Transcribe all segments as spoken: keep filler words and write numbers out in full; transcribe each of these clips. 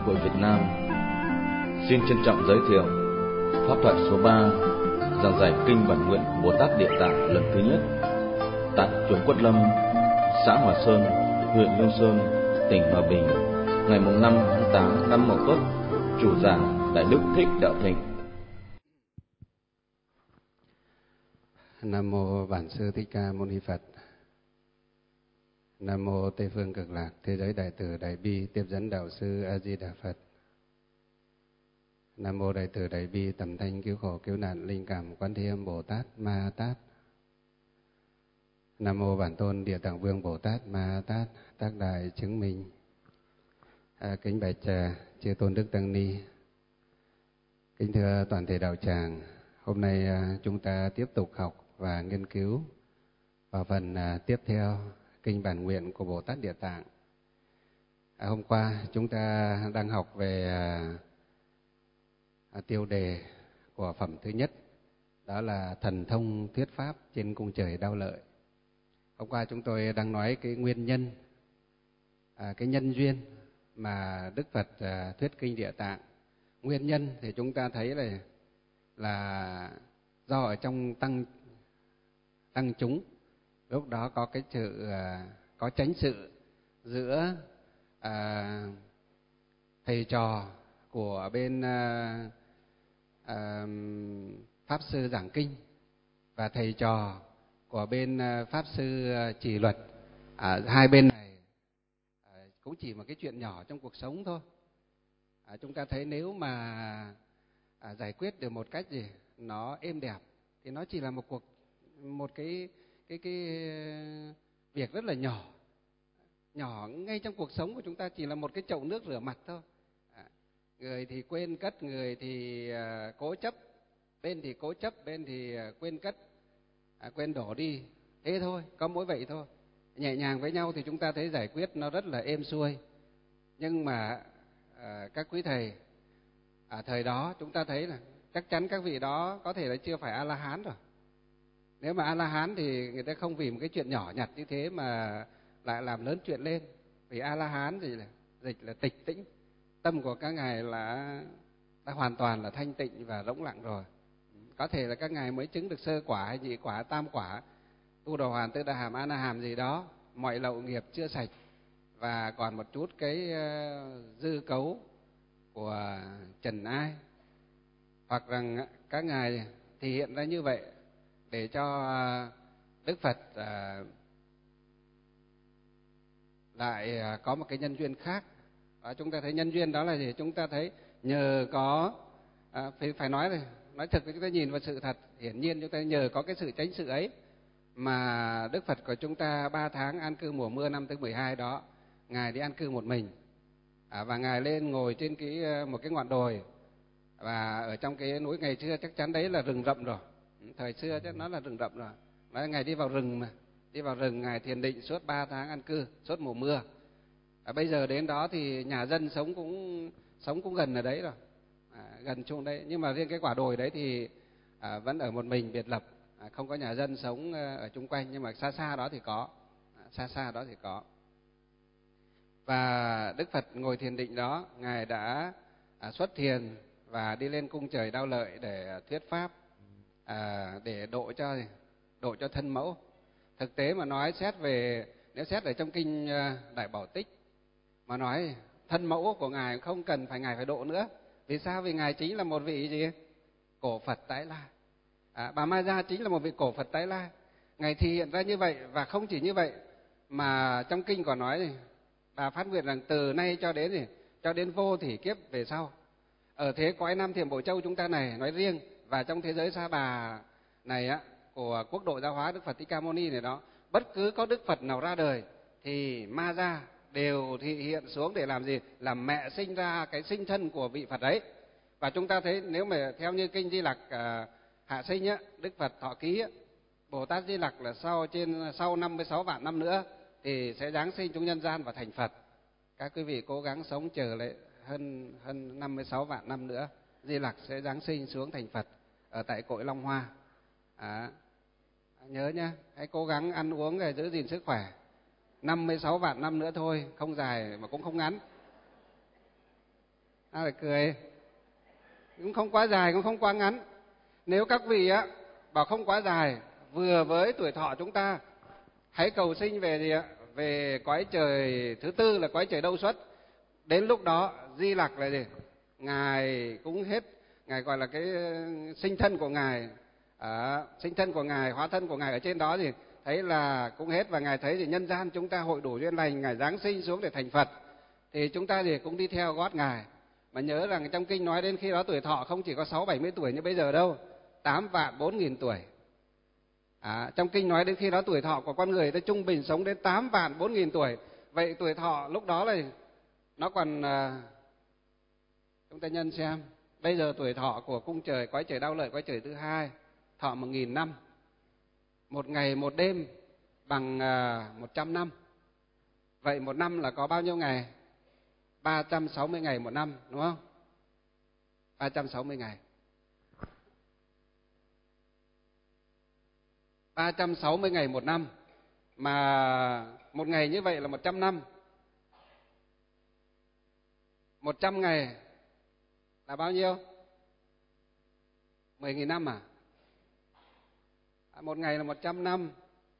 Hội Việt Nam xin trân trọng giới thiệu pháp thoại số ba, giảng giải kinh bản nguyện của Bồ Tát Địa Tạng lần thứ nhất tại chùa Quất Lâm, xã Hòa Sơn, huyện Lương Sơn, tỉnh Hòa Bình, ngày năm tháng tám năm Mậu Tuất. Chủ giảng Đại Đức Thích Đạo Thịnh. Nam mô Bản Sư Thích Ca Mâu Ni Phật. Nam mô Tây Phương Cực Lạc Thế Giới Đại Từ Đại Bi Tiếp Dẫn Đạo Sư A Di Đà Phật. Nam mô Đại Từ Đại Bi Tầm Thanh Cứu Khổ Cứu Nạn Linh Cảm Quán Thế Âm Bồ Tát Ma Tát. Nam mô Bản Tôn Địa Tạng Vương Bồ Tát Ma Tát Tác Đại Chứng Minh. À, kính bạch uh, chư Tôn Đức Tăng Ni, kính thưa toàn thể đạo tràng. Hôm nay uh, chúng ta tiếp tục học và nghiên cứu vào phần uh, tiếp theo kinh bản nguyện của Bồ Tát Địa Tạng. À, hôm qua chúng ta đang học về uh, tiêu đề của phẩm thứ nhất, đó là thần thông thuyết pháp trên cung trời Đao Lợi. Hôm qua chúng tôi đang nói cái nguyên nhân, à, cái nhân duyên mà Đức Phật à, thuyết kinh Địa Tạng. Nguyên nhân thì chúng ta thấy là là do ở trong tăng tăng chúng lúc đó có cái sự à, có chánh sự giữa à, thầy trò của bên à, à, pháp sư giảng kinh và thầy trò của bên à, pháp sư à, trì luật. À, hai bên này cũng chỉ một cái chuyện nhỏ trong cuộc sống thôi. À, chúng ta thấy nếu mà à, giải quyết được một cách gì nó êm đẹp thì nó chỉ là một cuộc một cái cái cái việc rất là nhỏ, nhỏ ngay trong cuộc sống của chúng ta, chỉ là một cái chậu nước rửa mặt thôi. À, người thì quên cất, người thì à, cố chấp, bên thì cố chấp, bên thì à, quên cất, à, quên đổ đi, thế thôi, có mỗi vậy thôi. Nhẹ nhàng với nhau thì chúng ta thấy giải quyết nó rất là êm xuôi. Nhưng mà à, các quý thầy à, thời đó chúng ta thấy là chắc chắn các vị đó có thể là chưa phải A-la-hán rồi. Nếu mà A-la-hán thì người ta không vì một cái chuyện nhỏ nhặt như thế mà lại làm lớn chuyện lên. Vì A-la-hán thì là dịch là tịch tĩnh, tâm của các ngài là đã hoàn toàn là thanh tịnh và rỗng lặng rồi. Có thể là các ngài mới chứng được sơ quả hay nhị quả, tam quả, tu đồ hoàn, tư đà hàm, a na hàm gì đó, mọi lậu nghiệp chưa sạch và còn một chút cái dư cấu của trần ai, hoặc rằng các ngài thì hiện ra như vậy để cho Đức Phật lại có một cái nhân duyên khác. Và chúng ta thấy nhân duyên đó là gì? Chúng ta thấy nhờ có à, phải, phải nói là nói thật, chúng ta nhìn vào sự thật hiển nhiên, chúng ta nhờ có cái sự chánh sự ấy mà Đức Phật của chúng ta ba tháng an cư mùa mưa năm thứ mười hai đó, ngài đi an cư một mình, à, và ngài lên ngồi trên cái một cái ngọn đồi, và ở trong cái núi ngày xưa chắc chắn đấy là rừng rậm rồi, thời xưa chắc nó là rừng rậm rồi. Nói ngài đi vào rừng mà, đi vào rừng ngài thiền định suốt ba tháng an cư suốt mùa mưa. À, bây giờ đến đó thì nhà dân sống cũng sống cũng gần ở đấy rồi, à, gần chung đấy, nhưng mà riêng cái quả đồi đấy thì à, vẫn ở một mình biệt lập. À, không có nhà dân sống ở chung quanh, nhưng mà xa xa đó thì có, à, xa xa đó thì có. Và Đức Phật ngồi thiền định đó, ngài đã à, xuất thiền và đi lên cung trời Đao Lợi để thuyết pháp, à, để độ cho độ cho thân mẫu. Thực tế mà nói, xét về nếu xét ở trong kinh Đại Bảo Tích mà nói, thân mẫu của ngài không cần phải ngài phải độ nữa. Vì sao? Vì ngài chính là một vị gì? Cổ Phật tái lai. À, bà Ma Gia chính là một vị cổ Phật tái lai. Ngài thể hiện ra như vậy, và không chỉ như vậy mà trong kinh còn nói này, bà phát nguyện rằng từ nay cho đến gì? Cho đến vô thỉ kiếp về sau, ở thế cõi Nam Thiểm Bộ Châu chúng ta này nói riêng, và trong thế giới Sa Bà này á, của quốc độ Giáo hóa Đức Phật Thích Ca Mâu Ni này đó, bất cứ có Đức Phật nào ra đời thì Ma Gia đều thị hiện xuống để làm gì? Làm mẹ sinh ra cái sinh thân của vị Phật ấy. Và chúng ta thấy nếu mà theo như kinh Di Lặc à, hạ sinh á, Đức Phật thọ ký á, Bồ Tát Di Lặc là sau trên sau năm mươi sáu vạn năm nữa thì sẽ giáng sinh trong nhân gian và thành Phật. Các quý vị cố gắng sống chờ lại hơn hơn năm mươi sáu vạn năm nữa, Di Lặc sẽ giáng sinh xuống thành Phật ở tại cội Long Hoa. À, nhớ nhá, hãy cố gắng ăn uống để giữ gìn sức khỏe. năm mươi sáu vạn năm nữa thôi, không dài mà cũng không ngắn. Ai lại cười? Cũng không quá dài, cũng không quá ngắn. Nếu các vị á bảo không quá dài, vừa với tuổi thọ chúng ta, hãy cầu sinh về gì ạ? Về cõi trời thứ tư là cõi trời đâu xuất. Đến lúc đó Di Lặc là gì? Ngài cũng hết, Ngài gọi là cái sinh thân của Ngài, à, sinh thân của Ngài, hóa thân của Ngài ở trên đó thì thấy là cũng hết, và Ngài thấy thì nhân gian chúng ta hội đủ duyên lành, Ngài giáng sinh xuống để thành Phật, thì chúng ta thì cũng đi theo gót Ngài. Mà nhớ rằng trong kinh nói đến khi đó tuổi thọ không chỉ có sáu bảy mươi tuổi như bây giờ đâu, tám vạn bốn nghìn tuổi. À, trong kinh nói đến khi đó tuổi thọ của con người ta trung bình sống đến tám vạn bốn nghìn tuổi. Vậy tuổi thọ lúc đó là nó còn, à, chúng ta nhân xem, bây giờ tuổi thọ của cung trời, cõi trời Đau Lợi, cõi trời thứ hai, thọ một nghìn năm. Một ngày một đêm bằng à, một trăm năm. Vậy một năm là có bao nhiêu ngày? ba trăm sáu mươi ngày một năm, đúng không? ba trăm sáu mươi ngày. ba trăm sáu mươi ngày một năm. Mà một ngày như vậy là một trăm năm. một trăm ngày là bao nhiêu? mười nghìn năm à? Một ngày là một trăm năm.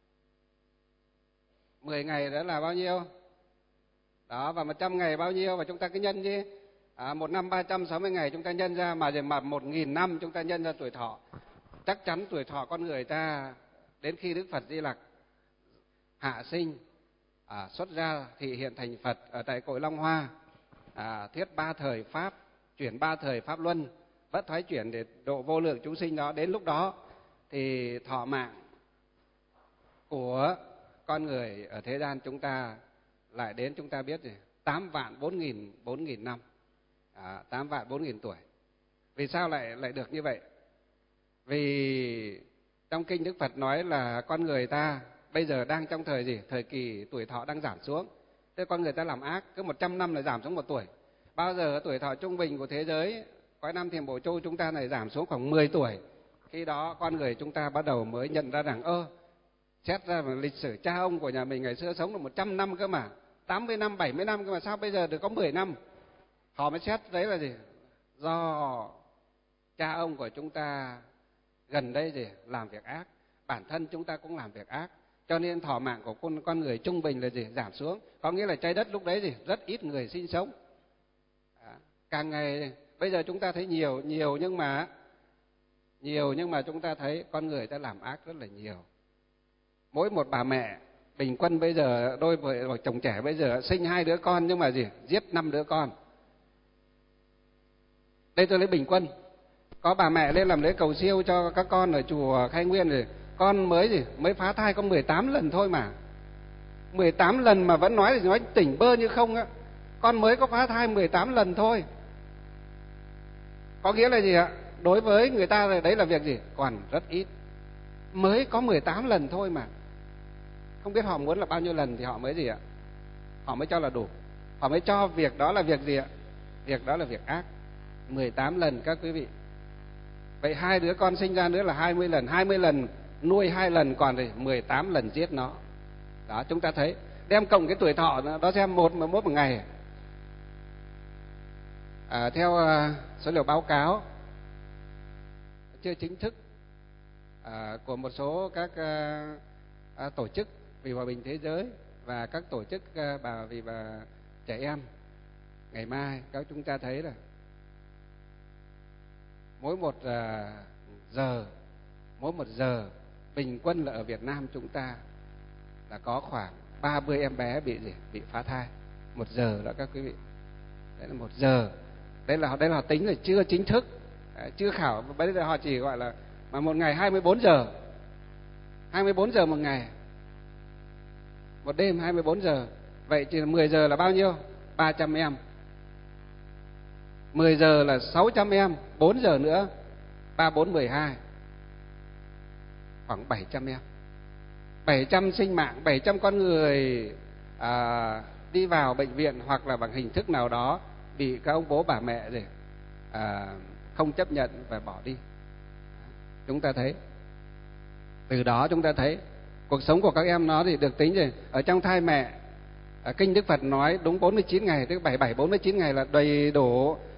mười ngày đó là bao nhiêu? Đó, và một trăm ngày bao nhiêu? Và chúng ta cứ nhân đi. À, một năm ba trăm sáu mươi ngày chúng ta nhân ra, mà về mặt một nghìn năm chúng ta nhân ra tuổi thọ. Chắc chắn tuổi thọ con người ta đến khi Đức Phật Di Lặc hạ sinh, à, xuất ra thị hiện thành Phật ở tại cội Long Hoa, à, thuyết ba thời Pháp, chuyển ba thời Pháp Luân, bất thoái chuyển để độ vô lượng chúng sinh đó. Đến lúc đó thì thọ mạng của con người ở thế gian chúng ta lại đến, chúng ta biết rồi, tám vạn bốn nghìn bốn nghìn năm, à, tám vạn bốn nghìn tuổi. Vì sao lại lại được như vậy? Vì trong kinh Đức Phật nói là con người ta bây giờ đang trong thời gì? Thời kỳ tuổi thọ đang giảm xuống. Thế con người ta làm ác, cứ một trăm năm là giảm xuống một tuổi. Bao giờ tuổi thọ trung bình của thế giới, cõi Nam Thiểm Bộ Châu chúng ta này giảm xuống khoảng mười tuổi. Khi đó con người chúng ta bắt đầu mới nhận ra rằng, ơ, xét ra lịch sử cha ông của nhà mình ngày xưa sống được một trăm năm cơ mà, tám mươi năm, bảy mươi năm cơ mà, sao bây giờ được có mười năm? Họ mới xét đấy là gì? Do cha ông của chúng ta gần đây gì? Làm việc ác, bản thân chúng ta cũng làm việc ác, cho nên thọ mạng của con con người trung bình là gì? Giảm xuống. Có nghĩa là trái đất lúc đấy gì? Rất ít người sinh sống. À, càng ngày bây giờ chúng ta thấy nhiều nhiều nhưng mà nhiều nhưng mà chúng ta thấy con người ta làm ác rất là nhiều. Mỗi một bà mẹ bình quân bây giờ, đôi vợ chồng trẻ bây giờ sinh hai đứa con nhưng mà gì? Giết năm đứa con. Đây tôi lấy bình quân. Có bà mẹ lên làm lễ cầu siêu cho các con ở chùa Khai Nguyên rồi, con mới gì? Mới phá thai có mười tám lần thôi mà. mười tám lần mà vẫn nói thì nói tỉnh bơ như không á. Con mới có phá thai mười tám lần thôi. Có nghĩa là gì ạ? Đối với người ta là đấy là việc gì? Còn rất ít. Mới có mười tám lần thôi mà. Không biết họ muốn là bao nhiêu lần thì họ mới gì ạ? Họ mới cho là đủ. Họ mới cho việc đó là việc gì ạ? Việc đó là việc ác. mười tám lần các quý vị. Vậy hai đứa con sinh ra nữa là hai mươi lần. hai mươi lần nuôi hai lần, còn thì mười tám lần giết nó. Đó, chúng ta thấy. Đem cộng cái tuổi thọ đó xem, một mà một một ngày. À, theo uh, số liệu báo cáo chưa chính thức à, của một số các à, à, tổ chức vì hòa bình thế giới và các tổ chức à, bà vì bà trẻ em, ngày mai các chúng ta thấy là mỗi một à, giờ mỗi một giờ bình quân là ở Việt Nam chúng ta là có khoảng ba mươi em bé bị gì? Bị phá thai một giờ đó các quý vị. Đấy là một giờ. Đấy là đấy là tính là chưa chính thức, chưa khảo. Bây giờ họ chỉ gọi là mà một ngày hai mươi bốn giờ, hai mươi bốn giờ một ngày, một đêm hai mươi bốn giờ. Vậy chỉ là mười giờ là bao nhiêu? ba trăm em. mười giờ là sáu trăm em, bốn giờ nữa ba bốn mười hai, khoảng bảy trăm em. bảy trăm sinh mạng, bảy trăm con người à, đi vào bệnh viện hoặc là bằng hình thức nào đó bị các ông bố bà mẹ gì à, không chấp nhận và bỏ đi. Chúng ta thấy, từ đó chúng ta thấy cuộc sống của các em nó thì được tính rồi. Ở trong thai mẹ, ở kinh Đức Phật nói đúng bốn mươi chín ngày, tức bảy bảy bốn mươi chín ngày là đầy đủ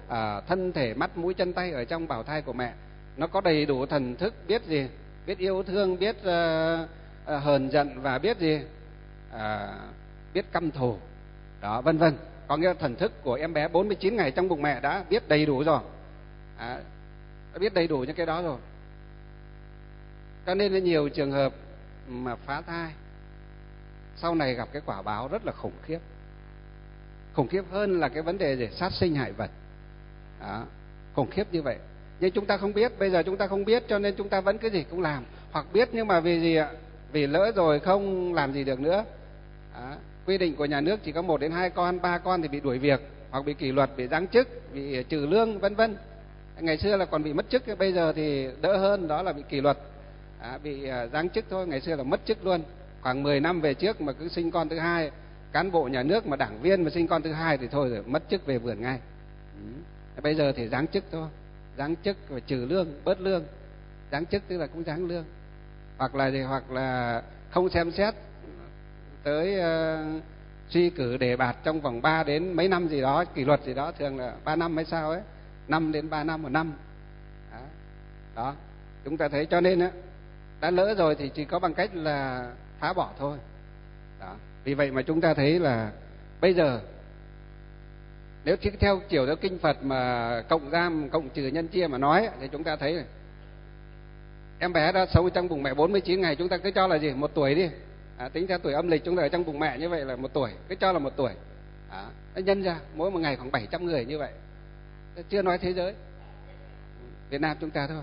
à, thân thể mắt mũi chân tay ở trong bào thai của mẹ. Nó có đầy đủ thần thức, biết gì? Biết yêu thương, biết uh, uh, hờn giận và biết gì? À, biết căm thù, đó, vân vân. Có nghĩa là thần thức của em bé bốn mươi chín ngày trong bụng mẹ đã biết đầy đủ rồi, à, đã biết đầy đủ những cái đó rồi. Cho nên là nhiều trường hợp mà phá thai sau này gặp cái quả báo rất là khủng khiếp, khủng khiếp hơn là cái vấn đề để sát sinh hại vật, đó, khủng khiếp như vậy. Nhưng chúng ta không biết, bây giờ chúng ta không biết cho nên chúng ta vẫn cái gì cũng làm, hoặc biết nhưng mà vì gì ạ? Vì lỡ rồi không làm gì được nữa. Đó. Quy định của nhà nước chỉ có một đến hai con, ba con thì bị đuổi việc, hoặc bị kỷ luật, bị giáng chức, bị trừ lương, vân vân. Ngày xưa là còn bị mất chức, bây giờ thì đỡ hơn, đó là bị kỷ luật, à, bị giáng chức thôi. Ngày xưa là mất chức luôn. Khoảng mười năm về trước mà cứ sinh con thứ hai, cán bộ nhà nước mà đảng viên mà sinh con thứ hai thì thôi rồi, mất chức về vườn ngay. Ừ. Bây giờ thì giáng chức thôi, giáng chức và trừ lương, bớt lương. Giáng chức tức là cũng giáng lương, hoặc là gì, hoặc là không xem xét tới uh, suy cử đề bạt trong vòng ba đến mấy năm gì đó, kỷ luật gì đó, thường là ba năm hay sao ấy, năm đến ba năm một năm. Đó. Đó, chúng ta thấy, cho nên á, đã lỡ rồi thì chỉ có bằng cách là phá bỏ thôi. Đó. Vì vậy mà chúng ta thấy là bây giờ nếu theo kiểu theo kinh Phật mà cộng giam, cộng trừ, nhân chia mà nói thì chúng ta thấy này, em bé đã sống trong bụng mẹ bốn mươi chín ngày, chúng ta cứ cho là gì, một tuổi đi, à, tính theo tuổi âm lịch chúng ta ở trong bụng mẹ như vậy là một tuổi, cứ cho là một tuổi, à, nó nhân ra mỗi một ngày khoảng bảy trăm người như vậy, chưa nói thế giới, Việt Nam chúng ta thôi,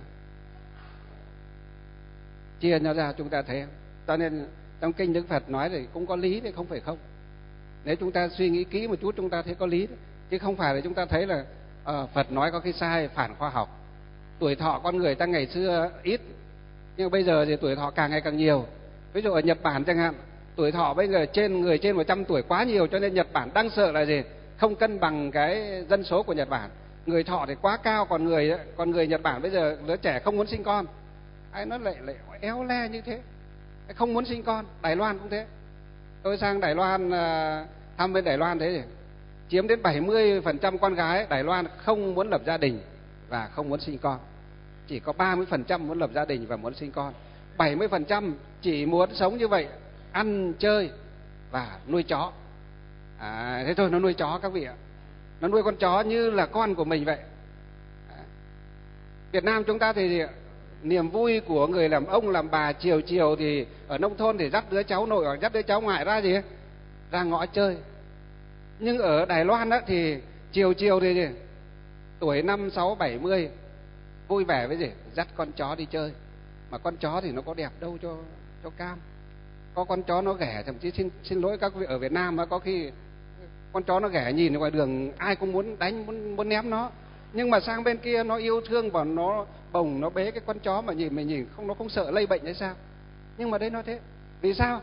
chia nhau ra chúng ta thấy không? Cho nên trong kinh Đức Phật nói thì cũng có lý đấy, không phải không. Nếu chúng ta suy nghĩ kỹ một chút chúng ta thấy có lý đấy. Chứ không phải là chúng ta thấy là uh, Phật nói có cái sai, phản khoa học. Tuổi thọ con người ta ngày xưa ít, nhưng bây giờ thì tuổi thọ càng ngày càng nhiều. Ví dụ ở Nhật Bản chẳng hạn, tuổi thọ bây giờ trên người trên một trăm tuổi quá nhiều, cho nên Nhật Bản đang sợ là gì? Không cân bằng cái dân số của Nhật Bản. Người thọ thì quá cao, còn người còn người Nhật Bản bây giờ đứa trẻ không muốn sinh con. Ai nó lại lại éo le như thế, không muốn sinh con. Đài Loan cũng thế. Tôi sang Đài Loan thăm bên Đài Loan thế gì? Chiếm đến bảy mươi phần trăm con gái Đài Loan không muốn lập gia đình và không muốn sinh con. Chỉ có ba mươi phần trăm muốn lập gia đình và muốn sinh con. bảy mươi phần trăm chỉ muốn sống như vậy, ăn, chơi và nuôi chó. À, thế thôi, nó nuôi chó các vị ạ. Nó nuôi con chó như là con của mình vậy. À, Việt Nam chúng ta thì gì ạ? Niềm vui của người làm ông làm bà chiều chiều thì ở nông thôn thì dắt đứa cháu nội hoặc dắt đứa cháu ngoại ra gì, ra ngõ chơi. Nhưng ở Đài Loan đó thì chiều chiều thì gì? Tuổi năm sáu bảy mươi vui vẻ với gì, dắt con chó đi chơi. Mà con chó thì nó có đẹp đâu cho cho cam. Có con chó nó ghẻ, thậm chí xin xin lỗi các vị ở Việt Nam, có khi con chó nó ghẻ nhìn ngoài đường ai cũng muốn đánh, muốn muốn ném nó. Nhưng mà sang bên kia nó yêu thương và nó bồng, nó bế cái con chó mà nhìn mình nhìn không, nó không sợ lây bệnh hay sao? Nhưng mà đây nó thế. Vì sao?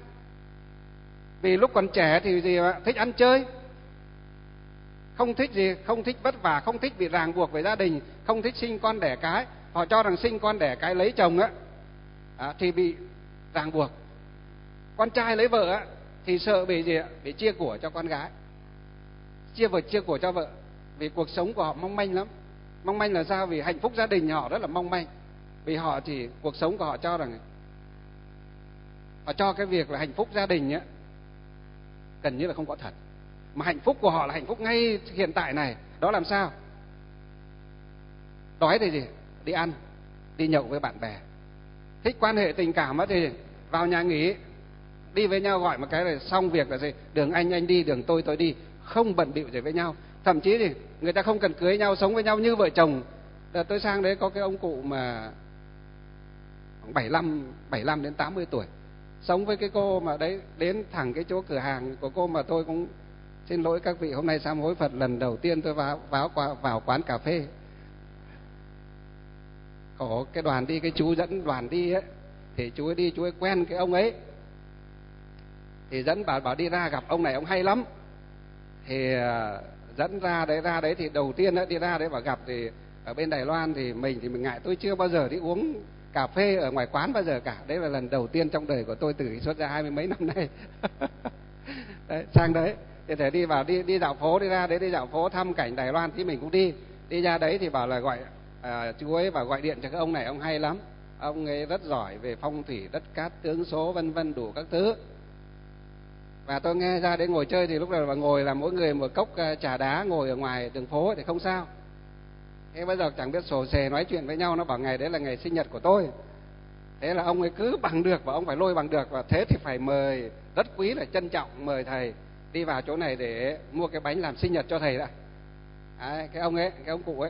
Vì lúc còn trẻ thì gì mà thích ăn chơi, không thích gì, không thích vất vả, không thích bị ràng buộc với gia đình, không thích sinh con đẻ cái. Họ cho rằng sinh con đẻ cái lấy chồng á, à, thì bị ràng buộc. Con trai lấy vợ á thì sợ bị gì ạ? Bị chia của cho con gái, chia vợ chia của cho vợ. Vì cuộc sống của họ mong manh lắm. Mong manh là sao? Vì hạnh phúc gia đình họ rất là mong manh. Vì họ chỉ, cuộc sống của họ cho rằng họ cho cái việc là hạnh phúc gia đình á gần như là không có thật. Mà hạnh phúc của họ là hạnh phúc ngay hiện tại này. Đó làm sao? Đói thì gì? Đi ăn, đi nhậu với bạn bè. Thích quan hệ tình cảm á thì vào nhà nghỉ, đi với nhau gọi một cái là xong việc là gì? Đường anh anh đi, đường tôi tôi đi, không bận bịu gì với nhau. Thậm chí thì người ta không cần cưới nhau, sống với nhau như vợ chồng. Tôi sang đấy có cái ông cụ mà khoảng bảy mươi lăm đến tám mươi tuổi, sống với cái cô mà đấy, đến thẳng cái chỗ cửa hàng của cô mà tôi cũng xin lỗi các vị, hôm nay sám hối Phật lần đầu tiên tôi vào vào, vào quán cà phê. Có cái đoàn đi, cái chú dẫn đoàn đi ấy, thì chú ấy đi, chú ấy quen cái ông ấy, thì dẫn bảo bảo đi ra gặp ông này, ông hay lắm. Thì uh, dẫn ra đấy, ra đấy thì đầu tiên đó, đi ra đấy bảo gặp thì ở bên Đài Loan thì mình thì mình ngại, tôi chưa bao giờ đi uống cà phê ở ngoài quán bao giờ cả. Đấy là lần đầu tiên trong đời của tôi từ xuất ra hai mươi mấy năm nay. Đấy, sang đấy thì thể đi vào đi đi dạo phố, đi ra đấy đi dạo phố thăm cảnh Đài Loan thì mình cũng đi. Đi ra đấy thì bảo là gọi à, chú ấy bảo gọi điện cho cái ông này, ông hay lắm, ông ấy rất giỏi về phong thủy, đất cát, tướng số vân vân đủ các thứ. Và tôi nghe ra đến ngồi chơi thì lúc đầu là ngồi là mỗi người một cốc trà đá, ngồi ở ngoài đường phố thì không sao. Thế bây giờ chẳng biết sổ xề nói chuyện với nhau, nó bảo ngày đấy là ngày sinh nhật của tôi. Thế là ông ấy cứ bằng được và ông phải lôi bằng được, và thế thì phải mời, rất quý là trân trọng mời thầy đi vào chỗ này để mua cái bánh làm sinh nhật cho thầy đã. Đấy, cái ông ấy, cái ông cụ ấy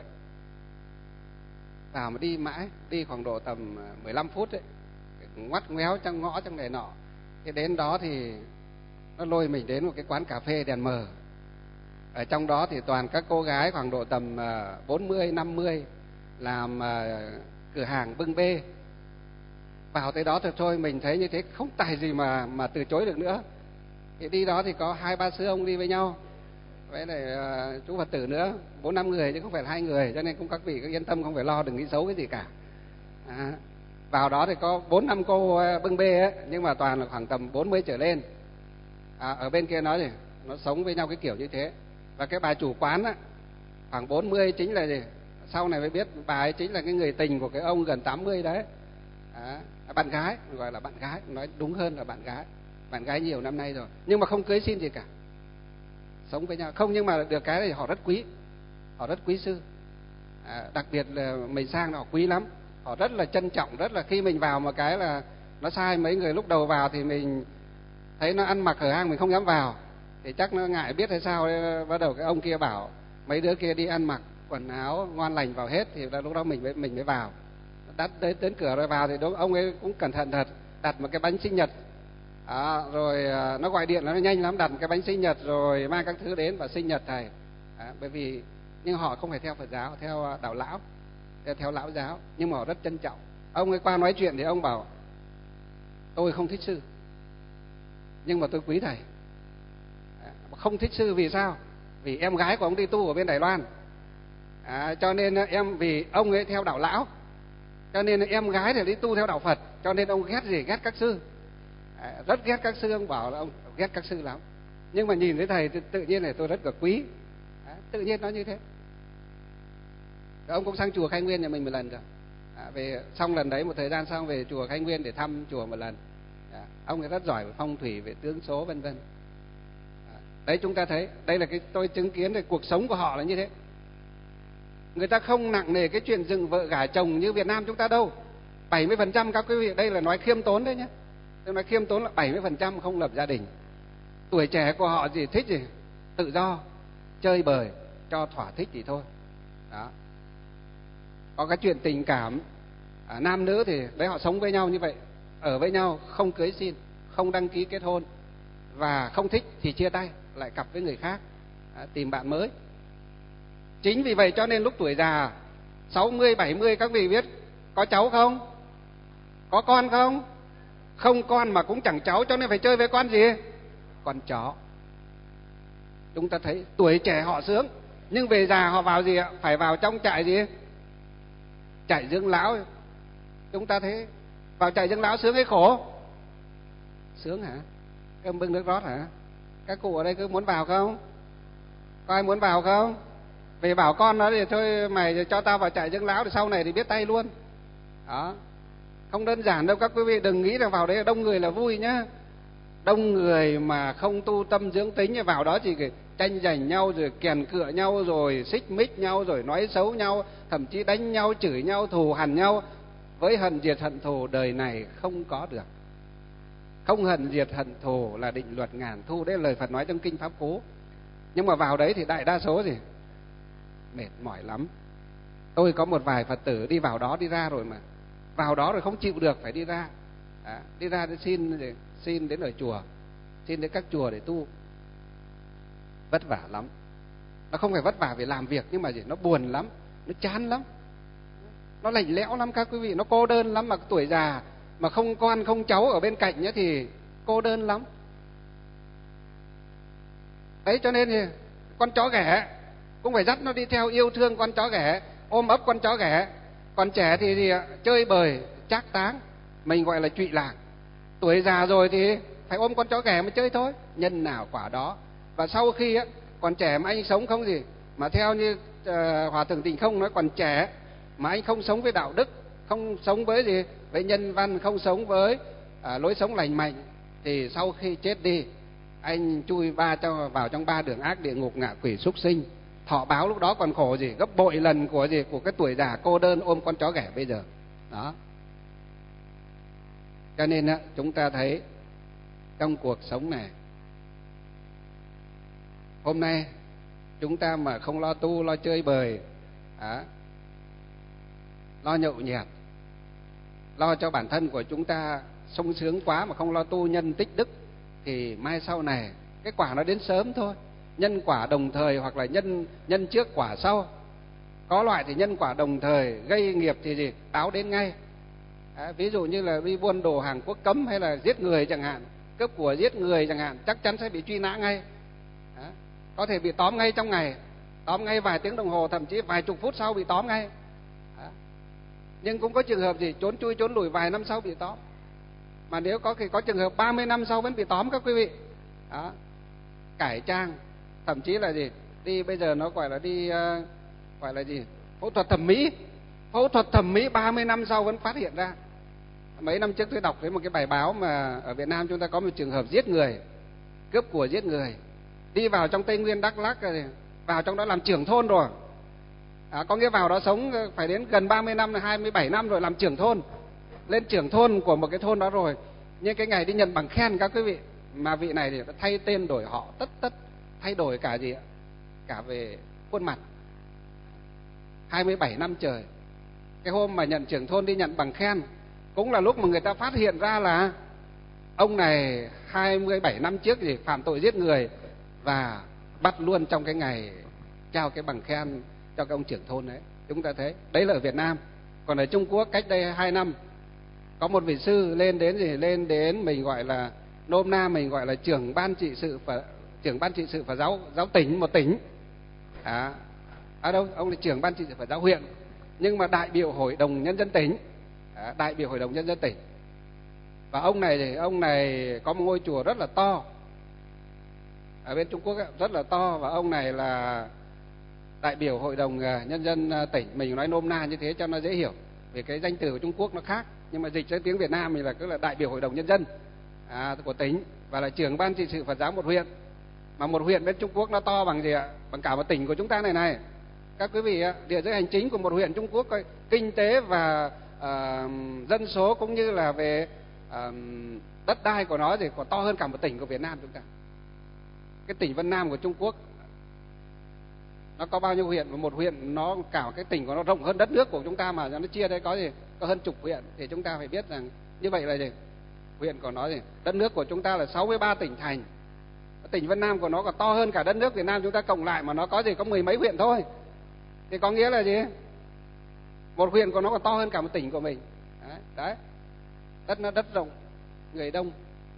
vào mà đi mãi, đi khoảng độ tầm mười lăm phút ấy, ngoắt ngoéo trong ngõ trong này nọ. Thế đến đó thì nó lôi mình đến một cái quán cà phê đèn mờ. Ở trong đó thì toàn các cô gái khoảng độ tầm bốn mươi, năm mươi, làm cửa hàng bưng bê. Vào tới đó thì thôi mình thấy như thế không tài gì mà mà từ chối được nữa. Thì đi đó thì có hai ba sư ông đi với nhau, với lại uh, chú Phật tử nữa, bốn năm người chứ không phải là hai người, cho nên cũng các vị cứ yên tâm, không phải lo, đừng nghĩ xấu cái gì cả. À, vào đó thì có bốn năm cô bưng bê ấy, nhưng mà toàn là khoảng tầm bốn mươi trở lên. À, ở bên kia nói gì, nó sống với nhau cái kiểu như thế. Và cái bà chủ quán á, khoảng bốn mươi chính là gì? Sau này mới biết bà ấy chính là cái người tình của cái ông gần tám mươi đấy. À, bạn gái, gọi là bạn gái, nói đúng hơn là bạn gái. Bạn gái nhiều năm nay rồi, nhưng mà không cưới xin gì cả. Sống với nhau không, nhưng mà được cái là họ rất quý, họ rất quý sư. À, đặc biệt là mình sang họ quý lắm, họ rất là trân trọng, rất là khi mình vào một cái là nó sai. Mấy người lúc đầu vào thì mình thấy nó ăn mặc hở hang, mình không dám vào, thì chắc nó ngại biết hay sao. Bắt đầu cái ông kia bảo mấy đứa kia đi ăn mặc quần áo ngon lành vào hết, thì lúc đó mình mới mình mới vào. Đắt đến, đến cửa rồi vào thì đúng, ông ấy cũng cẩn thận thật, đặt một cái bánh sinh nhật. À, rồi nó gọi điện nó nhanh lắm, đặt cái bánh sinh nhật rồi mang các thứ đến và sinh nhật thầy. À, bởi vì nhưng họ không phải theo Phật giáo, theo đạo lão, theo, theo lão giáo, nhưng mà họ rất trân trọng. Ông ấy qua nói chuyện thì ông bảo tôi không thích sư, nhưng mà tôi quý thầy. À, không thích sư vì sao? Vì em gái của ông đi tu ở bên Đài Loan. À, cho nên em, vì ông ấy theo đạo lão, cho nên em gái thì đi tu theo đạo Phật, cho nên ông ghét gì? Ghét các sư. À, rất ghét các sư. Ông bảo là ông ghét các sư lắm, nhưng mà nhìn thấy thầy thì tự nhiên này tôi rất là quý. À, tự nhiên nó như thế. Rồi ông cũng sang chùa Khai Nguyên nhà mình một lần rồi. À, về xong lần đấy một thời gian xong về chùa Khai Nguyên để thăm chùa một lần. À, ông ấy rất giỏi về phong thủy, về tướng số vân vân. À, đấy chúng ta thấy đây là cái tôi chứng kiến về cuộc sống của họ là như thế. Người ta không nặng nề cái chuyện dựng vợ gả chồng như Việt Nam chúng ta đâu. bảy mươi phần trăm các quý vị, đây là nói khiêm tốn đấy nhé. Tôi nói khiêm tốn là bảy mươi phần trăm không lập gia đình. Tuổi trẻ của họ gì thích gì? Tự do, chơi bời, cho thỏa thích thì thôi. Đó. Có cái chuyện tình cảm, à, nam nữ thì đấy họ sống với nhau như vậy, ở với nhau không cưới xin, không đăng ký kết hôn, và không thích thì chia tay, lại cặp với người khác, à, tìm bạn mới. Chính vì vậy cho nên lúc tuổi già sáu mươi, bảy mươi các vị biết có cháu không? Có con không? Không con mà cũng chẳng cháu, cho nên phải chơi với con gì? Con chó. Chúng ta thấy tuổi trẻ họ sướng, nhưng về già họ vào gì ạ? Phải vào trong trại gì? Trại dưỡng lão. Chúng ta thấy vào trại dưỡng lão sướng hay khổ? Sướng hả? Cơm bưng nước rót hả? Các cụ ở đây cứ muốn vào không? Có ai muốn vào không? Về bảo con nó thì thôi mày cho tao vào trại dưỡng lão thì sau này thì biết tay luôn. Đó. Không đơn giản đâu các quý vị, đừng nghĩ là vào đấy đông người là vui nhá. Đông người mà không tu tâm dưỡng tính, vào đó chỉ tranh giành nhau, rồi kèn cựa nhau, rồi xích mích nhau, rồi nói xấu nhau, thậm chí đánh nhau, chửi nhau, thù hằn nhau. Với hận diệt hận thù đời này không có được. Không hận diệt hận thù là định luật ngàn thu, đấy là lời Phật nói trong kinh Pháp Cú. Nhưng mà vào đấy thì đại đa số gì? Mệt mỏi lắm. Tôi có một vài Phật tử đi vào đó đi ra rồi mà. Vào đó rồi không chịu được phải đi ra. À, đi ra để xin để xin đến ở chùa, xin đến các chùa để tu. Vất vả lắm. Nó không phải vất vả vì làm việc, nhưng mà gì? Nó buồn lắm, nó chán lắm, nó lạnh lẽo lắm các quý vị, nó cô đơn lắm. Mà tuổi già mà không con không cháu ở bên cạnh nhé thì cô đơn lắm. Đấy cho nên thì con chó ghẻ cũng phải dắt nó đi theo, yêu thương con chó ghẻ, ôm ấp con chó ghẻ. Còn trẻ thì, thì chơi bời trác táng, mình gọi là trụy lạc. Tuổi già rồi thì phải ôm con chó ghẻ mà chơi thôi, nhân nào quả đó. Và sau khi á, còn trẻ mà anh sống không gì mà theo như uh, Hòa thượng Tịnh Không nói còn trẻ mà anh không sống với đạo đức, không sống với gì, với nhân văn, không sống với uh, lối sống lành mạnh, thì sau khi chết đi anh chui ba cho vào trong ba đường ác, địa ngục, ngạ quỷ, súc sinh, thọ báo lúc đó còn khổ gì gấp bội lần của gì của cái tuổi già cô đơn ôm con chó ghẻ bây giờ đó. Cho nên á, chúng ta thấy trong cuộc sống này hôm nay chúng ta mà không lo tu, lo chơi bời, à, lo nhậu nhẹt, lo cho bản thân của chúng ta sung sướng quá mà không lo tu nhân tích đức, thì mai sau này cái quả nó đến sớm thôi. Nhân quả đồng thời hoặc là nhân nhân trước quả sau. Có loại thì nhân quả đồng thời, gây nghiệp thì gì báo đến ngay. À, ví dụ như là đi buôn đồ hàng quốc cấm hay là giết người chẳng hạn, cướp của giết người chẳng hạn, chắc chắn sẽ bị truy nã ngay. À, có thể bị tóm ngay trong ngày, tóm ngay vài tiếng đồng hồ, thậm chí vài chục phút sau bị tóm ngay. À, nhưng cũng có trường hợp gì trốn chui trốn lùi vài năm sau bị tóm. Mà nếu có thì có trường hợp ba mươi năm sau vẫn bị tóm các quý vị. Đó, cải trang, thậm chí là gì đi bây giờ nó gọi là đi uh, gọi là gì phẫu thuật thẩm mỹ, phẫu thuật thẩm mỹ ba mươi năm sau vẫn phát hiện ra. Mấy năm trước tôi đọc thấy một cái bài báo mà ở Việt Nam chúng ta có một trường hợp giết người, cướp của giết người, đi vào trong Tây Nguyên, Đắk Lắk, vào trong đó làm trưởng thôn rồi. À, có nghĩa vào đó sống phải đến gần ba mươi năm, hai mươi bảy năm rồi làm trưởng thôn, lên trưởng thôn của một cái thôn đó rồi. Nhưng cái ngày đi nhận bằng khen các quý vị, mà vị này thì thay tên đổi họ tất tất, thay đổi cả gì ạ? Cả về khuôn mặt. hai mươi bảy năm trời. Cái hôm mà nhận trưởng thôn đi nhận bằng khen cũng là lúc mà người ta phát hiện ra là ông này hai mươi bảy năm trước thì phạm tội giết người, và bắt luôn trong cái ngày trao cái bằng khen cho cái ông trưởng thôn đấy. Chúng ta thấy đấy là ở Việt Nam. Còn ở Trung Quốc cách đây hai năm có một vị sư lên đến gì lên đến mình gọi là nôm na mình gọi là trưởng ban trị sự Phật, trưởng ban trị sự Phật giáo giáo tỉnh một tỉnh. À, ở đâu ông là trưởng ban trị sự Phật giáo huyện, nhưng mà đại biểu hội đồng nhân dân tỉnh. À, đại biểu hội đồng nhân dân tỉnh. Và ông này thì ông này có một ngôi chùa rất là to ở bên Trung Quốc ấy, rất là to, và ông này là đại biểu hội đồng nhân dân tỉnh. Mình nói nôm na như thế cho nó dễ hiểu, vì cái danh từ của Trung Quốc nó khác, nhưng mà dịch ra tiếng Việt Nam thì là cứ là đại biểu hội đồng nhân dân à, của tỉnh, và là trưởng ban trị sự Phật giáo một huyện. Mà một huyện bên Trung Quốc nó to bằng gì ạ? Bằng cả một tỉnh của chúng ta này này. Các quý vị, địa giới hành chính của một huyện Trung Quốc, kinh tế và uh, dân số cũng như là về uh, đất đai của nó thì còn to hơn cả một tỉnh của Việt Nam chúng ta. Cái tỉnh Vân Nam của Trung Quốc nó có bao nhiêu huyện, và một huyện nó cả cái tỉnh của nó rộng hơn đất nước của chúng ta, mà nó chia đây có gì có hơn chục huyện. Thì chúng ta phải biết rằng như vậy là gì huyện của nó gì đất nước của chúng ta là sáu mươi ba tỉnh thành, tỉnh Vân Nam của nó còn to hơn cả đất nước Việt Nam chúng ta cộng lại, mà nó có gì có mười mấy huyện thôi. Thì có nghĩa là gì một huyện của nó còn to hơn cả một tỉnh của mình. Đấy, đấy. Đất nó đất rộng, người đông.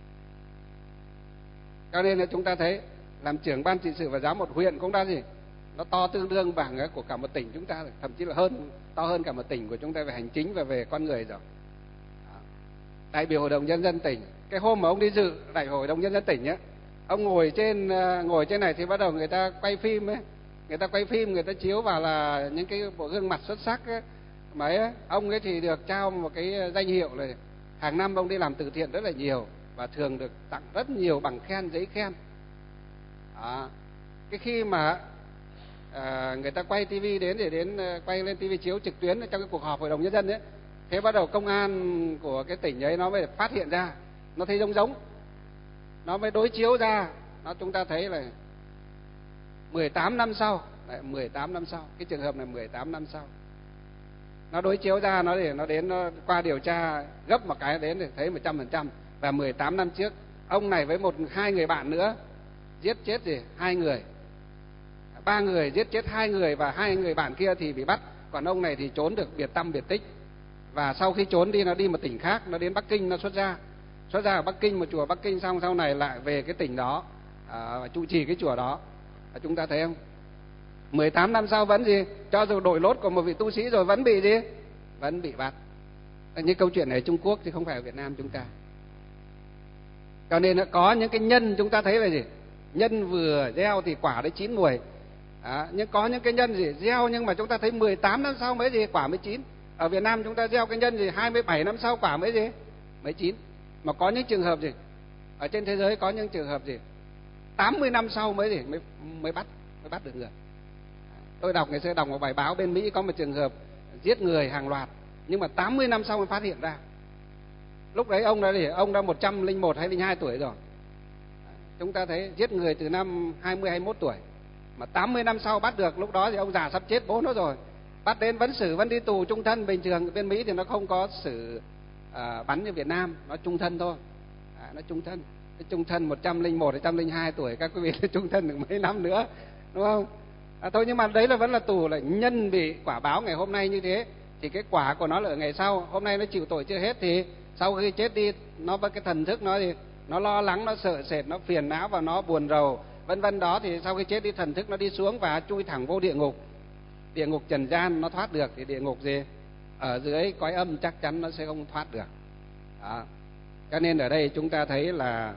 Cho nên là chúng ta thấy làm trưởng ban trị sự Phật giáo một huyện cũng đã gì nó to tương đương bằng của cả một tỉnh chúng ta, thậm chí là hơn, to hơn cả một tỉnh của chúng ta về hành chính và về con người rồi. Đại biểu hội đồng nhân dân tỉnh, cái hôm mà ông đi dự đại hội đồng nhân dân tỉnh ấy, ông ngồi trên ngồi trên này thì bắt đầu người ta quay phim ấy, người ta quay phim người ta chiếu vào là những cái bộ gương mặt xuất sắc ấy. Mà ấy, ông ấy thì được trao một cái danh hiệu là hàng năm ông đi làm từ thiện rất là nhiều, và thường được tặng rất nhiều bằng khen, giấy khen. Đó. Cái khi mà à, người ta quay tivi đến để đến quay lên tivi chiếu trực tuyến trong cái cuộc họp hội đồng nhân dân ấy, thế bắt đầu công an của cái tỉnh ấy nó mới phát hiện ra, nó thấy giống giống, nó mới đối chiếu ra, nó chúng ta thấy là mười tám năm sau, đấy, mười tám năm sau, cái trường hợp này mười tám năm sau, nó đối chiếu ra, nó để nó đến nó qua điều tra gấp một cái đến để thấy một trăm phần trăm. Và mười tám năm trước ông này với một hai người bạn nữa giết chết gì hai người, ba người giết chết hai người, và hai người bạn kia thì bị bắt, còn ông này thì trốn được biệt tăm biệt tích. Và sau khi trốn đi, nó đi một tỉnh khác, nó đến Bắc Kinh, nó xuất ra xuất ra ở Bắc Kinh, một chùa Bắc Kinh, xong sau này lại về cái tỉnh đó à, trụ trì cái chùa đó. À, chúng ta thấy không, mười tám năm sau vẫn gì, cho dù đổi lốt của một vị tu sĩ rồi vẫn bị gì, vẫn bị bắt. Như câu chuyện này ở Trung Quốc chứ không phải ở Việt Nam chúng ta. Cho nên có những cái nhân chúng ta thấy là gì, nhân vừa gieo thì quả đấy chín mùi. À, nhưng có những cái nhân gì gieo nhưng mà chúng ta thấy mười tám năm sau mới gì quả mới chín. Ở Việt Nam chúng ta gieo cái nhân gì hai mươi bảy năm sau quả mới gì mới chín. Mà có những trường hợp gì ở trên thế giới có những trường hợp gì tám mươi năm sau mới gì mới mới bắt mới bắt được người. Tôi đọc ngày xưa đọc một bài báo bên Mỹ có một trường hợp giết người hàng loạt nhưng mà tám mươi năm sau mới phát hiện ra. Lúc đấy ông đã gì ông đã một trăm lẻ một hay lẻ hai tuổi rồi. Chúng ta thấy giết người từ năm hai mươi hai mươi mốt tuổi mà tám mươi năm sau bắt được, lúc đó thì ông già sắp chết bố nó rồi. Bắt đến vẫn xử vẫn đi tù chung thân bình thường. Bên Mỹ thì nó không có xử à, bắn như Việt Nam, nó chung thân thôi. À, nó chung thân. Nó chung thân một trăm lẻ một, một trăm lẻ hai tuổi, các quý vị nó chung thân được mấy năm nữa, đúng không? À, thôi nhưng mà đấy là vẫn là tù, là nhân bị quả báo ngày hôm nay như thế thì cái quả của nó là ở ngày sau. Hôm nay nó chịu tội chưa hết thì sau khi chết đi nó với cái thần thức nó thì nó lo lắng, nó sợ sệt, nó phiền não và nó buồn rầu vân vân đó, thì sau khi chết đi thần thức nó đi xuống và chui thẳng vô địa ngục. Địa ngục trần gian nó thoát được thì địa ngục gì ở dưới cõi âm chắc chắn nó sẽ không thoát được. Đó. Cho nên ở đây chúng ta thấy là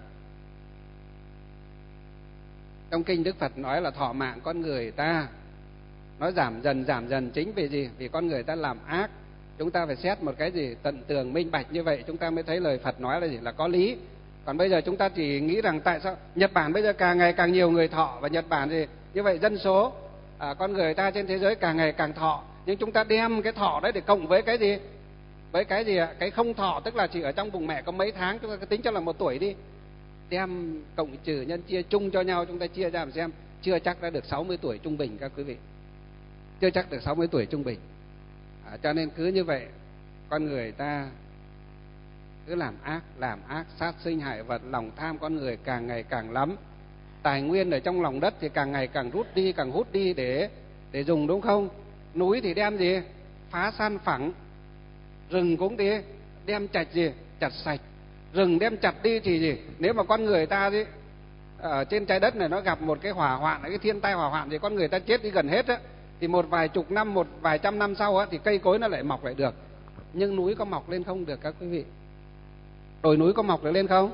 trong kinh Đức Phật nói là thọ mạng con người ta nó giảm dần giảm dần chính vì gì? Vì con người ta làm ác. Chúng ta phải xét một cái gì tận tường minh bạch như vậy chúng ta mới thấy lời Phật nói là gì là có lý. Còn bây giờ chúng ta chỉ nghĩ rằng tại sao Nhật Bản bây giờ càng ngày càng nhiều người thọ, và Nhật Bản thì như vậy dân số à, con người ta trên thế giới càng ngày càng thọ, nhưng chúng ta đem cái thọ đấy để cộng với cái gì? Với cái gì ạ? Cái không thọ, tức là chỉ ở trong bụng mẹ có mấy tháng, chúng ta tính cho là một tuổi đi. Đem cộng trừ nhân chia chung cho nhau, chúng ta chia ra mà xem, chưa chắc đã được sáu mươi tuổi trung bình các quý vị. Chưa chắc được sáu mươi tuổi trung bình. À, cho nên cứ như vậy con người ta cứ làm ác, làm ác, sát sinh hại vật, lòng tham con người càng ngày càng lắm. Tài nguyên ở trong lòng đất thì càng ngày càng rút đi, càng hút đi để để dùng, đúng không? Núi thì đem gì? Phá san phẳng. Rừng cũng đi, đem chặt gì? Chặt sạch. Rừng đem chặt đi thì gì? Nếu mà con người ta đi ở trên trái đất này nó gặp một cái hỏa hoạn, cái thiên tai hỏa hoạn thì con người ta chết đi gần hết á, thì một vài chục năm, một vài trăm năm sau á thì cây cối nó lại mọc lại được. Nhưng núi có mọc lên không được các quý vị? Đồi núi có mọc được lên không?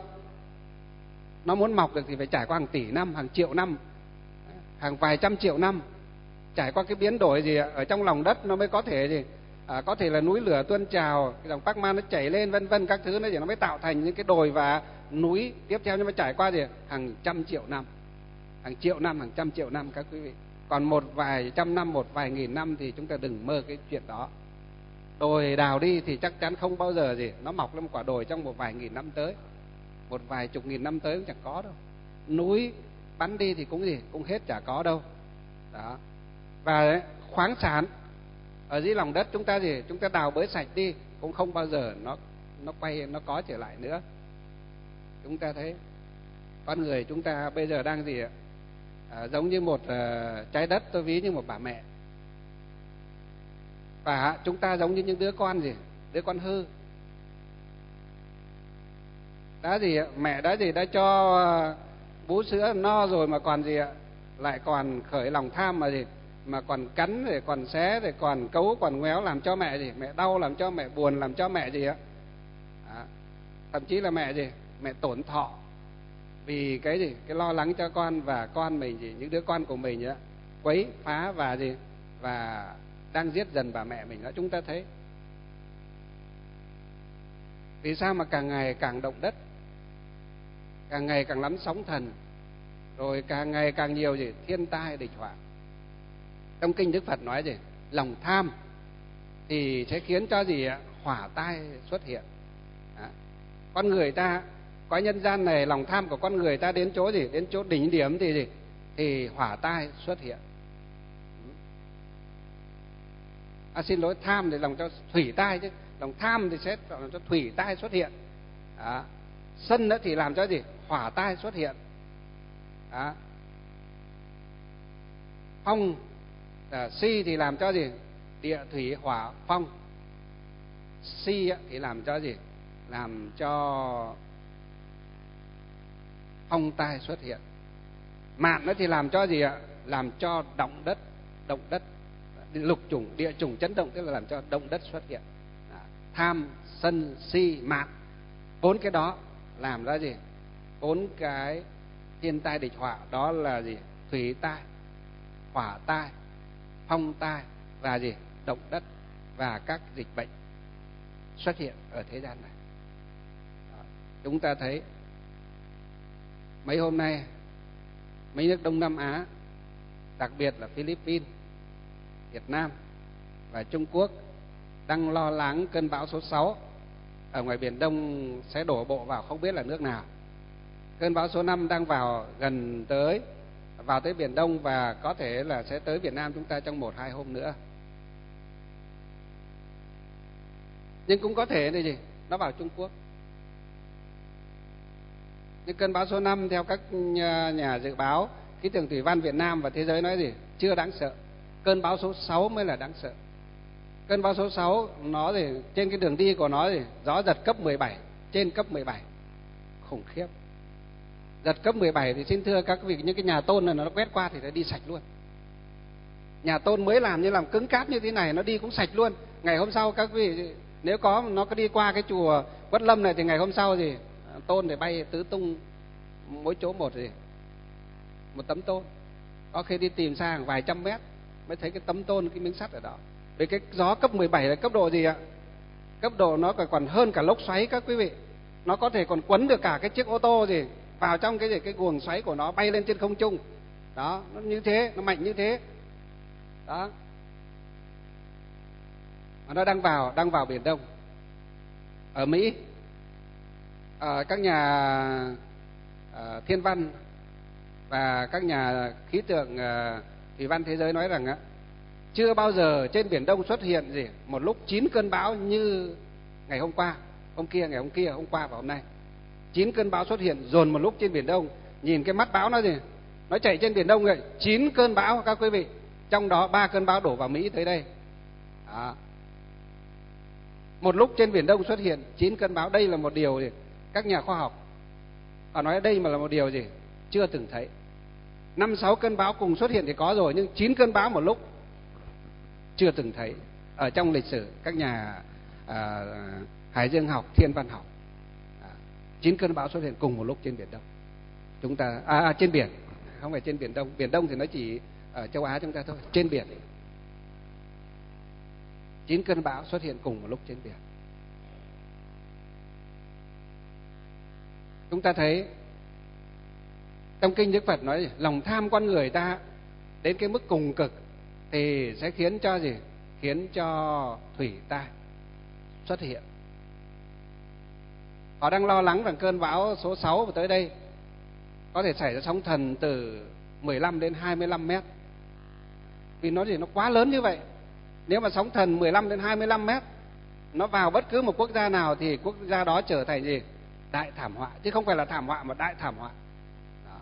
Nó muốn mọc được thì phải trải qua hàng tỷ năm, hàng triệu năm, hàng vài trăm triệu năm, trải qua cái biến đổi gì ở trong lòng đất nó mới có thể gì à, có thể là núi lửa tuôn trào, cái dòng Bắc Man nó chảy lên vân vân các thứ, nó thì nó mới tạo thành những cái đồi và núi tiếp theo, nhưng mà trải qua gì hàng trăm triệu năm, hàng triệu năm, hàng trăm triệu năm các quý vị. Còn một vài trăm năm, một vài nghìn năm thì chúng ta đừng mơ cái chuyện đó. Đồi đào đi thì chắc chắn không bao giờ gì nó mọc lên một quả đồi trong một vài nghìn năm tới, một vài chục nghìn năm tới cũng chẳng có đâu. Núi bắn đi thì cũng gì cũng hết, chả có đâu. Đó. Và đấy, khoáng sản ở dưới lòng đất chúng ta gì chúng ta đào bới sạch đi cũng không bao giờ nó nó quay nó có trở lại nữa. Chúng ta thấy con người chúng ta bây giờ đang gì ạ? À, giống như một uh, trái đất, tôi ví như một bà mẹ, và chúng ta giống như những đứa con gì đứa con hư. Đã gì ạ? Mẹ đã gì đã cho bú sữa no rồi mà còn gì ạ, lại còn khởi lòng tham mà gì mà còn cắn rồi còn xé rồi còn cấu còn ngoéo, làm cho mẹ gì mẹ đau, làm cho mẹ buồn, làm cho mẹ gì ạ à, thậm chí là mẹ gì mẹ tổn thọ vì cái gì cái lo lắng cho con, và con mình gì những đứa con của mình á quấy phá và gì và đang giết dần bà mẹ mình đó. Chúng ta thấy vì sao mà càng ngày càng động đất, càng ngày càng lắm sóng thần, rồi càng ngày càng nhiều gì thiên tai địch họa. Trong kinh Đức Phật nói gì lòng tham thì sẽ khiến cho gì ạ hỏa tai xuất hiện. Đó. Con người ta có nhân gian này, lòng tham của con người ta đến chỗ gì đến chỗ đỉnh điểm thì gì thì hỏa tai xuất hiện. À, xin lỗi, tham thì lòng cho thủy tai chứ, lòng tham thì sẽ làm cho thủy tai xuất hiện. Đó. Sân đó thì làm cho gì hỏa tai xuất hiện. Đó. Phong à, si thì làm cho gì địa thủy hỏa phong. Si thì làm cho gì làm cho phong tai xuất hiện. Mạn nó thì làm cho gì ạ làm cho động đất, động đất lục chủng địa chủng chấn động, tức là làm cho động đất xuất hiện. Đó. Tham sân si mạn, bốn cái đó làm ra gì bốn cái thiên tai địch họa, đó là gì thủy tai hỏa tai, phong tai và gì? Động đất và các dịch bệnh xuất hiện ở thế gian này. Đó. Chúng ta thấy mấy hôm nay mấy nước Đông Nam Á, đặc biệt là Philippines, Việt Nam và Trung Quốc đang lo lắng cơn bão số sáu ở ngoài Biển Đông sẽ đổ bộ vào không biết là nước nào. Cơn bão số năm đang vào gần tới, vào tới Biển Đông và có thể là sẽ tới Việt Nam chúng ta trong một hai hôm nữa. Nhưng cũng có thể là gì? Nó vào Trung Quốc. Nhưng cơn bão số năm theo các nhà, nhà dự báo khí tượng thủy văn Việt Nam và thế giới nói gì? Chưa đáng sợ. Cơn bão số sáu mới là đáng sợ. Cơn bão số sáu nó thì trên cái đường đi của nó thì gió giật cấp mười bảy, trên cấp mười bảy. Khủng khiếp. Giật cấp mười bảy thì xin thưa các vị, những cái nhà tôn này nó quét qua thì nó đi sạch luôn. Nhà tôn mới làm như làm cứng cáp như thế này nó đi cũng sạch luôn. Ngày hôm sau các vị nếu có nó có đi qua cái chùa Quất Lâm này thì ngày hôm sau gì tôn để bay tứ tung mỗi chỗ một gì một tấm tôn, có khi đi tìm xa hàng vài trăm mét mới thấy cái tấm tôn, cái miếng sắt ở đó. Vì cái gió cấp mười bảy là cấp độ gì ạ? Cấp độ nó còn hơn cả lốc xoáy các quý vị. Nó có thể còn quấn được cả cái chiếc ô tô gì vào trong cái gì cái guồng xoáy của nó, bay lên trên không trung. Đó, nó như thế, nó mạnh như thế. Đó. Mà nó đang vào đang vào Biển Đông. Ở Mỹ, à, các nhà à, thiên văn và các nhà khí tượng à, thủy văn thế giới nói rằng á, chưa bao giờ trên Biển Đông xuất hiện gì một lúc chín cơn bão như ngày hôm qua, hôm kia, ngày hôm kia, hôm qua và hôm nay. Chín cơn bão xuất hiện dồn một lúc trên Biển Đông. Nhìn cái mắt bão nó gì, nó chạy trên Biển Đông vậy, chín cơn bão các quý vị. Trong đó ba cơn bão đổ vào Mỹ tới đây. Đó. Một lúc trên Biển Đông xuất hiện chín cơn bão, đây là một điều gì các nhà khoa học họ nói đây mà là một điều gì chưa từng thấy. Năm sáu cơn bão cùng xuất hiện thì có rồi, nhưng chín cơn bão một lúc chưa từng thấy ở trong lịch sử các nhà à, hải dương học, thiên văn học. À, chín cơn bão xuất hiện cùng một lúc trên Biển Đông. Chúng ta à, à trên biển, không phải trên Biển Đông. Biển Đông thì nó chỉ ở châu Á chúng ta thôi. Trên biển thì chín cơn bão xuất hiện cùng một lúc trên biển. Chúng ta thấy trong kinh Đức Phật nói gì? Lòng tham con người ta đến cái mức cùng cực thì sẽ khiến cho gì? Khiến cho thủy tai xuất hiện. Họ đang lo lắng rằng cơn bão số sáu tới đây có thể xảy ra sóng thần từ mười lăm đến hai mươi lăm mét. Vì nó gì nó quá lớn như vậy. Nếu mà sóng thần mười lăm đến hai mươi lăm mét nó vào bất cứ một quốc gia nào thì quốc gia đó trở thành gì? Đại thảm họa, chứ không phải là thảm họa mà đại thảm họa. Đó.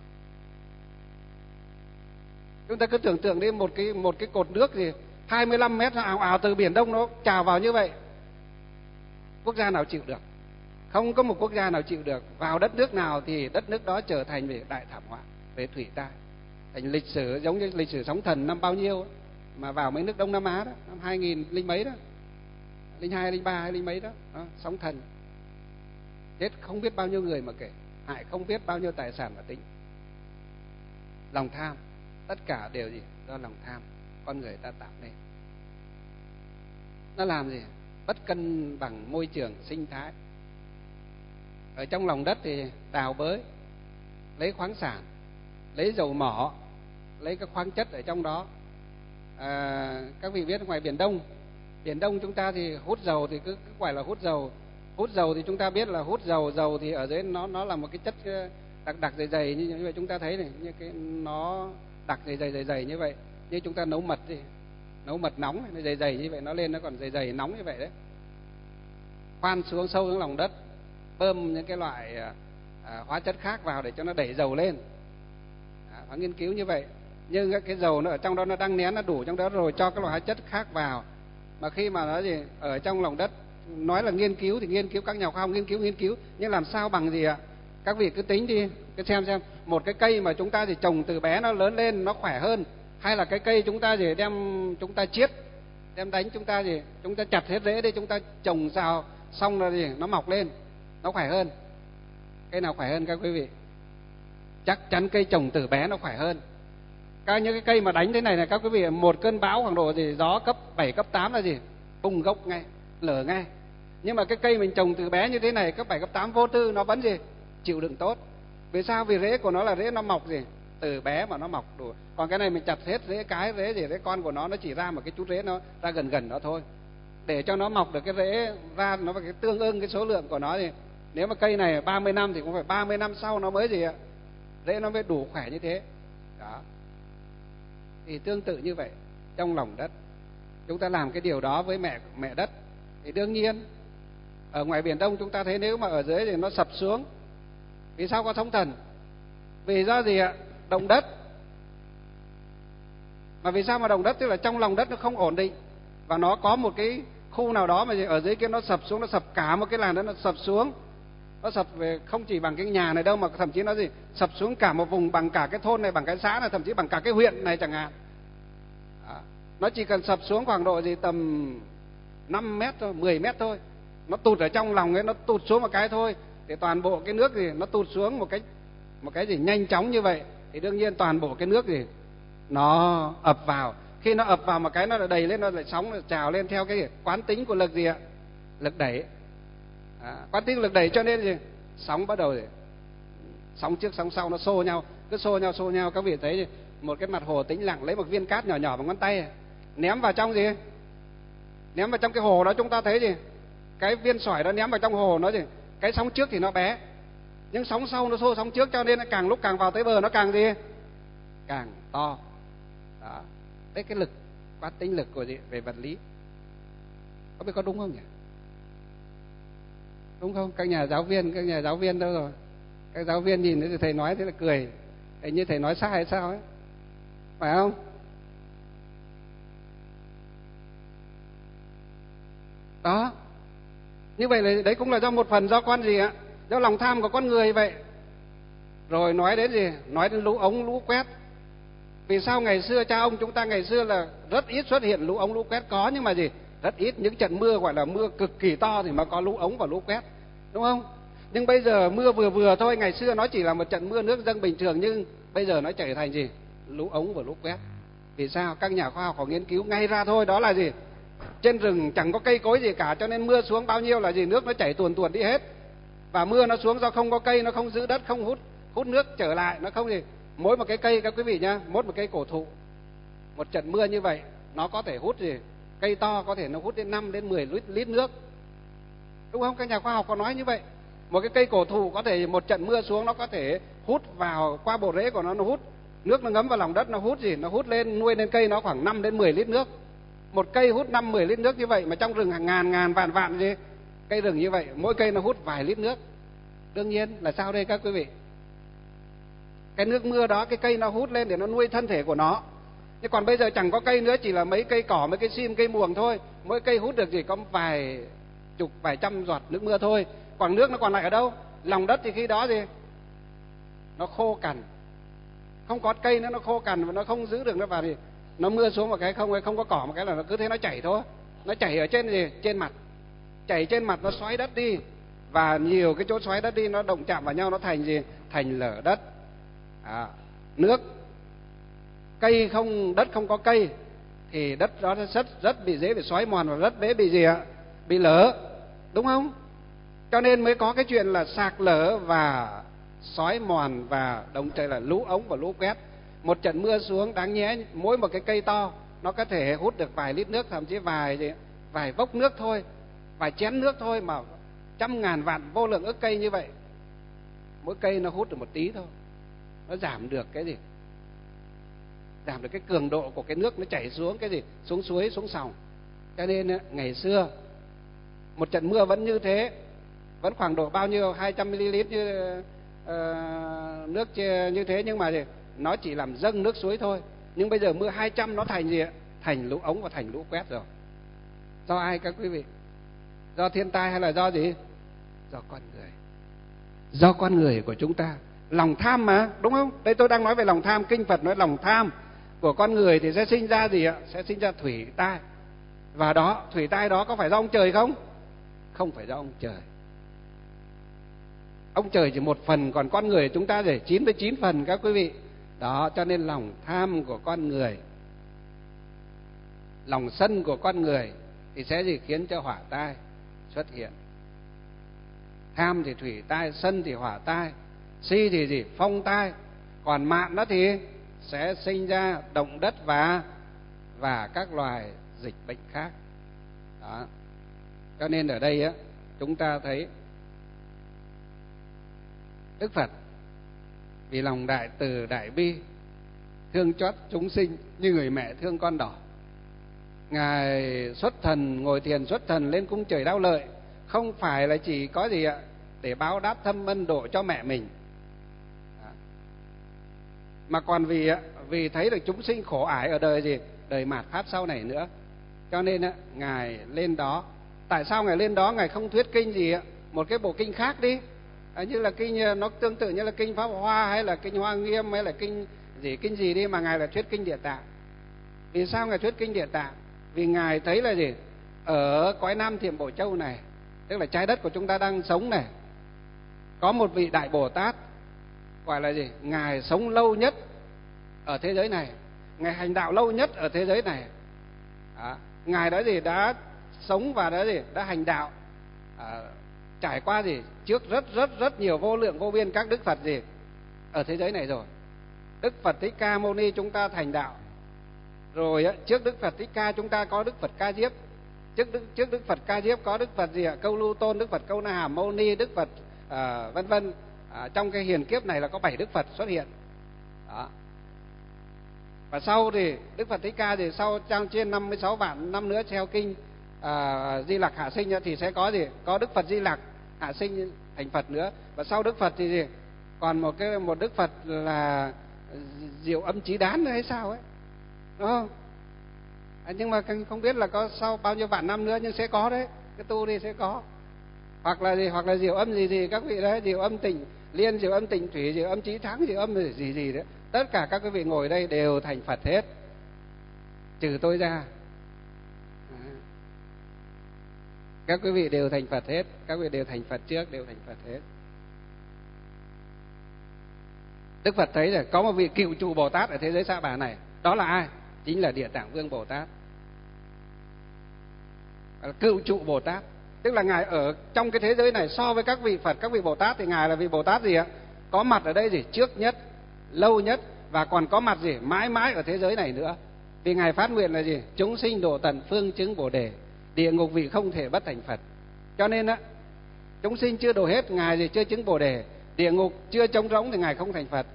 Chúng ta cứ tưởng tượng đi, một cái một cái cột nước gì hai mươi lăm mét nó ào ào từ Biển Đông nó trào vào như vậy. Quốc gia nào chịu được? Không có một quốc gia nào chịu được. Vào đất nước nào thì đất nước đó trở thành về đại thảm họa, về thủy tai. Thành lịch sử giống như lịch sử sóng thần năm bao nhiêu mà vào mấy nước Đông Nam Á đó, năm hai nghìn linh mấy đó, linh hai, linh ba hay linh mấy đó, đó, sóng thần chết không biết bao nhiêu người mà kể, hại không biết bao nhiêu tài sản mà tính. Lòng tham, tất cả đều gì do lòng tham con người ta tạo nên. Nó làm gì? Bất cân bằng môi trường sinh thái. Ở trong lòng đất thì đào bới, lấy khoáng sản, lấy dầu mỏ, lấy các khoáng chất ở trong đó. À, các vị biết ngoài Biển Đông, Biển Đông chúng ta thì hút dầu thì cứ, cứ gọi là hút dầu. Hút dầu thì chúng ta biết là hút dầu, dầu thì ở dưới nó nó là một cái chất đặc đặc dày dày như vậy, chúng ta thấy này, như cái nó đặc dày dày dày dày như vậy. Như chúng ta nấu mật thì nấu mật nóng nó dày dày như vậy, nó lên nó còn dày dày nóng như vậy đấy. Khoan xuống sâu xuống lòng đất, bơm những cái loại à, hóa chất khác vào để cho nó đẩy dầu lên. À, phải nghiên cứu như vậy. Nhưng cái dầu nó ở trong đó nó đang nén, nó đủ trong đó rồi cho các loại hóa chất khác vào. Mà khi mà nó gì ở trong lòng đất, nói là nghiên cứu thì nghiên cứu, các nhà khoa học nghiên cứu nghiên cứu nhưng làm sao bằng gì ạ? Các vị cứ tính đi, cứ xem xem một cái cây mà chúng ta thì trồng từ bé nó lớn lên nó khỏe hơn, hay là cái cây chúng ta gì đem chúng ta chiết, đem đánh chúng ta gì chúng ta chặt hết rễ đi, chúng ta trồng rào xong rồi gì nó mọc lên, nó khỏe hơn. Cây nào khỏe hơn các quý vị? Chắc chắn cây trồng từ bé nó khỏe hơn. Các những cái cây mà đánh thế này này các quý vị, một cơn bão khoảng độ gì gió cấp bảy cấp tám là gì? Bung gốc ngay, lở ngay. Nhưng mà cái cây mình trồng từ bé như thế này cấp bảy cấp tám vô tư nó vẫn gì? Chịu đựng tốt. Vì sao? Vì rễ của nó là rễ nó mọc gì? Từ bé mà nó mọc đủ. Còn cái này mình chặt hết rễ cái, rễ gì, rễ con của nó nó chỉ ra một cái chút rễ nó ra gần gần đó thôi. Để cho nó mọc được cái rễ ra nó phải cái tương ưng cái số lượng của nó thì nếu mà cây này ba mươi năm thì cũng phải ba mươi năm sau nó mới gì ạ? Rễ nó mới đủ khỏe như thế. Đó. Thì tương tự như vậy, trong lòng đất chúng ta làm cái điều đó với mẹ mẹ đất thì đương nhiên ở ngoài Biển Đông chúng ta thấy nếu mà ở dưới thì nó sập xuống. Vì sao có sóng thần? Vì do gì ạ? Động đất. Mà vì sao mà động đất? Tức là trong lòng đất nó không ổn định và nó có một cái khu nào đó mà ở dưới kia nó sập xuống, nó sập cả một cái làn đó, nó sập xuống. Nó sập về không chỉ bằng cái nhà này đâu mà thậm chí nó gì? Sập xuống cả một vùng, bằng cả cái thôn này, bằng cái xã này, thậm chí bằng cả cái huyện này chẳng hạn. Đó. Nó chỉ cần sập xuống khoảng độ gì tầm năm mét thôi, mười mét thôi. Nó tụt ở trong lòng ấy, nó tụt xuống một cái thôi thì toàn bộ cái nước gì nó tụt xuống một cái một cái gì nhanh chóng như vậy thì đương nhiên toàn bộ cái nước gì nó ập vào. Khi nó ập vào một cái nó lại đầy lên, nó lại sóng nó trào lên theo cái gì? Quán tính của lực gì ạ? Lực đẩy. À, quán tính lực đẩy cho nên gì? Sóng bắt đầu gì? Sóng trước sóng sau nó xô nhau, cứ xô nhau xô nhau. Các vị thấy gì? Một cái mặt hồ tĩnh lặng, lấy một viên cát nhỏ nhỏ bằng ngón tay ném vào trong gì? Ném vào trong cái hồ đó, chúng ta thấy gì? Cái viên sỏi đó ném vào trong hồ nó gì? Cái sóng trước thì nó bé, nhưng sóng sau nó xô sóng trước, cho nên càng lúc càng vào tới bờ nó càng gì? Càng to. Đó. Đấy cái lực, quán tính lực của gì? Về vật lý. Có biết có đúng không nhỉ? Đúng không? Các nhà giáo viên, các nhà giáo viên đâu rồi? Các giáo viên nhìn thấy thầy nói thế là cười, hình như thầy nói sai hay sao ấy, phải không? Đó. Như vậy là đấy cũng là do một phần do con gì ạ? Do lòng tham của con người vậy. Rồi nói đến gì? Nói đến lũ ống lũ quét. Vì sao ngày xưa cha ông chúng ta ngày xưa là rất ít xuất hiện lũ ống lũ quét, có nhưng mà gì? Rất ít, những trận mưa gọi là mưa cực kỳ to thì mới có lũ ống và lũ quét, đúng không? Nhưng bây giờ mưa vừa vừa thôi, ngày xưa nó chỉ là một trận mưa nước dâng bình thường, nhưng bây giờ nó trở thành gì? Lũ ống và lũ quét. Vì sao? Các nhà khoa học họ nghiên cứu ngay ra thôi, đó là gì? Trên rừng chẳng có cây cối gì cả, cho nên mưa xuống bao nhiêu là gì? Nước nó chảy tuồn tuồn đi hết. Và mưa nó xuống do không có cây, nó không giữ đất, không hút hút nước trở lại, nó không gì. Mỗi một cái cây các quý vị nhá, mỗi một cây cổ thụ, một trận mưa như vậy nó có thể hút gì? Cây to có thể nó hút đến năm đến mười lít, lít nước, đúng không? Các nhà khoa học có nói như vậy. Một cái cây cổ thụ có thể một trận mưa xuống nó có thể hút vào qua bộ rễ của nó, nó hút nước, nó ngấm vào lòng đất, nó hút gì? Nó hút lên, nuôi lên cây nó khoảng năm đến mười lít nước. Một cây hút năm mười lít nước như vậy, mà trong rừng hàng ngàn ngàn vạn vạn gì cây rừng như vậy, mỗi cây nó hút vài lít nước. Đương nhiên là sao đây các quý vị? Cái nước mưa đó cái cây nó hút lên để nó nuôi thân thể của nó. Nhưng còn bây giờ chẳng có cây nữa, chỉ là mấy cây cỏ, mấy cây sim, cây muồng thôi. Mỗi cây hút được gì có vài chục, vài trăm giọt nước mưa thôi. Còn nước nó còn lại ở đâu? Lòng đất thì khi đó gì? Nó khô cằn. Không có cây nữa, nó khô cằn và nó không giữ được nó vào thì nó mưa xuống một cái không không có cỏ một cái là nó cứ thế nó chảy thôi. Nó chảy ở trên gì? Trên mặt. Chảy trên mặt nó xoáy đất đi. Và nhiều cái chỗ xoáy đất đi nó động chạm vào nhau, nó thành gì? Thành lở đất. À, nước. Cây không, đất không có cây thì đất đó rất rất bị dễ bị xói mòn và rất dễ bị gì ạ? Bị lở, đúng không? Cho nên mới có cái chuyện là sạt lở và xói mòn và đồng thời là lũ ống và lũ quét. Một trận mưa xuống đáng nhẽ mỗi một cái cây to nó có thể hút được vài lít nước, thậm chí vài gì, vài vốc nước thôi, vài chén nước thôi, mà trăm ngàn vạn vô lượng ức cây như vậy, mỗi cây nó hút được một tí thôi, nó giảm được cái gì? Giảm được cái cường độ của cái nước nó chảy xuống cái gì? Xuống suối, xuống sòng. Cho nên ngày xưa một trận mưa vẫn như thế, vẫn khoảng độ bao nhiêu hai trăm mi li lít như uh, nước như thế, nhưng mà gì? Nó chỉ làm dâng nước suối thôi. Nhưng bây giờ mưa hai trăm nó thành gì ạ? Thành lũ ống và thành lũ quét rồi. Do ai các quý vị? Do thiên tai hay là do gì? Do con người. Do con người của chúng ta. Lòng tham mà, đúng không? Đây tôi đang nói về lòng tham. Kinh Phật nói lòng tham của con người thì sẽ sinh ra gì ạ? Sẽ sinh ra thủy tai. Và đó, thủy tai đó có phải do ông trời không? Không phải do ông trời. Ông trời chỉ một phần, còn con người chúng ta để chín mươi chín phần các quý vị. Đó, cho nên lòng tham của con người, lòng sân của con người thì sẽ gì khiến cho hỏa tai xuất hiện. Tham thì thủy tai, sân thì hỏa tai, si thì gì phong tai, còn mạn đó thì sẽ sinh ra động đất và và các loài dịch bệnh khác. Đó. Cho nên ở đây á, chúng ta thấy Đức Phật vì lòng đại từ đại bi, thương chót chúng sinh như người mẹ thương con đỏ. Ngài xuất thần, ngồi thiền xuất thần lên cung trời Đao Lợi, không phải là chỉ có gì ạ để báo đáp thâm ân độ cho mẹ mình, mà còn vì vì thấy được chúng sinh khổ ải ở đời gì đời mạt pháp sau này nữa. Cho nên Ngài lên đó. Tại sao Ngài lên đó? Ngài không thuyết kinh gì ạ một cái bộ kinh khác đi, à, như là kinh nó tương tự như là kinh Pháp Hoa hay là kinh Hoa Nghiêm hay là kinh gì kinh gì đi, mà Ngài là thuyết kinh Địa Tạng. Vì sao Ngài thuyết kinh Địa Tạng? Vì Ngài thấy là gì, ở cõi Nam Thiểm Bộ Châu này, tức là trái đất của chúng ta đang sống này, có một vị Đại Bồ Tát gọi là gì, Ngài sống lâu nhất ở thế giới này, Ngài hành đạo lâu nhất ở thế giới này. Đó. Ngài đã gì đã sống và đã gì đã hành đạo, à, trải qua gì trước rất rất rất nhiều vô lượng vô biên các đức Phật gì ở thế giới này rồi. Đức Phật Thích Ca Mâu Ni chúng ta thành đạo rồi á, trước Đức Phật Thích Ca chúng ta có Đức Phật Ca Diếp, trước Đức trước Đức Phật Ca Diếp có Đức Phật gì ạ Câu Lưu Tôn, Đức Phật Câu Na Hàm Mâu Ni, Đức Phật à, vân vân. À, trong cái hiền kiếp này là có bảy Đức Phật xuất hiện. Đó. Và sau thì Đức Phật Thích Ca thì sau trong trên năm mươi sáu vạn năm nữa theo kinh à, Di Lặc hạ sinh thì sẽ có gì có Đức Phật Di Lặc hạ sinh thành Phật nữa. Và sau Đức Phật thì gì còn một cái một Đức Phật là Diệu Âm Chí Đán nữa hay sao ấy, đúng không? À, nhưng mà không biết là có sau bao nhiêu vạn năm nữa, nhưng sẽ có đấy, cái tu đi sẽ có. Hoặc là gì hoặc là Diệu Âm gì gì các vị đấy, Diệu Âm Tịnh Liên, Diệu Âm Tịnh Thủy, Diệu Âm Chí Thắng, Diệu Âm gì gì đấy, tất cả các quý vị ngồi đây đều thành Phật hết, trừ tôi ra. Các quý vị đều thành Phật hết, các vị đều thành Phật trước, đều thành Phật hết. Đức Phật thấy là có một vị cựu trụ Bồ Tát ở thế giới Sa Bà này, đó là ai? Chính là Địa Tạng Vương Bồ Tát. Cựu trụ Bồ Tát, tức là Ngài ở trong cái thế giới này so với các vị Phật, các vị Bồ Tát thì Ngài là vị Bồ Tát gì ạ? Có mặt ở đây gì trước nhất, lâu nhất, và còn có mặt gì mãi mãi ở thế giới này nữa. Vì Ngài phát nguyện là gì? Chúng sinh độ tận phương chứng Bồ Đề, địa ngục vị không thể bất thành Phật. Cho nên á, chúng sinh chưa độ hết, Ngài gì chưa chứng Bồ Đề, địa ngục chưa trống rỗng thì Ngài không thành Phật.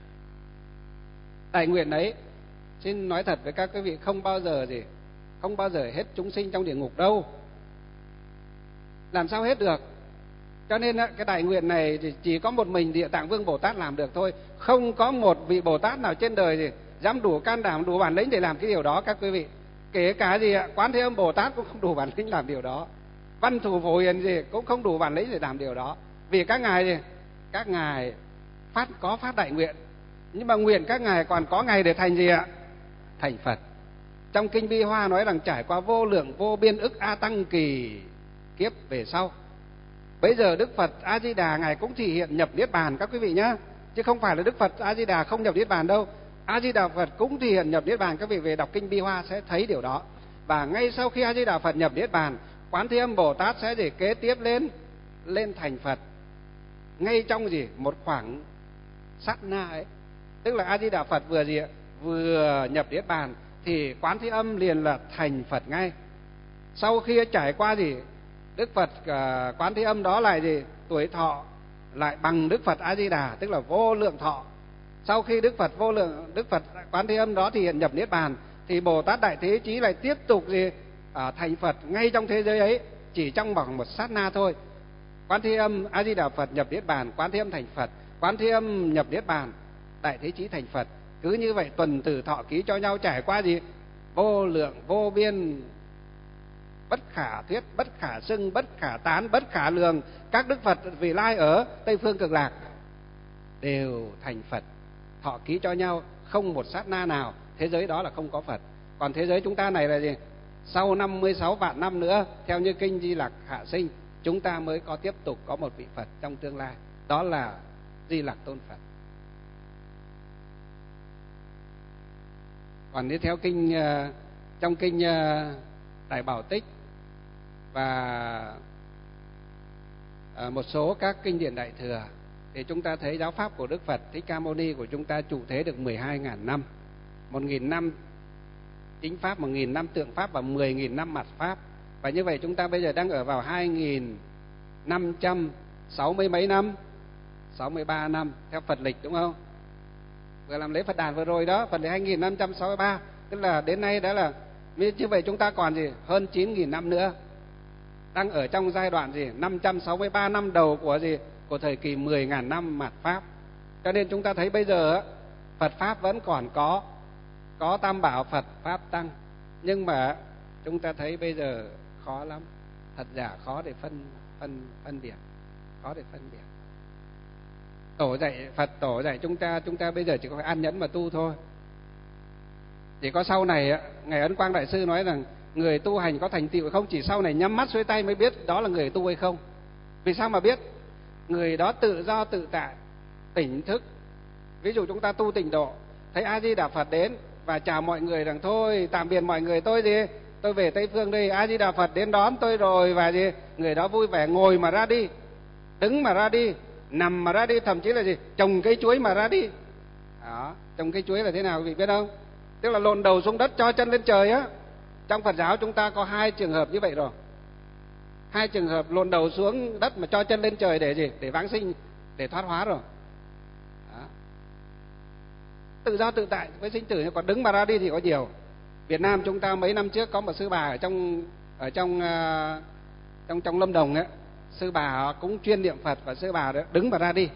Đại nguyện ấy, xin nói thật với các quý vị, không bao giờ gì không bao giờ hết chúng sinh trong địa ngục đâu, làm sao hết được. Cho nên cái đại nguyện này thì chỉ có một mình Địa Tạng Vương Bồ Tát làm được thôi, không có một vị Bồ Tát nào trên đời gì dám đủ can đảm, đủ bản lĩnh để làm cái điều đó các quý vị. Kể cả gì ạ, Quán Thế Âm Bồ Tát cũng không đủ bản lĩnh làm điều đó, Văn Thù Phổ Hiền gì cũng không đủ bản lĩnh để làm điều đó. Vì các ngài gì các ngài phát có phát đại nguyện, nhưng mà nguyện các ngài còn có ngày để thành gì ạ? Thành Phật. Trong kinh Bi Hoa nói rằng trải qua vô lượng vô biên ức a tăng kỳ kiếp về sau, bây giờ Đức Phật A Di Đà Ngài cũng thị hiện nhập niết bàn các quý vị nhá, chứ không phải là Đức Phật A Di Đà không nhập niết bàn đâu. A Di Đà Phật cũng thị hiện nhập niết bàn, các vị về đọc kinh Bi Hoa sẽ thấy điều đó. Và ngay sau khi A Di Đà Phật nhập niết bàn, Quán Thế Âm Bồ Tát sẽ để kế tiếp lên lên thành Phật ngay trong gì một khoảng sát na ấy. Tức là A Di Đà Phật vừa gì vừa nhập niết bàn thì Quán Thế Âm liền là thành Phật ngay. Sau khi trải qua gì Đức Phật uh, Quán Thế Âm đó lại gì tuổi thọ lại bằng Đức Phật A Di Đà, tức là vô lượng thọ. Sau khi Đức Phật vô lượng Đức Phật Quán Thế Âm đó thì hiện nhập niết bàn, thì Bồ Tát Đại Thế Chí lại tiếp tục gì à, thành Phật ngay trong thế giới ấy, chỉ trong vòng một sát na thôi. Quán Thế Âm A Di Đà Phật nhập niết bàn, Quán Thế Âm thành Phật, Quán Thế Âm nhập niết bàn, Đại Thế Chí thành Phật. Cứ như vậy tuần tử thọ ký cho nhau, trải qua gì vô lượng vô biên, bất khả thuyết, bất khả xưng, bất khả tán, bất khả lường các Đức Phật vị lai ở Tây Phương Cực Lạc đều thành Phật, thọ ký cho nhau, không một sát na nào thế giới đó là không có Phật. Còn thế giới chúng ta này là gì? Sau năm mươi sáu vạn năm nữa, theo như kinh Di Lặc hạ sinh, chúng ta mới có tiếp tục có một vị Phật trong tương lai, đó là Di Lặc Tôn Phật. Còn nếu theo kinh uh, trong kinh uh, Đại Bảo Tích và uh, một số các kinh điển Đại Thừa thì chúng ta thấy giáo pháp của Đức Phật Thích Ca Mâu Ni của chúng ta trụ thế được mười hai nghìn năm, một nghìn năm chính pháp, một nghìn năm tượng pháp và mười nghìn năm mặt pháp. Và như vậy chúng ta bây giờ đang ở vào hai nghìn năm trăm sáu mươi mấy năm, sáu mươi ba năm theo Phật lịch, đúng không? Vừa làm lễ Phật đàn vừa rồi đó, Phật lịch hai nghìn năm trăm sáu mươi ba, tức là đến nay đã là như vậy chúng ta còn gì hơn chín nghìn năm nữa, đang ở trong giai đoạn gì năm trăm sáu mươi ba năm đầu của gì của thời kỳ mười nghìn năm mạt pháp. Cho nên chúng ta thấy bây giờ Phật pháp vẫn còn có có tam bảo Phật pháp tăng, nhưng mà chúng ta thấy bây giờ khó lắm, thật giả khó để phân phân phân biệt, khó để phân biệt. Tổ dạy Phật tổ dạy chúng ta, chúng ta bây giờ chỉ có phải an nhẫn mà tu thôi. Chỉ có sau này ngài Ấn Quang Đại Sư nói rằng người tu hành có thành tựu hay không chỉ sau này nhắm mắt xuôi tay mới biết đó là người tu hay không. Vì sao mà biết? Người đó tự do tự tại, tỉnh thức. Ví dụ chúng ta tu tịnh độ, thấy A Di Đà Phật đến và chào mọi người rằng thôi tạm biệt mọi người, tôi gì tôi về Tây Phương đây, A Di Đà Phật đến đón tôi rồi, và gì người đó vui vẻ ngồi mà ra đi, đứng mà ra đi, nằm mà ra đi, thậm chí là gì trồng cây chuối mà ra đi. Đó, trồng cây chuối là thế nào quý vị biết không? Tức là lộn đầu xuống đất cho chân lên trời á. Trong Phật giáo chúng ta có hai trường hợp như vậy rồi. Hai trường hợp lộn đầu xuống đất mà cho chân lên trời để gì? Để vãng sinh, để thoát hóa rồi. Đó. Tự do tự tại với sinh tử, còn đứng mà ra đi thì có nhiều. Việt Nam chúng ta mấy năm trước có một sư bà ở trong ở trong uh, trong trong Lâm Đồng ấy, sư bà cũng chuyên niệm Phật và sư bà đó đứng mà ra đi.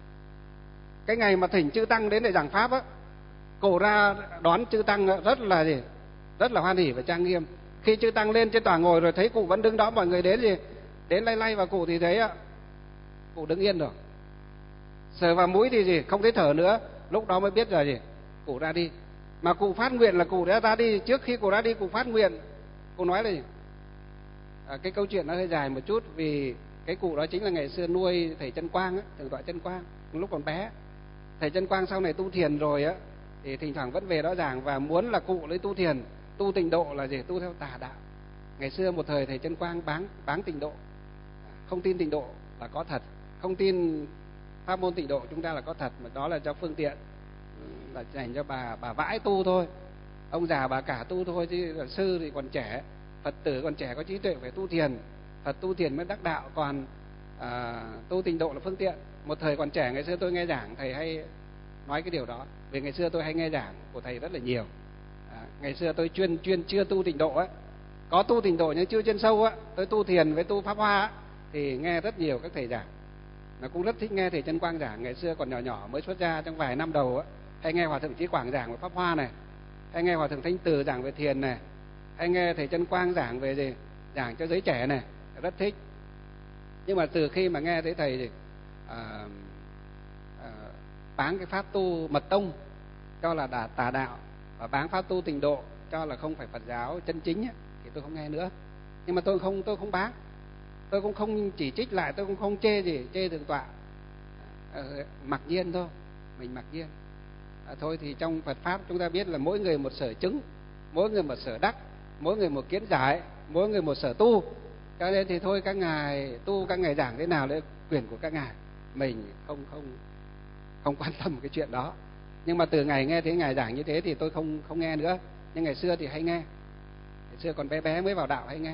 Cái ngày mà thỉnh chư tăng đến để giảng pháp á, cổ ra đón chư tăng rất là gì? Rất là hoan hỉ và trang nghiêm. Khi chư tăng lên trên tòa ngồi rồi thấy cụ vẫn đứng đó, mọi người đến gì? Đến lay lay vào cụ thì thấy á, cụ đứng yên rồi. Sờ vào mũi thì gì? Không thấy thở nữa. Lúc đó mới biết là gì? Cụ ra đi. Mà cụ phát nguyện là cụ đã ra đi. Trước khi cụ ra đi cụ phát nguyện, cụ nói là gì? À, cái câu chuyện nó hơi dài một chút, vì cái cụ đó chính là ngày xưa nuôi thầy Chân Quang á, thượng tọa Chân Quang lúc còn bé. Thầy Chân Quang sau này tu thiền rồi á, thì thỉnh thoảng vẫn về đó giảng và muốn là cụ lấy tu thiền, tu tịnh độ là gì? Tu theo tà đạo. Ngày xưa một thời thầy Chân Quang bán bán tịnh độ, không tin tịnh độ là có thật, không tin pháp môn tịnh độ chúng ta là có thật, mà đó là cho phương tiện, là dành cho bà bà vãi tu thôi, ông già bà cả tu thôi, chứ là sư thì còn trẻ, Phật tử còn trẻ có trí tuệ phải tu thiền, Phật tu thiền mới đắc đạo, còn à, tu tịnh độ là phương tiện. Một thời còn trẻ, ngày xưa tôi nghe giảng thầy hay nói cái điều đó, vì ngày xưa tôi hay nghe giảng của thầy rất là nhiều. À, ngày xưa tôi chuyên chuyên chưa tu tịnh độ á, có tu tịnh độ nhưng chưa chuyên sâu á, tôi tu thiền với tu pháp hoa á, thì nghe rất nhiều các thầy giảng. Nó cũng rất thích nghe thầy Chân Quang giảng. Ngày xưa còn nhỏ nhỏ mới xuất gia, trong vài năm đầu á, hay nghe Hòa Thượng Chí Quảng giảng về pháp hoa này, hay nghe Hòa Thượng Thanh Từ giảng về thiền này, hay nghe thầy Chân Quang giảng về gì, giảng cho giới trẻ này, rất thích. Nhưng mà từ khi mà nghe thấy thầy thì à, à, bán cái pháp tu mật tông cho là đà, tà đạo, và bán pháp tu tịnh độ cho là không phải Phật giáo chân chính ấy, thì tôi không nghe nữa. Nhưng mà tôi không tôi không bán, tôi cũng không chỉ trích lại, tôi cũng không chê gì, chê thượng tọa, à, mặc nhiên thôi, mình mặc nhiên. À, thôi thì trong Phật pháp chúng ta biết là mỗi người một sở chứng, mỗi người một sở đắc, mỗi người một kiến giải, mỗi người một sở tu. Cho nên thì thôi các ngài tu, các ngài giảng thế nào đấy quyền của các ngài, mình không không không quan tâm cái chuyện đó. Nhưng mà từ ngày nghe thấy ngài giảng như thế thì tôi không không nghe nữa. Nhưng ngày xưa thì hay nghe, ngày xưa còn bé bé mới vào đạo hay nghe.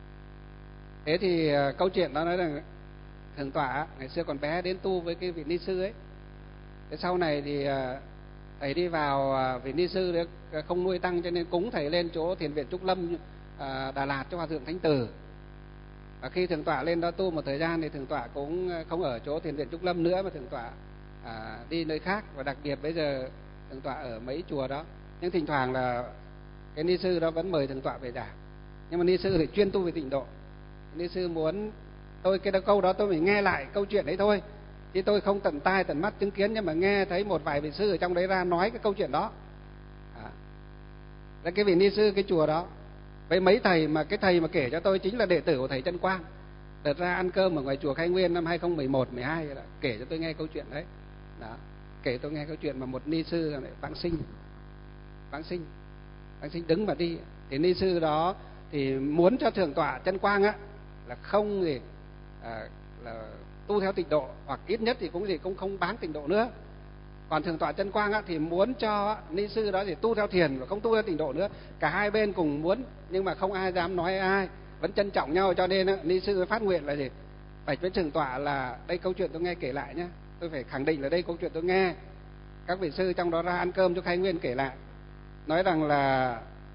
Thế thì uh, câu chuyện đó nói rằng thượng tọa ngày xưa còn bé đến tu với cái vị ni sư ấy. Thế sau này thì uh, thầy đi vào uh, vị ni sư đấy, uh, không nuôi tăng cho nên cúng thầy lên chỗ thiền viện Trúc Lâm uh, Đà Lạt cho Hòa Thượng Thanh Từ. Và khi thượng tọa lên đó tu một thời gian thì thượng tọa cũng không ở chỗ thiền viện Trúc Lâm nữa, mà thượng tọa à, đi nơi khác. Và đặc biệt bây giờ thượng tọa ở mấy chùa đó, nhưng thỉnh thoảng là cái ni sư đó vẫn mời thượng tọa về giảng. Nhưng mà ni sư thì chuyên tu về tịnh độ. Ni sư muốn tôi cái đó, câu đó tôi phải nghe lại câu chuyện đấy thôi, chứ tôi không tận tai tận mắt chứng kiến, nhưng mà nghe thấy một vài vị sư ở trong đấy ra nói cái câu chuyện đó. À, là cái vị ni sư cái chùa đó với mấy thầy, mà cái thầy mà kể cho tôi chính là đệ tử của thầy Chân Quang. Đợt ra ăn cơm ở ngoài chùa Khai Nguyên năm hai không một một, mười hai, kể cho tôi nghe câu chuyện đấy. Đó, kể tôi nghe câu chuyện mà một ni sư vãng sinh, vãng sinh vãng sinh đứng mà đi. Thì ni sư đó thì muốn cho thượng tọa Chân Quang á là không gì à, là tu theo tịnh độ, hoặc ít nhất thì cũng gì cũng không bán tịnh độ nữa. Còn thượng tọa Chân Quang á thì muốn cho ni sư đó thì tu theo thiền và không tu theo tịnh độ nữa. Cả hai bên cùng muốn, nhưng mà không ai dám nói ai, vẫn trân trọng nhau, cho nên á, ni sư phát nguyện là gì? Bạch với thượng tọa là đây câu chuyện tôi nghe kể lại nhé, tôi phải khẳng định là đây câu chuyện tôi nghe các vị sư trong đó ra ăn cơm cho Khai Nguyên kể lại, nói rằng là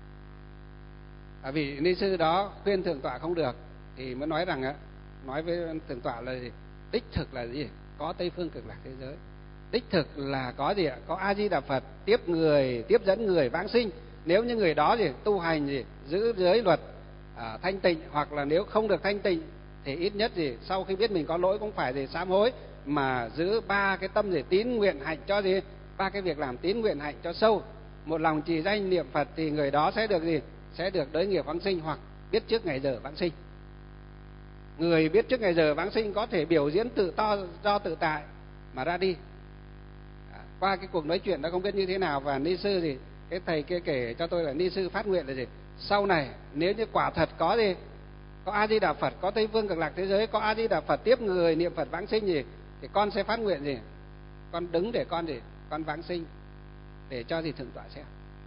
à, vị ni sư đó khuyên thượng tọa không được thì mới nói rằng á, nói với thượng tọa là gì? Đích thực là gì? Có Tây Phương Cực Lạc thế giới, đích thực là có gì ạ? Có A Di Đà Phật tiếp người, tiếp dẫn người vãng sinh. Nếu như người đó gì tu hành gì giữ giới luật à, thanh tịnh, hoặc là nếu không được thanh tịnh thì ít nhất gì sau khi biết mình có lỗi cũng phải gì sám hối, mà giữ ba cái tâm gì tín nguyện hạnh cho gì, ba cái việc làm tín nguyện hạnh cho sâu, một lòng trì danh niệm Phật, thì người đó sẽ được gì? Sẽ được đới nghiệp vãng sinh, hoặc biết trước ngày giờ vãng sinh. Người biết trước ngày giờ vãng sinh có thể biểu diễn tự to do tự tại mà ra đi. À, qua cái cuộc nói chuyện đó không biết như thế nào, và ni sư gì cái thầy kia kể cho tôi là ni sư phát nguyện là gì? Sau này nếu như quả thật có gì, có A Di Đà Phật, có Tây Phương Cực Lạc thế giới, có A Di Đà Phật tiếp người niệm Phật vãng sinh gì, thì con sẽ phát nguyện gì? Con đứng để con gì? Con vãng sinh để cho gì thượng tọa xem.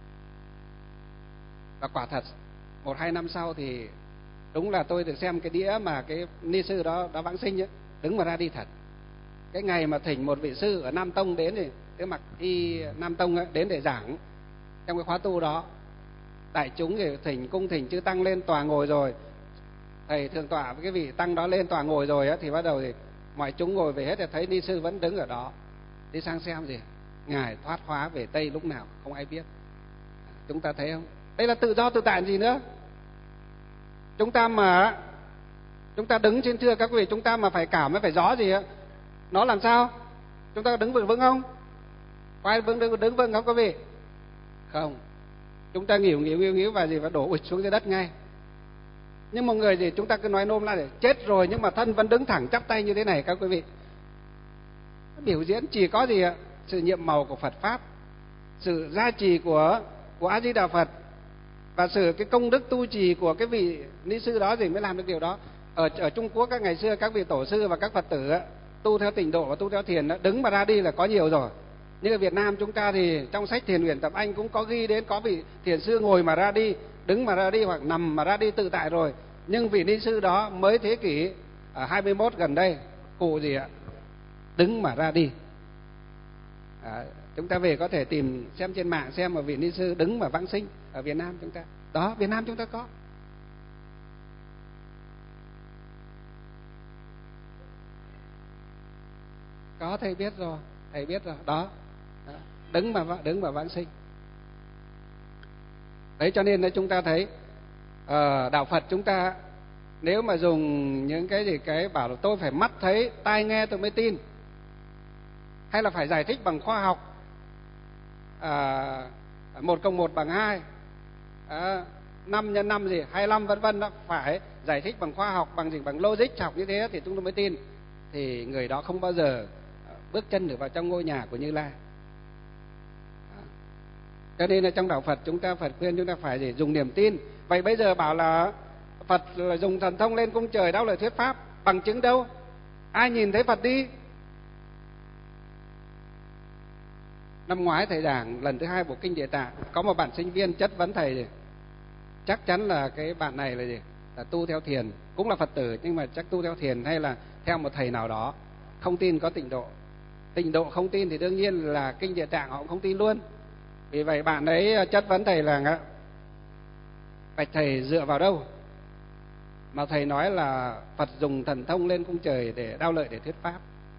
Và quả thật một hai năm sau thì đúng là tôi được xem cái đĩa mà cái ni sư đó đó vãng sinh ấy, đứng mà ra đi thật. Cái ngày mà thỉnh một vị sư ở Nam Tông đến thì cái mặc y Nam Tông ấy, đến để giảng trong cái khóa tu đó, đại chúng thì thỉnh cung thỉnh chư tăng lên tòa ngồi rồi, thầy thượng tọa với cái vị tăng đó lên tòa ngồi rồi á, thì bắt đầu thì mọi chúng ngồi về hết, thì thấy ni sư vẫn đứng ở đó. Đi sang xem gì ngài thoát hóa về Tây lúc nào không ai biết. Chúng ta thấy không? Đây là tự do tự tại gì nữa. Chúng ta mà chúng ta đứng trên thưa các vị, chúng ta mà phải cảm mới phải gió gì á, nó làm sao? Chúng ta đứng vững vững không? Có ai vững đứng, đứng vững không các vị? Không. Chúng ta nghỉu nghỉu nghỉu nghỉu và gì và đổ ụt xuống dưới đất ngay. Nhưng một người gì chúng ta cứ nói nôm la để chết rồi nhưng mà thân vẫn đứng thẳng chắp tay như thế này các quý vị. Biểu diễn chỉ có gì ạ? Sự nhiệm màu của Phật pháp, sự gia trì của của A Di Đà Phật, và sự cái công đức tu trì của cái vị ni sư đó thì mới làm được điều đó. Ở ở Trung Quốc các ngày xưa các vị tổ sư và các Phật tử á, tu theo tịnh độ và tu theo thiền á, đứng mà ra đi là có nhiều rồi. Nhưng ở Việt Nam chúng ta thì trong sách Thiền Uyển Tập Anh cũng có ghi đến có vị thiền sư ngồi mà ra đi, đứng mà ra đi, hoặc nằm mà ra đi tự tại rồi. Nhưng vị ni sư đó mới thế kỷ hai mươi mốt gần đây, cụ gì ạ? Đứng mà ra đi. À, chúng ta về có thể tìm xem trên mạng xem một vị ni sư đứng mà vãng sinh ở Việt Nam chúng ta. Đó, Việt Nam chúng ta có. Có, thầy biết rồi, thầy biết rồi, đó. Đó. Đứng mà đứng mà vãng sinh. Đấy, cho nên là chúng ta thấy ở đạo Phật chúng ta nếu mà dùng những cái gì cái bảo là tôi phải mắt thấy, tai nghe tôi mới tin, hay là phải giải thích bằng khoa học, à, một cộng một bằng hai, à, năm nhân năm gì, hai mươi lăm vân vân đó, phải giải thích bằng khoa học, bằng gì, bằng logic học như thế thì chúng tôi mới tin, thì người đó không bao giờ bước chân được vào trong ngôi nhà của Như Lai. Cho nên là trong đạo Phật chúng ta Phật khuyên chúng ta phải gì? Dùng niềm tin. Vậy bây giờ bảo là Phật là dùng thần thông lên cung trời đao lợi thuyết pháp, bằng chứng đâu? Ai nhìn thấy Phật đi? Năm ngoái thầy giảng lần thứ hai bộ kinh Địa Tạng, có một bạn sinh viên chất vấn thầy gì? Chắc chắn là cái bạn này là gì? Là tu theo thiền, cũng là Phật tử nhưng mà chắc tu theo thiền hay là theo một thầy nào đó, không tin có tịnh độ. Tịnh độ không tin thì đương nhiên là kinh Địa Tạng họ cũng không tin luôn. Vì vậy bạn ấy chất vấn thầy là: bạch thầy dựa vào đâu mà thầy nói là Phật dùng thần thông lên cung trời để đao lợi để thuyết pháp?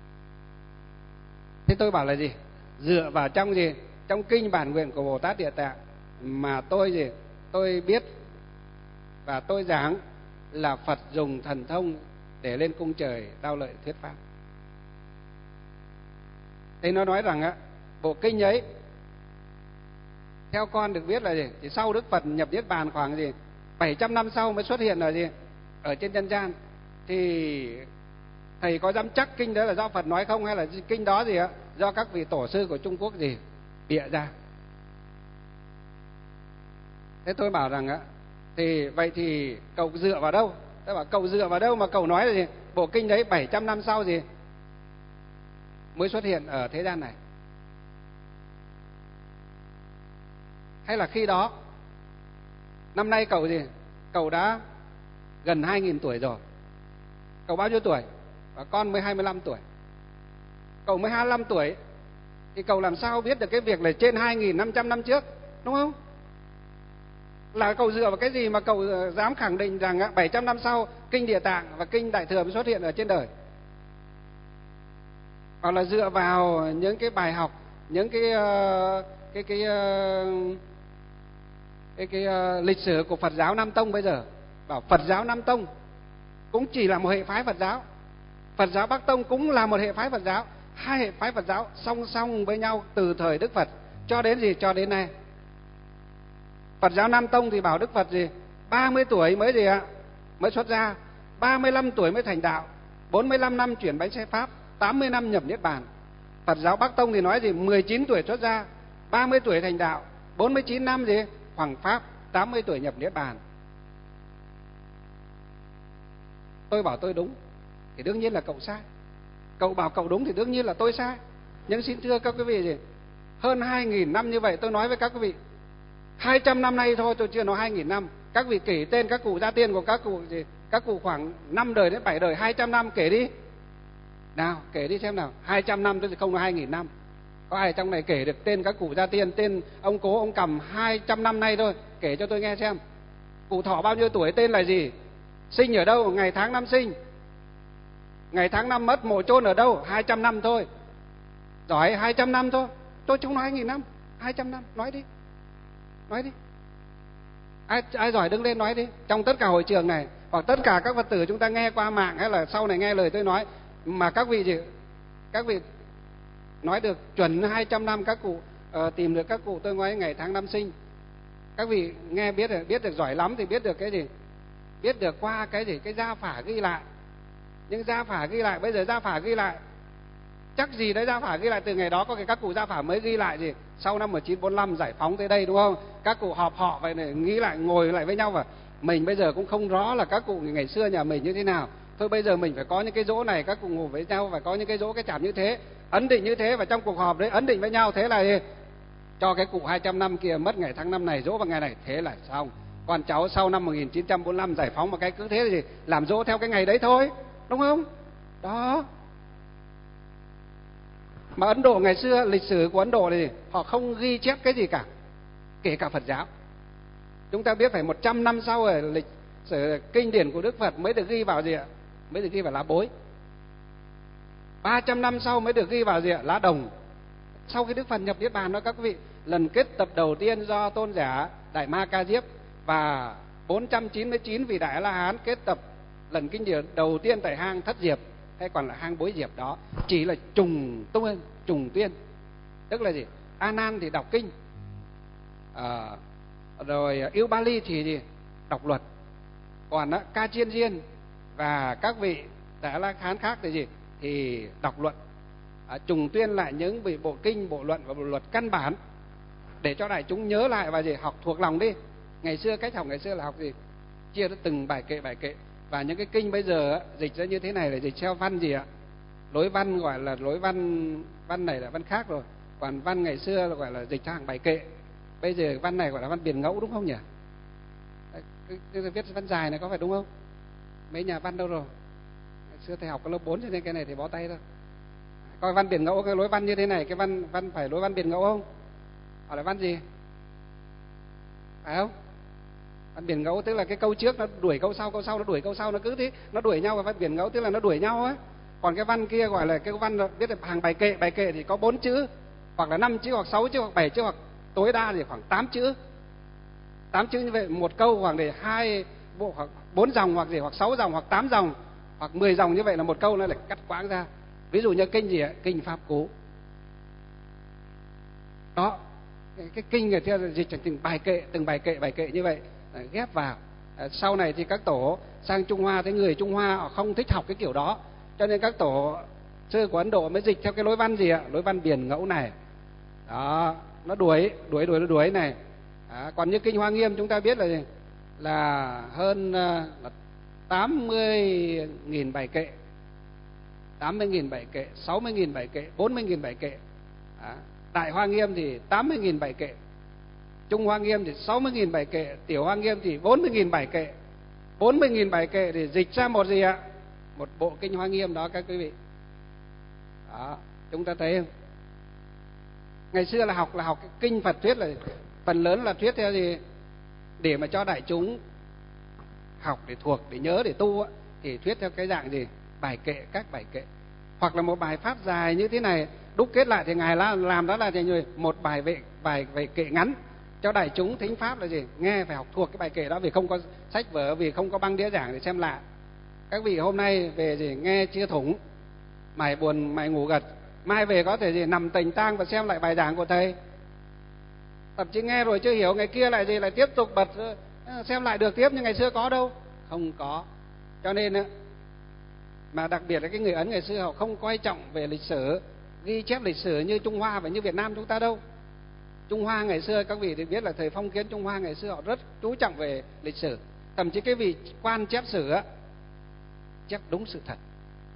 Thế tôi bảo là gì? Dựa vào trong gì? Trong kinh bản nguyện của Bồ Tát Địa Tạng mà tôi gì? Tôi biết và tôi giảng là Phật dùng thần thông để lên cung trời đao lợi thuyết pháp. Thế nó nói rằng á, bộ kinh ấy theo con được biết là gì? Thì sau Đức Phật nhập Niết Bàn khoảng gì? bảy trăm năm sau mới xuất hiện ở gì? Ở trên nhân gian. Thì thầy có dám chắc kinh đó là do Phật nói không, hay là kinh đó gì ạ? Do các vị tổ sư của Trung Quốc gì bịa ra? Thế tôi bảo rằng á, thì vậy thì cậu dựa vào đâu? Tôi bảo cậu dựa vào đâu mà cậu nói là gì? Bộ kinh đấy bảy trăm năm sau gì mới xuất hiện ở thế gian này? Hay là khi đó, năm nay cậu gì? Cậu đã gần hai nghìn tuổi rồi. Cậu bao nhiêu tuổi? Và con mới hai mươi lăm tuổi. Cậu mới hai mươi lăm tuổi thì cậu làm sao biết được cái việc là trên hai nghìn năm trăm năm trước, đúng không? Là cậu dựa vào cái gì mà cậu dám khẳng định rằng bảy trăm năm sau kinh Địa Tạng và kinh Đại Thừa mới xuất hiện ở trên đời? Hoặc là dựa vào những cái bài học, những cái uh, cái cái uh, cái, cái uh, lịch sử của Phật giáo Nam Tông bây giờ, bảo Phật giáo Nam Tông cũng chỉ là một hệ phái Phật giáo, Phật giáo Bắc Tông cũng là một hệ phái Phật giáo, hai hệ phái Phật giáo song song với nhau từ thời Đức Phật cho đến gì? Cho đến nay. Phật giáo Nam Tông thì bảo Đức Phật gì? ba mươi tuổi mới gì ạ? Mới xuất gia, ba mươi lăm tuổi mới thành đạo, bốn mươi lăm năm chuyển bánh xe Pháp, tám mươi năm nhập Niết Bàn. Phật giáo Bắc Tông thì nói gì? mười chín tuổi xuất gia, ba mươi tuổi thành đạo, bốn mươi chín năm gì? Hoằng Pháp, tám mươi tuổi nhập Niết Bàn. Tôi bảo tôi đúng thì đương nhiên là cậu sai. Cậu bảo cậu đúng thì đương nhiên là tôi sai. Nhưng xin thưa các quý vị gì? Hơn hai nghìn năm như vậy, tôi nói với các quý vị, hai trăm năm nay thôi, tôi chưa nói hai nghìn năm. Các vị kể tên các cụ gia tiên của các cụ gì? Các cụ khoảng năm đời đến bảy đời, hai trăm năm kể đi. Nào, kể đi xem nào. hai trăm năm tôi thì không nói hai nghìn năm. Có ai trong này kể được tên các cụ gia tiên, tên ông cố, ông cầm hai trăm năm nay thôi, kể cho tôi nghe xem. Cụ thọ bao nhiêu tuổi, tên là gì? Sinh ở đâu, ngày tháng năm sinh, ngày tháng năm mất, mộ chôn ở đâu? hai trăm năm thôi. Giỏi hai trăm năm thôi. Tôi không nói hai nghìn năm, hai trăm năm, nói đi. Nói đi. Ai, ai giỏi đứng lên nói đi. Trong tất cả hội trường này, hoặc tất cả các Phật tử chúng ta nghe qua mạng hay là sau này nghe lời tôi nói, mà các vị gì? Các vị nói được chuẩn hai trăm năm, các cụ uh, tìm được các cụ tôi nói ngày tháng năm sinh. Các vị nghe biết được, biết được giỏi lắm thì biết được cái gì? Biết được qua cái gì? Cái gia phả ghi lại. Nhưng gia phả ghi lại, bây giờ gia phả ghi lại chắc gì đấy, gia phả ghi lại từ ngày đó có cái các cụ gia phả mới ghi lại gì? Sau năm một nghìn chín trăm bốn mươi lăm giải phóng tới đây, đúng không? Các cụ họp họ vậy này, nghĩ lại, ngồi lại với nhau, và mình bây giờ cũng không rõ là các cụ ngày xưa nhà mình như thế nào. Thôi bây giờ mình phải có những cái dỗ này, các cụ ngồi với nhau và có những cái dỗ cái chạp như thế, ấn định như thế, và trong cuộc họp đấy ấn định với nhau, thế là gì? Cho cái cụ hai trăm năm kia mất ngày tháng năm này, dỗ vào ngày này, thế là xong. Còn cháu sau năm một nghìn chín trăm bốn mươi lăm giải phóng một cái cứ thế là gì? Làm dỗ theo cái ngày đấy thôi, đúng không? Đó. Mà Ấn Độ ngày xưa, lịch sử của Ấn Độ này, họ không ghi chép cái gì cả, kể cả Phật giáo. Chúng ta biết phải một trăm năm sau ở lịch sử kinh điển của Đức Phật mới được ghi vào gì ạ? Mới được ghi vào lá bối. ba trăm năm sau mới được ghi vào gì ạ? Lá đồng. Sau khi Đức Phật nhập Niết Bàn đó các vị, lần kết tập đầu tiên do tôn giả Đại Ma Ca Diếp và bốn trăm chín mươi chín vị Đại La Hán kết tập lần kinh điển đầu tiên tại hang Thất Diệp, hay còn là hang Bối Diệp đó, chỉ là trùng tuyên, trùng tuyên, tức là gì? A Nan thì đọc kinh, à, rồi Yêu Ba Ly thì gì? Đọc luật, còn đó, Ca Chiên Diên và các vị Đại La Hán khác thì gì? Thì đọc luận, à, trùng tuyên lại những vị bộ kinh, bộ luận và bộ luật căn bản để cho đại chúng nhớ lại và gì? Học thuộc lòng đi. Ngày xưa cách học ngày xưa là học gì? Chia ra từng bài kệ bài kệ. Và những cái kinh bây giờ dịch ra như thế này là dịch theo văn gì ạ? Lối văn gọi là lối văn, văn này là văn khác rồi. Còn văn ngày xưa là gọi là dịch theo hàng bài kệ. Bây giờ văn này gọi là văn biển ngẫu, đúng không nhỉ? Cái, cái, cái viết văn dài này có phải đúng không? Mấy nhà văn đâu rồi? Ngày xưa thầy học có lớp bốn cho nên cái này thì bó tay thôi. Coi văn biển ngẫu, cái lối văn như thế này, cái văn văn phải lối văn biển ngẫu không? Hoặc là văn gì? Phải không? Văn biển ngẫu tức là cái câu trước nó đuổi câu sau, câu sau nó đuổi câu sau, nó cứ thế, nó đuổi nhau. Và văn biển ngẫu tức là nó đuổi nhau á. Còn cái văn kia gọi là cái văn viết là hàng bài kệ, bài kệ thì có bốn chữ, hoặc là năm chữ, hoặc sáu chữ, hoặc bảy chữ, hoặc tối đa thì khoảng tám chữ. Tám chữ như vậy, một câu khoảng để hai bộ, hoặc bốn dòng, hoặc gì, hoặc sáu dòng, hoặc tám dòng, hoặc mười dòng, như vậy là một câu nó lại cắt quãng ra. Ví dụ như kinh gì ạ? Kinh Pháp Cú. Đó, cái, cái kinh người theo dịch thành từng bài kệ, từng bài kệ, bài kệ như vậy, ghép vào. À, sau này thì các tổ sang Trung Hoa, thấy người Trung Hoa họ không thích học cái kiểu đó, cho nên các tổ sư của Ấn Độ mới dịch theo cái lối văn gì ạ? Lối văn biển ngẫu này. Đó, nó đuổi, đuổi, đuổi, đuổi này. À, còn như kinh Hoa Nghiêm chúng ta biết là gì? Là hơn là tám mươi nghìn bài kệ, tám mươi nghìn bài kệ, sáu mươi nghìn bài kệ, bốn mươi nghìn bài kệ. À, Đại Hoa Nghiêm thì tám mươi nghìn bài kệ, Trung Hoa Nghiêm thì sáu mươi nghìn bài kệ, Tiểu Hoa Nghiêm thì bốn mươi nghìn bài kệ. bốn mươi nghìn bài kệ thì dịch ra một gì ạ? Một bộ kinh Hoa Nghiêm đó các quý vị. Đó, chúng ta thấy không? Ngày xưa là học là học kinh Phật thuyết, là phần lớn là thuyết theo gì? Để mà cho đại chúng học, để thuộc, để nhớ, để tu thì thuyết theo cái dạng gì? Bài kệ, các bài kệ. Hoặc là một bài pháp dài như thế này, đúc kết lại thì ngài làm đó là gì? Một bài vệ bài về kệ ngắn cho đại chúng thính pháp là gì? Nghe phải học thuộc cái bài kệ đó, vì không có sách vở, vì không có băng đĩa giảng để xem lại. Các vị hôm nay về gì nghe chia thủng, mày buồn mày ngủ gật, mai về có thể gì nằm tành tang và xem lại bài giảng của thầy. Thậm chí nghe rồi chưa hiểu, ngày kia lại gì lại tiếp tục bật xem lại được tiếp, nhưng ngày xưa có đâu, không có. Cho nên mà đặc biệt là cái người Ấn ngày xưa họ không coi trọng về lịch sử, ghi chép lịch sử như Trung Hoa và như Việt Nam chúng ta đâu. Trung Hoa ngày xưa các vị thì biết là thời phong kiến Trung Hoa ngày xưa họ rất chú trọng về lịch sử. Thậm chí cái vị quan chép sử á, chép đúng sự thật.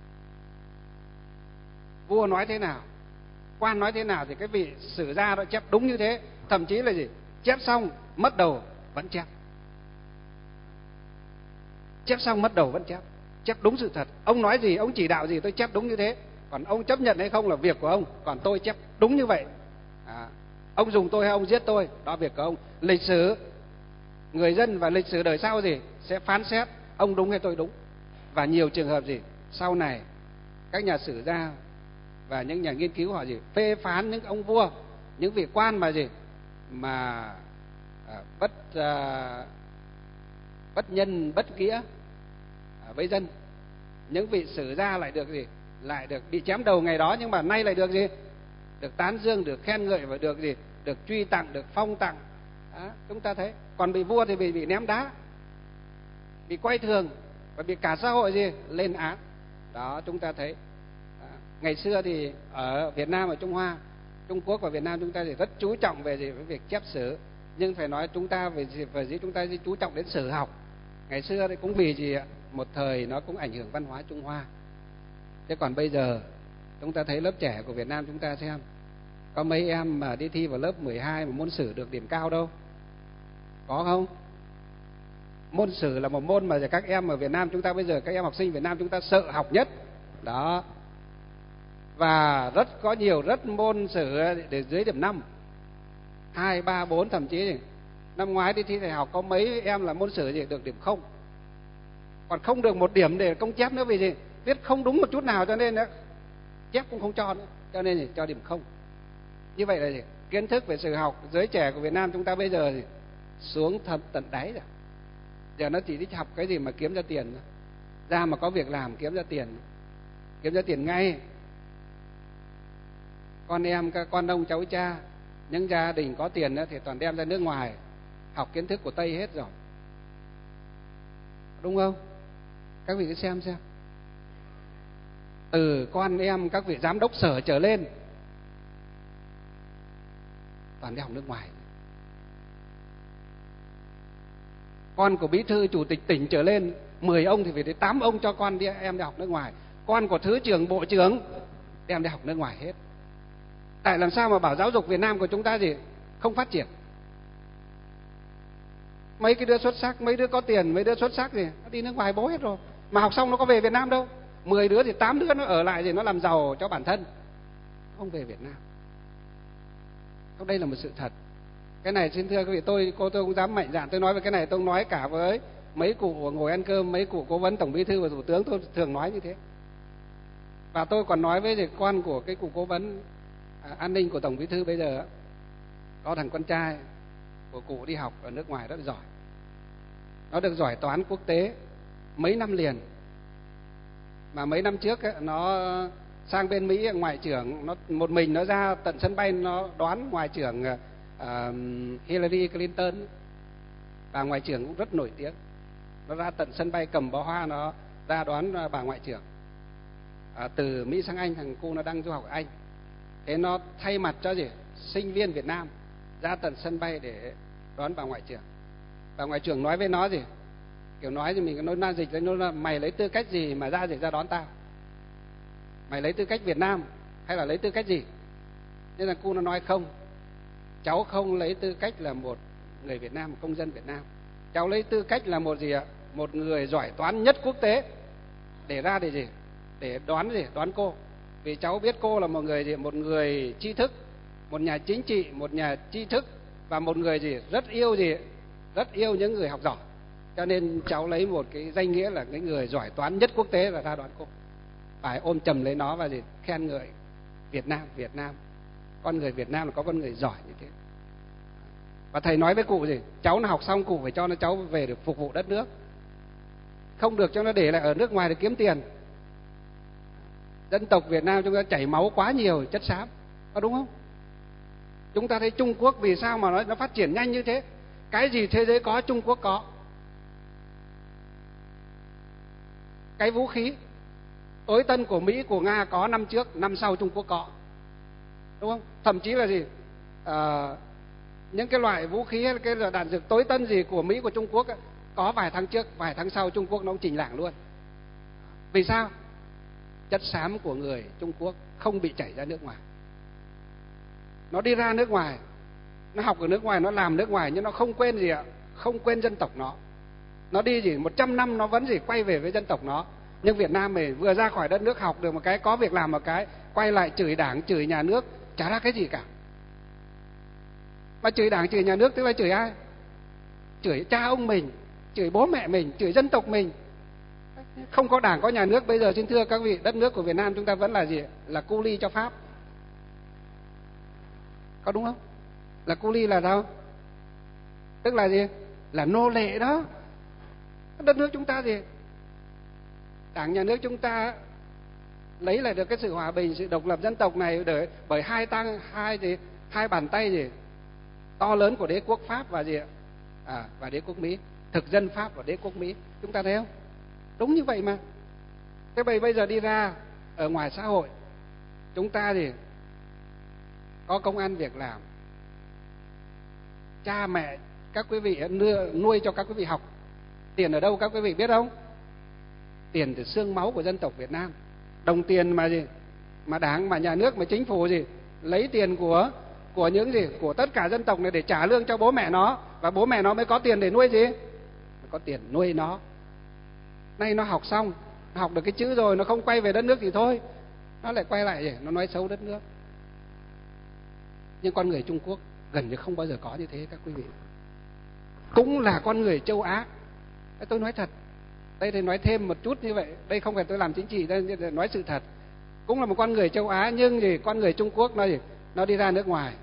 Vua nói thế nào, quan nói thế nào thì cái vị sử gia đó chép đúng như thế. Thậm chí là gì? Chép xong mất đầu vẫn chép. Chép xong mất đầu vẫn chép. Chép đúng sự thật. Ông nói gì, ông chỉ đạo gì tôi chép đúng như thế. Còn ông chấp nhận hay không là việc của ông, còn tôi chép đúng như vậy. À, ông dùng tôi hay ông giết tôi, đó việc của ông. Lịch sử người dân và lịch sử đời sau gì sẽ phán xét ông đúng hay tôi đúng. Và nhiều trường hợp gì sau này các nhà sử gia và những nhà nghiên cứu họ gì phê phán những ông vua, những vị quan mà gì mà à, bất à, bất nhân bất nghĩa à, với dân. Những vị sử gia lại được gì lại được bị chém đầu ngày đó, nhưng mà nay lại được gì được tán dương, được khen ngợi và được gì được truy tặng, được phong tặng. Đó, chúng ta thấy. Còn bị vua thì bị bị ném đá, bị quay thường và bị cả xã hội gì lên án. Đó, chúng ta thấy. Đó. Ngày xưa thì ở Việt Nam, ở Trung Hoa, Trung Quốc và Việt Nam chúng ta thì rất chú trọng về gì với việc chép sử, nhưng phải nói chúng ta về gì về gì chúng ta chú trọng đến sử học. Ngày xưa thì cũng vì gì ạ? Một thời nó cũng ảnh hưởng văn hóa Trung Hoa. Thế còn bây giờ chúng ta thấy lớp trẻ của Việt Nam chúng ta xem, có mấy em mà đi thi vào lớp mười hai mà môn sử được điểm cao đâu, có không? Môn sử là một môn mà các em ở Việt Nam chúng ta bây giờ, các em học sinh Việt Nam chúng ta sợ học nhất đó. Và rất có nhiều rất môn sử để dưới điểm năm, hai ba bốn, thậm chí năm ngoái đi thi đại học có mấy em là môn sử gì được điểm không, còn không được một điểm để công chép nữa, vì gì viết không đúng một chút nào, cho nên chép cũng không cho nữa, cho nên thì cho điểm không. Như vậy là gì? Kiến thức về sử học giới trẻ của Việt Nam chúng ta bây giờ thì xuống thật tận đáy rồi. Giờ nó chỉ thích học cái gì mà kiếm ra tiền, ra mà có việc làm kiếm ra tiền, kiếm ra tiền ngay. Con em, các con ông cháu cha, những gia đình có tiền đó, thì toàn đem ra nước ngoài học kiến thức của Tây hết rồi, đúng không? Các vị cứ xem xem, từ con em các vị giám đốc sở trở lên toàn đi học nước ngoài. Con của bí thư chủ tịch tỉnh trở lên mười ông thì phải đến tám ông cho con đi, em đi học nước ngoài. Con của thứ trưởng bộ trưởng đem đi học nước ngoài hết. Tại làm sao mà bảo giáo dục Việt Nam của chúng ta gì không phát triển? Mấy cái đứa xuất sắc, mấy đứa có tiền, mấy đứa xuất sắc gì nó đi nước ngoài bố hết rồi, mà học xong nó có về Việt Nam đâu. Mười đứa thì tám đứa nó ở lại thì nó làm giàu cho bản thân, không về Việt Nam. Không, đây là một sự thật. Cái này xin thưa quý vị, tôi cô tôi cũng dám mạnh dạn tôi nói về cái này. Tôi nói cả với mấy cụ ngồi ăn cơm, mấy cụ cố vấn Tổng Bí thư và Thủ tướng, tôi thường nói như thế. Và tôi còn nói với con của cái cụ cố vấn à, an ninh của Tổng Bí thư bây giờ, có thằng con trai của cụ đi học ở nước ngoài rất giỏi, nó được giỏi toán quốc tế mấy năm liền. Mà mấy năm trước ấy, nó sang bên Mỹ ngoại trưởng, nó một mình nó ra tận sân bay nó đoán ngoại trưởng uh, Hillary Clinton, bà ngoại trưởng cũng rất nổi tiếng. Nó ra tận sân bay cầm bó hoa nó ra đoán bà ngoại trưởng. À, từ Mỹ sang Anh, thằng cu nó đang du học ở Anh. Thế nó thay mặt cho gì sinh viên Việt Nam ra tận sân bay để đón bà ngoại trưởng. Bà ngoại trưởng nói với nó gì? Kiểu nói thì mình nói na dịch nó là mày lấy tư cách gì mà ra dịch ra đón tao? Mày lấy tư cách Việt Nam hay là lấy tư cách gì? Nên là cô nó nói không, cháu không lấy tư cách là một người Việt Nam, một công dân Việt Nam. Cháu lấy tư cách là một gì ạ? Một người giỏi toán nhất quốc tế để ra để gì? Để đoán gì? Đoán cô. Vì cháu biết cô là một người gì? Một người tri thức, một nhà chính trị, một nhà tri thức và một người gì? Rất yêu gì? Rất yêu những người học giỏi. Cho nên cháu lấy một cái danh nghĩa là cái người giỏi toán nhất quốc tế và ra đoán cô. Phải ôm chầm lấy nó và gì? Khen ngợi Việt Nam, Việt Nam. Con người Việt Nam là có con người giỏi như thế. Và thầy nói với cụ gì? Cháu nó học xong cụ phải cho nó cháu về được phục vụ đất nước. Không được cho nó để lại ở nước ngoài để kiếm tiền. Dân tộc Việt Nam chúng ta chảy máu quá nhiều chất xám, có đúng không? Chúng ta thấy Trung Quốc vì sao mà nó, nó phát triển nhanh như thế? Cái gì thế giới có, Trung Quốc có. Cái vũ khí tối tân của Mỹ, của Nga có năm trước, năm sau Trung Quốc có, đúng không? Thậm chí là gì? À, những cái loại vũ khí hay cái loại đạn dược tối tân gì của Mỹ, của Trung Quốc ấy, có vài tháng trước, vài tháng sau Trung Quốc nó cũng chỉnh lảng luôn. Vì sao? Chất xám của người Trung Quốc không bị chảy ra nước ngoài. Nó đi ra nước ngoài, nó học ở nước ngoài, nó làm nước ngoài, nhưng nó không quên gì ạ? Không quên dân tộc nó. Nó đi gì một trăm năm nó vẫn gì quay về với dân tộc nó. Nhưng Việt Nam mình vừa ra khỏi đất nước, học được một cái, có việc làm một cái, quay lại chửi đảng, chửi nhà nước, chả ra cái gì cả. Mà chửi đảng, chửi nhà nước tức là chửi ai? Chửi cha ông mình, chửi bố mẹ mình, chửi dân tộc mình. Không có đảng, có nhà nước, bây giờ xin thưa các vị, đất nước của Việt Nam chúng ta vẫn là gì? Là cu li cho Pháp. Có đúng không? Là cu li là sao? Tức là gì? Là nô lệ đó. Đất nước chúng ta gì? Đảng nhà nước chúng ta lấy lại được cái sự hòa bình, sự độc lập dân tộc này để bởi hai tăng hai gì? Hai bàn tay gì? To lớn của đế quốc Pháp và gì ạ? À, và đế quốc Mỹ, thực dân Pháp và đế quốc Mỹ. Chúng ta thấy không? Đúng như vậy mà. Thế bây bây giờ đi ra ở ngoài xã hội, chúng ta thì có công ăn việc làm, cha mẹ các quý vị nuôi, nuôi cho các quý vị học. Tiền ở đâu các quý vị biết không? Tiền từ xương máu của dân tộc Việt Nam. Đồng tiền mà gì? Mà đảng, mà nhà nước, mà chính phủ gì? Lấy tiền của của những gì? Của tất cả dân tộc này để trả lương cho bố mẹ nó, và bố mẹ nó mới có tiền để nuôi gì? Có tiền nuôi nó. Nay nó học xong, nó học được cái chữ rồi, nó không quay về đất nước thì thôi, nó lại quay lại gì? Nó nói xấu đất nước. Nhưng con người Trung Quốc gần như không bao giờ có như thế các quý vị. Cũng là con người châu Á. Tôi nói thật, đây thì nói thêm một chút như vậy, đây không phải tôi làm chính trị, đây nói sự thật. Cũng là một con người châu Á, nhưng gì? Con người Trung Quốc nó gì? Nó đi ra nước ngoài,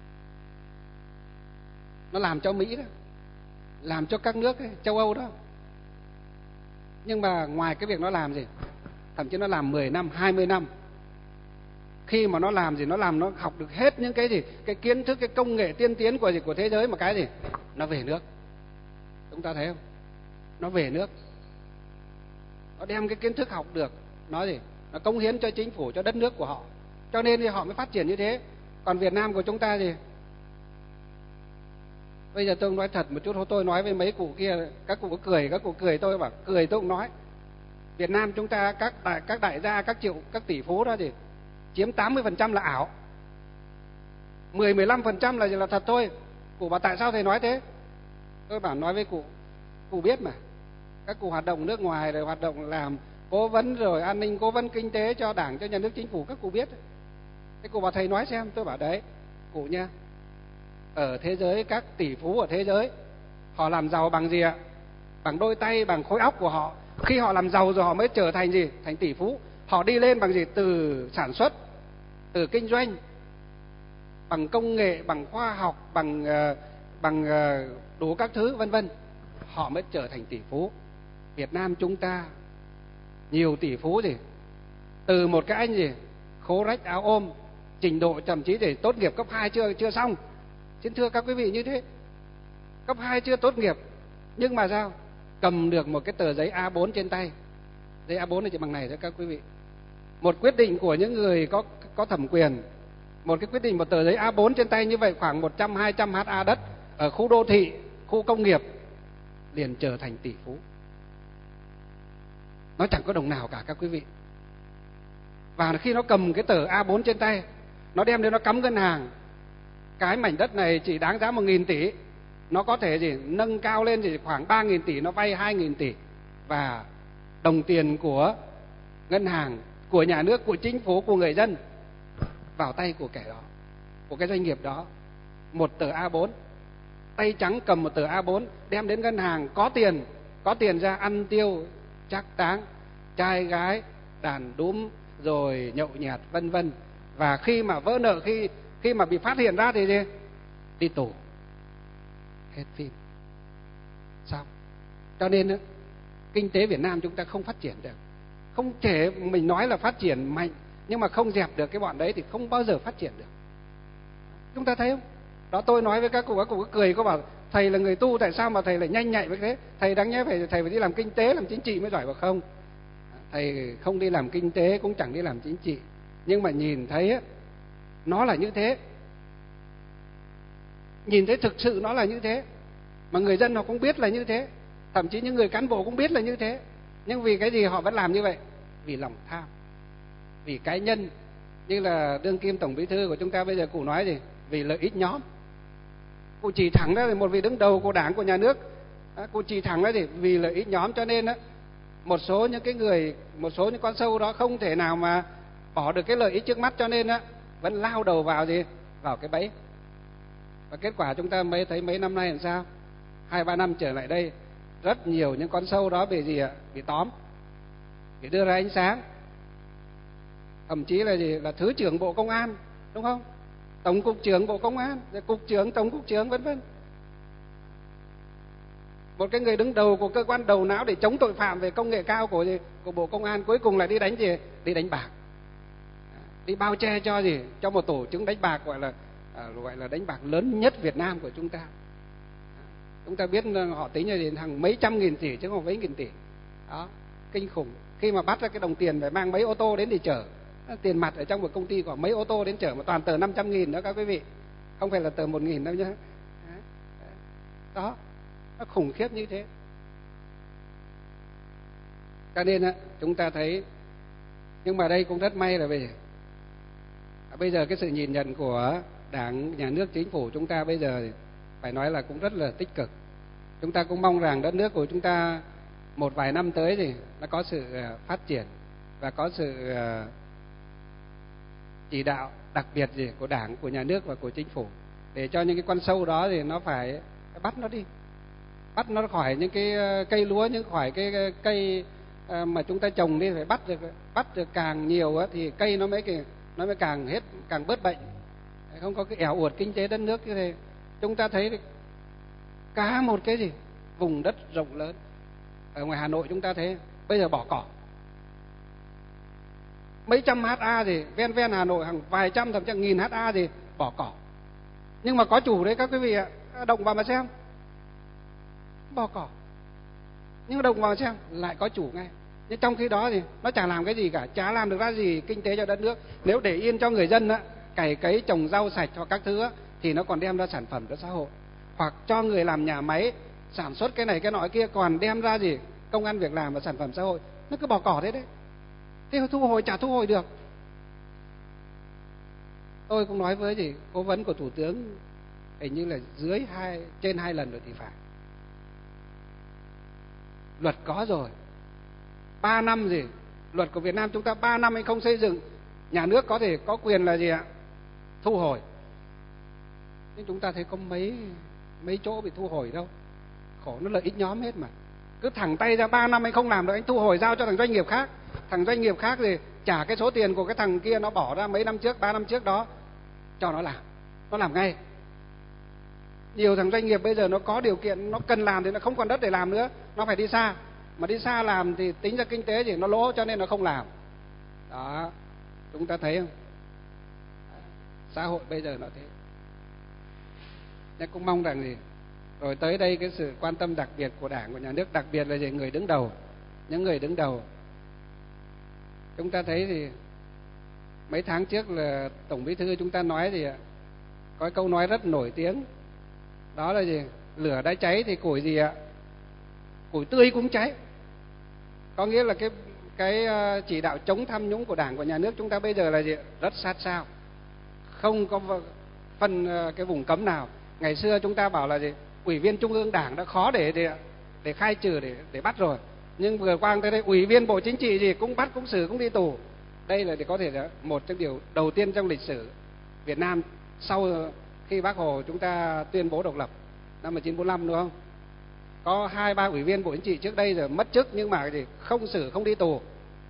nó làm cho Mỹ đó, làm cho các nước ấy, châu Âu đó. Nhưng mà ngoài cái việc nó làm gì, thậm chí nó làm mười năm, hai mươi năm. Khi mà nó làm gì, nó làm nó học được hết những cái gì, cái kiến thức, cái công nghệ tiên tiến của gì, của thế giới, mà cái gì, nó về nước. Chúng ta thấy không? Nó về nước, nó đem cái kiến thức học được, nó gì, nó cống hiến cho chính phủ, cho đất nước của họ. Cho nên thì họ mới phát triển như thế. Còn Việt Nam của chúng ta gì? Bây giờ tôi nói thật một chút, tôi nói với mấy cụ kia, các cụ có cười, các cụ cười tôi bảo cười, tôi cũng nói. Việt Nam chúng ta các đại các đại gia, các triệu, các tỷ phú đó gì, chiếm tám mươi phần trăm là ảo, mười mười lăm phần trăm là là thật thôi. Cụ bảo tại sao thầy nói thế? Tôi bảo nói với cụ, cụ biết mà, các cụ hoạt động nước ngoài rồi hoạt động làm cố vấn rồi an ninh, cố vấn kinh tế cho đảng, cho nhà nước, chính phủ, các cụ biết. Thế cụ bảo thầy nói xem. Tôi bảo đấy, cụ nha, ở thế giới các tỷ phú ở thế giới họ làm giàu bằng gì ạ? Bằng đôi tay, bằng khối óc của họ. Khi họ làm giàu rồi họ mới trở thành gì? Thành tỷ phú. Họ đi lên bằng gì? Từ sản xuất, từ kinh doanh, bằng công nghệ, bằng khoa học, bằng uh, bằng uh, đủ các thứ vân vân, họ mới trở thành tỷ phú. Việt Nam chúng ta nhiều tỷ phú gì? Từ một cái anh gì? Khố rách áo ôm, trình độ thậm chí để tốt nghiệp cấp hai chưa chưa xong. Xin thưa các quý vị như thế. Cấp hai chưa tốt nghiệp, nhưng mà sao? Cầm được một cái tờ giấy A bốn trên tay. Giấy A bốn này chỉ bằng này thôi các quý vị. Một quyết định của những người có có thẩm quyền, một cái quyết định, một tờ giấy A bốn trên tay như vậy, khoảng một trăm hai trăm ha đất, ở khu đô thị, khu công nghiệp liền trở thành tỷ phú. Nó chẳng có đồng nào cả các quý vị. Và khi nó cầm cái tờ A bốn trên tay, nó đem đến nó cắm ngân hàng, cái mảnh đất này chỉ đáng giá một nghìn tỷ, nó có thể gì nâng cao lên thì khoảng ba nghìn tỷ, nó vay hai nghìn tỷ, và đồng tiền của ngân hàng, của nhà nước, của chính phủ, của người dân vào tay của kẻ đó, của cái doanh nghiệp đó. Một tờ A bốn, tay trắng cầm một tờ A bốn đem đến ngân hàng, có tiền, có tiền ra ăn tiêu trác táng, trai gái, đàn đúm, rồi nhậu nhẹt vân vân. Và khi mà vỡ nợ, khi khi mà bị phát hiện ra thì gì? Đi tù. Hết phim. Sao? Cho nên kinh tế Việt Nam chúng ta không phát triển được. Không thể mình nói là phát triển mạnh, nhưng mà không dẹp được cái bọn đấy thì không bao giờ phát triển được. Chúng ta thấy không? Đó, tôi nói với các cụ, các cụ cứ cười, có bảo thầy là người tu, tại sao mà thầy lại nhanh nhạy với thế? Thầy đáng nhẽ phải thầy phải đi làm kinh tế, làm chính trị mới giỏi, vào không? Thầy không đi làm kinh tế, cũng chẳng đi làm chính trị, nhưng mà nhìn thấy nó là như thế, nhìn thấy thực sự nó là như thế, mà người dân họ cũng biết là như thế, thậm chí những người cán bộ cũng biết là như thế. Nhưng vì cái gì họ vẫn làm như vậy? Vì lòng tham, vì cá nhân. Như là đương kim tổng bí thư của chúng ta bây giờ cụ nói gì? Vì lợi ích nhóm. Cụ chỉ thẳng ra, một vị đứng đầu của Đảng, của nhà nước, cụ chỉ thẳng ra thì vì lợi ích nhóm. Cho nên á, một số những cái người, một số những con sâu đó không thể nào mà bỏ được cái lợi ích trước mắt, cho nên á vẫn lao đầu vào gì? Vào cái bẫy. Và kết quả chúng ta mới thấy mấy năm nay làm sao? Hai ba năm trở lại đây, rất nhiều những con sâu đó bị gì ạ? Bị tóm, bị đưa ra ánh sáng. Thậm chí là gì? Là Thứ trưởng Bộ Công an, đúng không? Tổng cục trưởng Bộ Công an, cục trưởng, tổng cục trưởng vân vân. Một cái người đứng đầu của cơ quan đầu não để chống tội phạm về công nghệ cao của gì? Của Bộ Công an, cuối cùng lại đi đánh gì? Đi đánh bạc, đi bao che cho gì? Cho một tổ chức đánh bạc gọi là à, gọi là đánh bạc lớn nhất Việt Nam của chúng ta. Chúng ta biết họ tính là gì? Hàng mấy trăm nghìn tỷ chứ không mấy nghìn tỷ. Đó, kinh khủng. Khi mà bắt ra cái đồng tiền phải mang mấy ô tô đến để chở, tiền mặt ở trong một công ty có mấy ô tô đến chở, mà toàn tờ năm trăm nghìn đó các quý vị, không phải là tờ một nghìn đâu nhá. Đó, nó khủng khiếp như thế. Cho nên á, chúng ta thấy, nhưng mà đây cũng rất may là về bây giờ cái sự nhìn nhận của Đảng, Nhà nước, Chính phủ chúng ta bây giờ phải nói là cũng rất là tích cực. Chúng ta cũng mong rằng đất nước của chúng ta một vài năm tới thì nó có sự phát triển và có sự chỉ đạo đặc biệt gì của Đảng, của Nhà nước và của Chính phủ, để cho những cái con sâu đó thì nó phải bắt nó đi, bắt nó khỏi những cái cây lúa, những khỏi cái cây mà chúng ta trồng đi, phải bắt được, bắt được càng nhiều thì cây nó mới nó mới càng hết, càng bớt bệnh, không có cái ẻo uột kinh tế đất nước như thế. Chúng ta thấy cả một cái gì vùng đất rộng lớn ở ngoài Hà Nội, chúng ta thấy bây giờ bỏ cỏ mấy trăm ha gì, ven ven Hà Nội hàng vài trăm thậm chí nghìn ha gì bỏ cỏ, nhưng mà có chủ đấy các quý vị ạ. Động vào mà xem, bỏ cỏ nhưng mà động vào mà xem lại có chủ ngay. Nhưng trong khi đó thì nó chẳng làm cái gì cả, chả làm được ra gì kinh tế cho đất nước. Nếu để yên cho người dân á, cày cấy trồng rau sạch hoặc các thứ á, thì nó còn đem ra sản phẩm cho xã hội, hoặc cho người làm nhà máy sản xuất cái này cái nọ kia, còn đem ra gì công ăn việc làm và sản phẩm xã hội. Nó cứ bỏ cỏ thế đấy, thế thu hồi chả thu hồi được. Tôi cũng nói với gì cố vấn của Thủ tướng, hình như là dưới hai trên hai lần rồi thì phải. Luật có rồi, ba năm gì, luật của Việt Nam chúng ta ba năm anh không xây dựng, nhà nước có thể có quyền là gì ạ? Thu hồi. Nhưng chúng ta thấy có mấy mấy chỗ bị thu hồi đâu. Khổ, nó lợi ích nhóm hết mà. Cứ thẳng tay ra ba năm anh không làm được, anh thu hồi giao cho thằng doanh nghiệp khác. Thằng doanh nghiệp khác thì trả cái số tiền của cái thằng kia nó bỏ ra mấy năm trước, ba năm trước đó, cho nó làm. Nó làm ngay. Nhiều thằng doanh nghiệp bây giờ nó có điều kiện, nó cần làm thì nó không còn đất để làm nữa, nó phải đi xa. Mà đi xa làm thì tính ra kinh tế thì nó lỗ, cho nên nó không làm. Đó, chúng ta thấy không? Xã hội bây giờ nó thế. Nên cũng mong rằng gì rồi tới đây cái sự quan tâm đặc biệt của Đảng, của Nhà nước, đặc biệt là gì người đứng đầu, những người đứng đầu. Chúng ta thấy thì mấy tháng trước là Tổng Bí thư chúng ta nói gì ạ? Có câu nói rất nổi tiếng, đó là gì? Lửa đã cháy thì củi gì ạ? Củi tươi cũng cháy. Có nghĩa là cái cái chỉ đạo chống tham nhũng của Đảng, của nhà nước chúng ta bây giờ là gì? Rất sát sao, không có phân cái vùng cấm nào. Ngày xưa chúng ta bảo là gì? Ủy viên Trung ương Đảng đã khó để để, để khai trừ, để để bắt rồi. Nhưng vừa qua tới đây Ủy viên Bộ Chính trị gì cũng bắt, cũng xử, cũng đi tù. Đây là để có thể là một trong điều đầu tiên trong lịch sử Việt Nam sau khi Bác Hồ chúng ta tuyên bố độc lập năm một nghìn chín trăm bốn mươi lăm, đúng không? Có hai ba ủy viên Bộ Chính trị trước đây rồi mất chức nhưng mà gì không xử, không đi tù.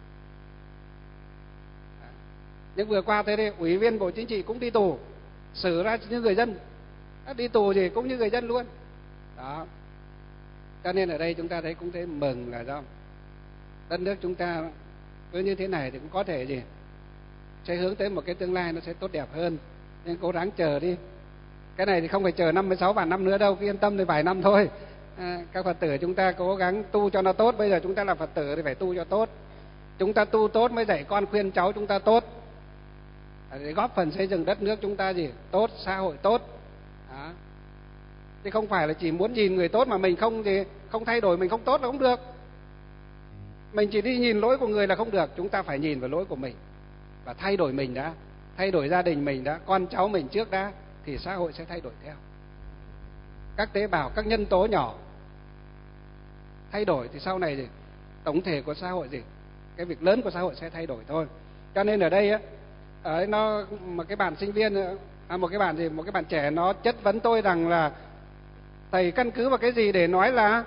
Nhưng vừa qua tới đây ủy viên Bộ Chính trị cũng đi tù, xử ra như người dân, đi tù gì cũng như người dân luôn. Đó. Cho nên ở đây chúng ta thấy cũng thấy mừng là do đất nước chúng ta cứ như thế này thì cũng có thể gì sẽ hướng tới một cái tương lai nó sẽ tốt đẹp hơn. Nên cố gắng chờ đi. Cái này thì không phải chờ năm mươi sáu vạn năm nữa đâu, cứ yên tâm thì vài năm thôi. À, các Phật tử chúng ta cố gắng tu cho nó tốt. Bây giờ chúng ta là Phật tử thì phải tu cho tốt. Chúng ta tu tốt mới dạy con khuyên cháu chúng ta tốt, để góp phần xây dựng đất nước chúng ta gì tốt, xã hội tốt. Đó. Chứ không phải là chỉ muốn nhìn người tốt mà mình không thì không thay đổi, mình không tốt là không được. Mình chỉ đi nhìn lỗi của người là không được. Chúng ta phải nhìn vào lỗi của mình và thay đổi mình đã, thay đổi gia đình mình đã, con cháu mình trước đã, thì xã hội sẽ thay đổi theo. Các tế bào, các nhân tố nhỏ thay đổi thì sau này gì tổng thể của xã hội gì cái việc lớn của xã hội sẽ thay đổi thôi. Cho nên ở đây á, ở nó một cái bạn sinh viên, à, một cái bạn gì một cái bạn trẻ nó chất vấn tôi rằng là thầy căn cứ vào cái gì để nói là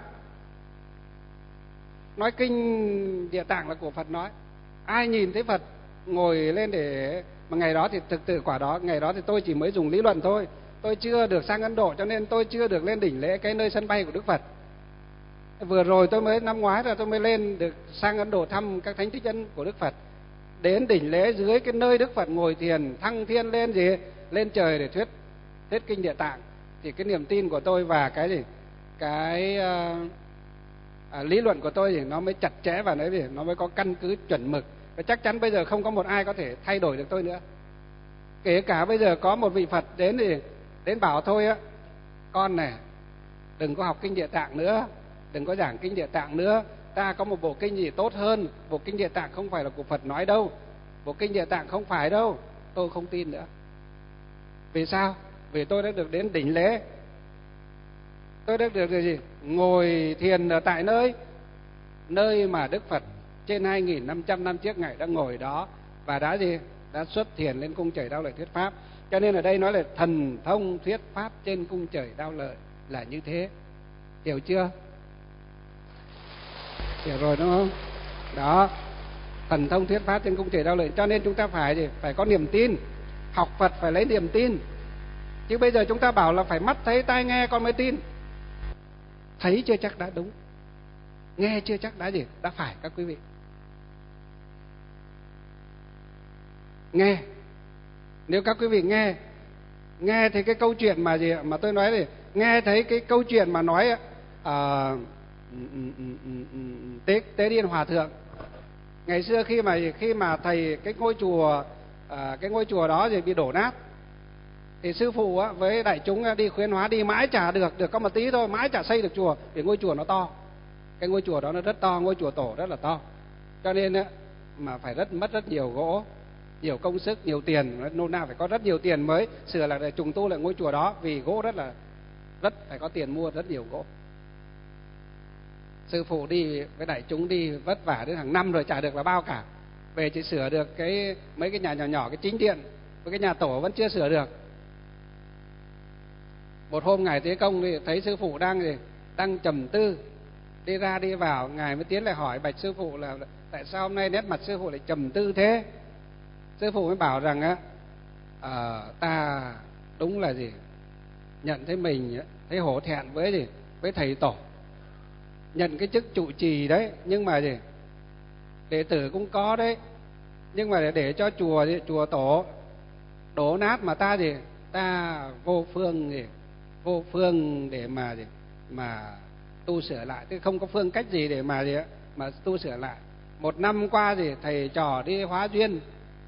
nói kinh Địa Tạng là của Phật nói. Ai nhìn thấy Phật ngồi lên để mà ngày đó thì thực tự quả đó, ngày đó thì tôi chỉ mới dùng lý luận thôi, tôi chưa được sang Ấn Độ cho nên tôi chưa được lên đỉnh lễ cái nơi sân bay của Đức Phật. Vừa rồi tôi mới năm ngoái rồi tôi mới lên được sang Ấn Độ thăm các thánh tích chân của Đức Phật. Đến đỉnh lễ dưới cái nơi Đức Phật ngồi thiền thăng thiên lên gì lên trời để thuyết thuyết kinh Địa Tạng, thì cái niềm tin của tôi và cái gì cái uh, à, lý luận của tôi thì nó mới chặt chẽ và nó nó mới có căn cứ chuẩn mực. Và chắc chắn bây giờ không có một ai có thể thay đổi được tôi nữa. Kể cả bây giờ có một vị Phật đến thì đến bảo thôi á, con này đừng có học kinh Địa Tạng nữa, đừng có giảng kinh Địa Tạng nữa, ta có một bộ kinh gì tốt hơn, bộ kinh Địa Tạng không phải là của Phật nói đâu, bộ kinh Địa Tạng không phải đâu, tôi không tin nữa. Vì sao? Vì tôi đã được đến đỉnh lễ, tôi đã được gì ngồi thiền ở tại nơi nơi mà Đức Phật trên hai nghìn năm trăm năm trước Ngài đã ngồi đó và đã gì đã xuất thiền lên cung trời Đao Lợi thuyết pháp. Cho nên ở đây nói là thần thông thuyết pháp trên cung trời Đao Lợi là như thế. Hiểu chưa? Hiểu rồi đúng không? Đó, thần thông thuyết pháp trên cung trời Đao Lợi. Cho nên chúng ta phải gì phải có niềm tin. Học Phật phải lấy niềm tin. Chứ bây giờ chúng ta bảo là phải mắt thấy tai nghe con mới tin. Thấy chưa chắc đã đúng, nghe chưa chắc đã gì đã phải. Các quý vị nghe, nếu các quý vị nghe nghe thấy cái câu chuyện mà gì mà tôi nói thì nghe thấy cái câu chuyện mà nói à, tế tế điên hòa thượng ngày xưa khi mà khi mà thầy cái ngôi chùa à, cái ngôi chùa đó thì bị đổ nát, thì sư phụ á, với đại chúng đi khuyến hóa đi mãi chả được, được có một tí thôi, mãi chả xây được chùa, vì ngôi chùa nó to, cái ngôi chùa đó nó rất to, ngôi chùa tổ rất là to, cho nên á, mà phải rất mất rất nhiều gỗ, nhiều công sức, nhiều tiền, nôm na phải có rất nhiều tiền mới sửa lại để trùng tu lại ngôi chùa đó, vì gỗ rất là rất phải có tiền mua rất nhiều gỗ. Sư phụ đi với đại chúng đi vất vả đến hàng năm rồi chả được là bao cả, về chỉ sửa được cái mấy cái nhà nhỏ nhỏ, cái chính điện với cái nhà tổ vẫn chưa sửa được. Một hôm Ngài Thế Công thì thấy sư phụ đang gì đang trầm tư, đi ra đi vào, Ngài mới tiến lại hỏi bạch sư phụ là tại sao hôm nay nét mặt sư phụ lại trầm tư thế. Sư phụ mới bảo rằng á à, ta đúng là gì nhận thấy mình thấy hổ thẹn với gì với thầy tổ, nhận cái chức trụ trì đấy, nhưng mà gì đệ tử cũng có đấy, nhưng mà để, để cho chùa gì, chùa tổ đổ nát mà ta gì ta vô phương gì vô phương để mà gì mà tu sửa lại, tức không có phương cách gì để mà gì mà tu sửa lại. Một năm qua thì thầy trò đi hóa duyên,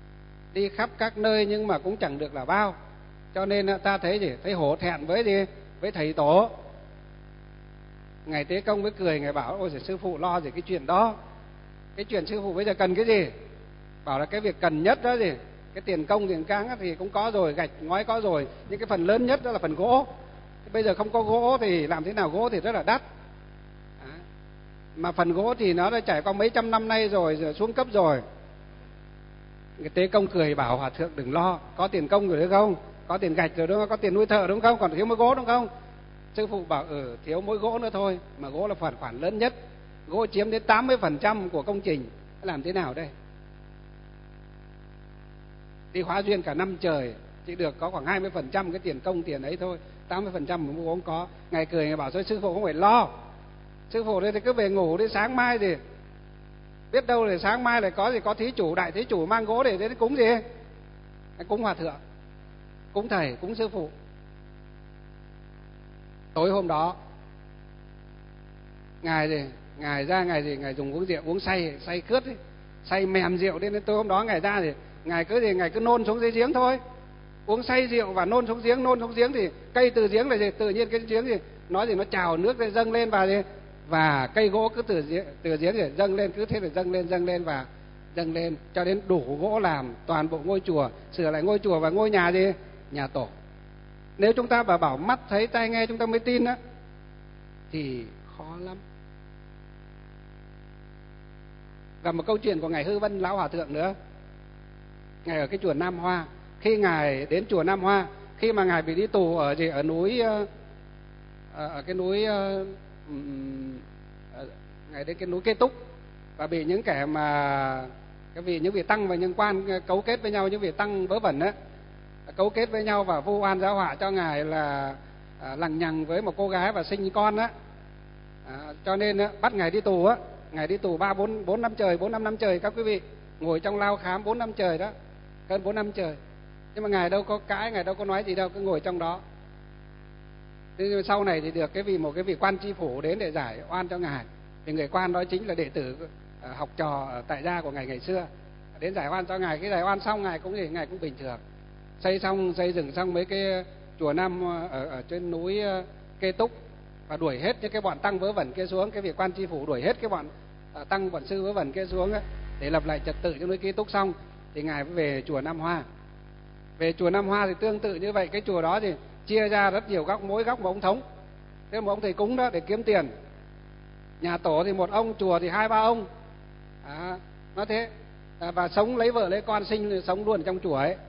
đi khắp các nơi nhưng mà cũng chẳng được là bao, cho nên ta thấy gì thấy hổ thẹn với gì với thầy tổ. Ngài Tế Công mới cười, ngài bảo ôi giời, sư phụ lo gì cái chuyện đó, cái chuyện sư phụ bây giờ cần cái gì? Bảo là cái việc cần nhất đó gì, cái tiền công tiền cáng thì cũng có rồi, gạch ngói có rồi, nhưng cái phần lớn nhất đó là phần gỗ. Bây giờ không có gỗ thì làm thế nào? Gỗ thì rất là đắt. À, mà phần gỗ thì nó đã trải qua mấy trăm năm nay rồi, rồi xuống cấp rồi. Người Tế Công cười bảo hòa thượng đừng lo, có tiền công rồi đúng không? Có tiền gạch rồi đúng không? Có tiền nuôi thợ đúng không? Còn thiếu mỗi gỗ đúng không? Sư phụ bảo ừ, thiếu mỗi gỗ nữa thôi, mà gỗ là khoản khoản lớn nhất. Gỗ chiếm đến tám mươi phần trăm của công trình. Làm thế nào đây? Đi hóa duyên cả năm trời chỉ được có khoảng hai mươi phần trăm cái tiền công tiền ấy thôi, tám mươi phần trăm mà cũng có. Ngài cười, ngài bảo thôi sư phụ không phải lo, sư phụ đây thì cứ về ngủ đi, sáng mai thì biết đâu là sáng mai lại có gì, có thí chủ, đại thí chủ mang gỗ để đến cúng gì, cúng hòa thượng, cúng thầy, cúng sư phụ. Tối hôm đó ngài gì, ngài ra ngài gì, ngài dùng uống rượu, uống say, say cướt ấy, say mềm rượu, đến tối hôm đó ngài ra thì ngài cứ gì, ngài cứ nôn xuống dưới giếng thôi, uống say rượu và nôn xuống giếng, nôn xuống giếng thì cây từ giếng là gì, tự nhiên cái giếng gì nó gì nó trào nước để dâng lên và gì, và cây gỗ cứ từ giếng từ giếng để dâng lên, cứ thế để dâng lên dâng lên và dâng lên cho đến đủ gỗ làm toàn bộ ngôi chùa, sửa lại ngôi chùa và ngôi nhà gì, nhà tổ. Nếu chúng ta bảo bảo mắt thấy tai nghe chúng ta mới tin á thì khó lắm. Và một câu chuyện của ngài Hư Vân lão hòa thượng nữa. Ngài ở cái chùa Nam Hoa, khi ngài đến chùa Nam Hoa, khi mà ngài bị đi tù ở gì ở núi ở cái núi ngài đến cái núi Kê Túc, và bị những kẻ mà cái vị những vị tăng và những quan cấu kết với nhau, những vị tăng vớ vẩn á, cấu kết với nhau và vu oan giáo họa cho ngài là à, lằng nhằng với một cô gái và sinh con á, à, cho nên á, bắt ngài đi tù á. Ngài đi tù ba bốn bốn năm trời, bốn năm năm trời các quý vị, ngồi trong lao khám bốn năm trời đó, hơn bốn năm trời. Nhưng mà ngài đâu có cãi, ngài đâu có nói gì đâu, cứ ngồi trong đó. Thế nhưng sau này thì được cái vị một cái vị quan tri phủ đến để giải oan cho ngài. Thì người quan đó chính là đệ tử uh, học trò ở tại gia của ngài ngày xưa, đến giải oan cho ngài. Cái giải oan xong ngài cũng gì, ngài cũng bình thường. Xây xong xây dựng xong mấy cái chùa Nam ở ở trên núi uh, Kê Túc, và đuổi hết những cái bọn tăng vớ vẩn kia xuống. Cái vị quan tri phủ đuổi hết cái bọn uh, tăng bọn sư vớ vẩn kia xuống ấy, để lập lại trật tự cho núi Kê Túc xong thì ngài mới về chùa Nam Hoa. Về chùa Nam Hoa thì tương tự như vậy, cái chùa đó thì chia ra rất nhiều góc, mỗi góc một ông thống. Thế một ông thầy cúng đó để kiếm tiền. Nhà tổ thì một ông, chùa thì hai ba ông. À, nó thế. À, và sống lấy vợ lấy con, sinh sống luôn trong chùa ấy.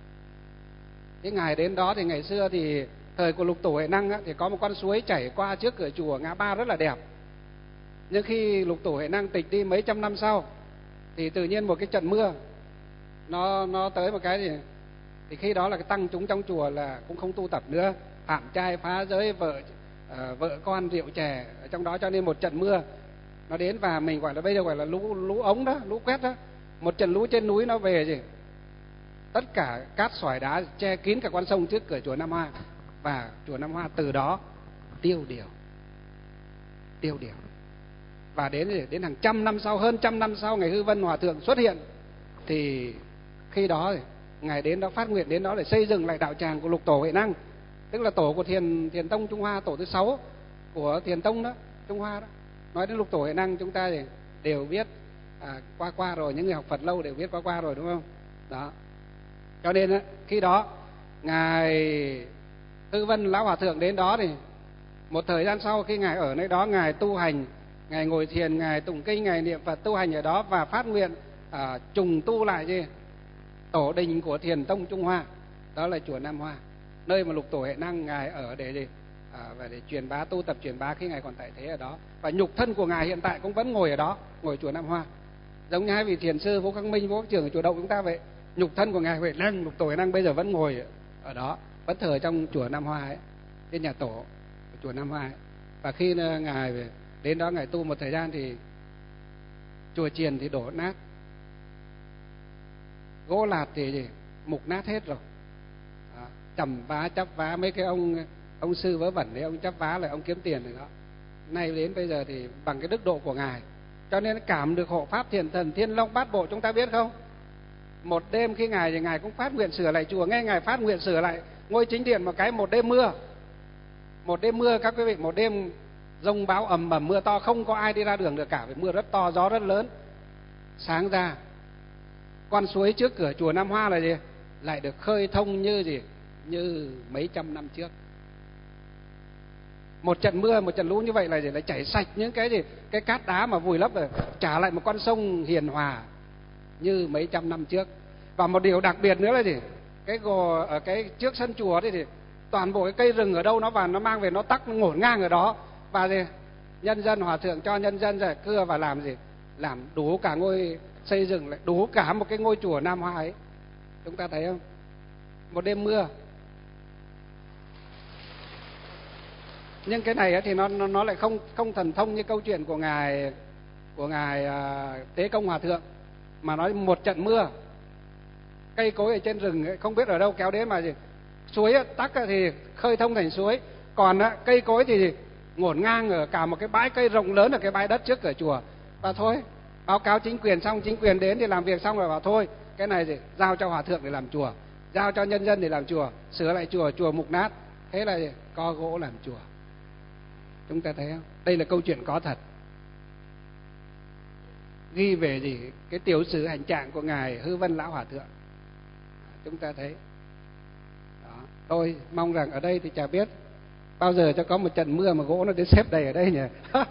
Cái ngày đến đó thì ngày xưa thì thời của Lục Tổ Huệ Năng á, thì có một con suối chảy qua trước cửa chùa, ngã ba rất là đẹp. Nhưng khi Lục Tổ Huệ Năng tịch đi mấy trăm năm sau thì tự nhiên một cái trận mưa nó nó tới một cái thì thì khi đó là cái tăng chúng trong chùa là cũng không tu tập nữa, phạm trai phá giới, vợ uh, vợ con rượu chè ở trong đó, cho nên một trận mưa nó đến, và mình gọi là bây giờ gọi là lũ lũ ống đó, lũ quét đó. Một trận lũ trên núi nó về gì, tất cả cát sỏi đá che kín cả con sông trước cửa chùa Nam Hoa, và chùa Nam Hoa từ đó tiêu điều, tiêu điều. Và đến đến hàng trăm năm sau, hơn trăm năm sau, ngài Hư Vân Hòa thượng xuất hiện, thì khi đó ngài đến đó phát nguyện đến đó để xây dựng lại đạo tràng của Lục Tổ Huệ Năng, tức là tổ của Thiền Thiền Tông Trung Hoa, tổ thứ sáu của Thiền Tông đó, Trung Hoa đó. Nói đến Lục Tổ Huệ Năng chúng ta thì đều biết à, qua qua rồi, những người học Phật lâu đều biết qua qua rồi đúng không? Đó. Cho nên á, khi đó ngài Hư Vân lão hòa thượng đến đó thì một thời gian sau, khi ngài ở nơi đó, ngài tu hành, ngài ngồi thiền, ngài tụng kinh, ngài niệm Phật tu hành ở đó, và phát nguyện à, trùng tu lại gì tổ đình của Thiền Tông Trung Hoa, đó là chùa Nam Hoa, nơi mà Lục Tổ Huệ Năng ngài ở để gì à, và để truyền bá, tu tập truyền bá khi ngài còn tại thế ở đó. Và nhục thân của ngài hiện tại cũng vẫn ngồi ở đó, ngồi chùa Nam Hoa, giống như hai vị thiền sư Vũ Khắc Minh, Vũ Khắc Trường ở chùa Đậu chúng ta vậy. Nhục thân của ngài Huệ Năng, Lục Tổ Huệ Năng bây giờ vẫn ngồi ở đó, vẫn thờ trong chùa Nam Hoa ấy, trên nhà tổ của chùa Nam Hoa ấy. Và khi ngài đến đó ngài tu một thời gian thì chùa chiền thì đổ nát, gỗ lạt thì gì mục nát hết rồi, đó, chầm vá chắp vá, mấy cái ông ông sư vớ vẩn đấy, ông chắp vá lại ông kiếm tiền rồi đó. Nay đến bây giờ thì bằng cái đức độ của ngài, cho nên cảm được hộ pháp thiền thần Thiên Long Bát Bộ chúng ta biết không? Một đêm khi ngài thì ngài cũng phát nguyện sửa lại chùa, nghe ngài phát nguyện sửa lại ngôi chính điện một cái, một đêm mưa Một đêm mưa các quý vị, một đêm dông bão ầm ầm mưa to, không có ai đi ra đường được cả, vì mưa rất to, gió rất lớn. Sáng ra, con suối trước cửa chùa Nam Hoa là gì? Lại được khơi thông như gì? Như mấy trăm năm trước. Một trận mưa, một trận lũ như vậy là gì? Lại chảy sạch những cái gì? Cái cát đá mà vùi lấp rồi, trả lại một con sông hiền hòa như mấy trăm năm trước. Và một điều đặc biệt nữa là gì? Cái gò ở cái trước sân chùa đấy thì toàn bộ cái cây rừng ở đâu nó vào nó mang về nó tắc nó ngổn ngang ở đó. Và gì? Nhân dân, hòa thượng cho nhân dân rồi cưa và làm gì? Làm đủ cả ngôi, xây dựng lại đủ cả một cái ngôi chùa Nam Hoa ấy. Chúng ta thấy không? Một đêm mưa. Nhưng cái này thì nó nó nó lại không không thần thông như câu chuyện của ngài của ngài uh, Tế Công Hòa thượng, mà nói một trận mưa, cây cối ở trên rừng ấy, không biết ở đâu kéo đến mà gì suối ấy, tắc thì khơi thông thành suối, còn uh, cây cối thì ngổn ngang ở cả một cái bãi cây rộng lớn ở cái bãi đất trước cửa chùa. Và thôi, báo cáo chính quyền xong, chính quyền đến thì làm việc xong rồi bảo thôi, cái này gì giao cho hòa thượng để làm chùa, giao cho nhân dân để làm chùa, sửa lại chùa, chùa mục nát, thế là gì? Co gỗ làm chùa. Chúng ta thấy không? Đây là câu chuyện có thật, ghi về gì cái tiểu sử hành trạng của ngài Hư Vân Lão Hòa thượng. Chúng ta thấy đó. Tôi mong rằng ở đây thì chả biết bao giờ cho có một trận mưa mà gỗ nó đến xếp đầy ở đây nhỉ.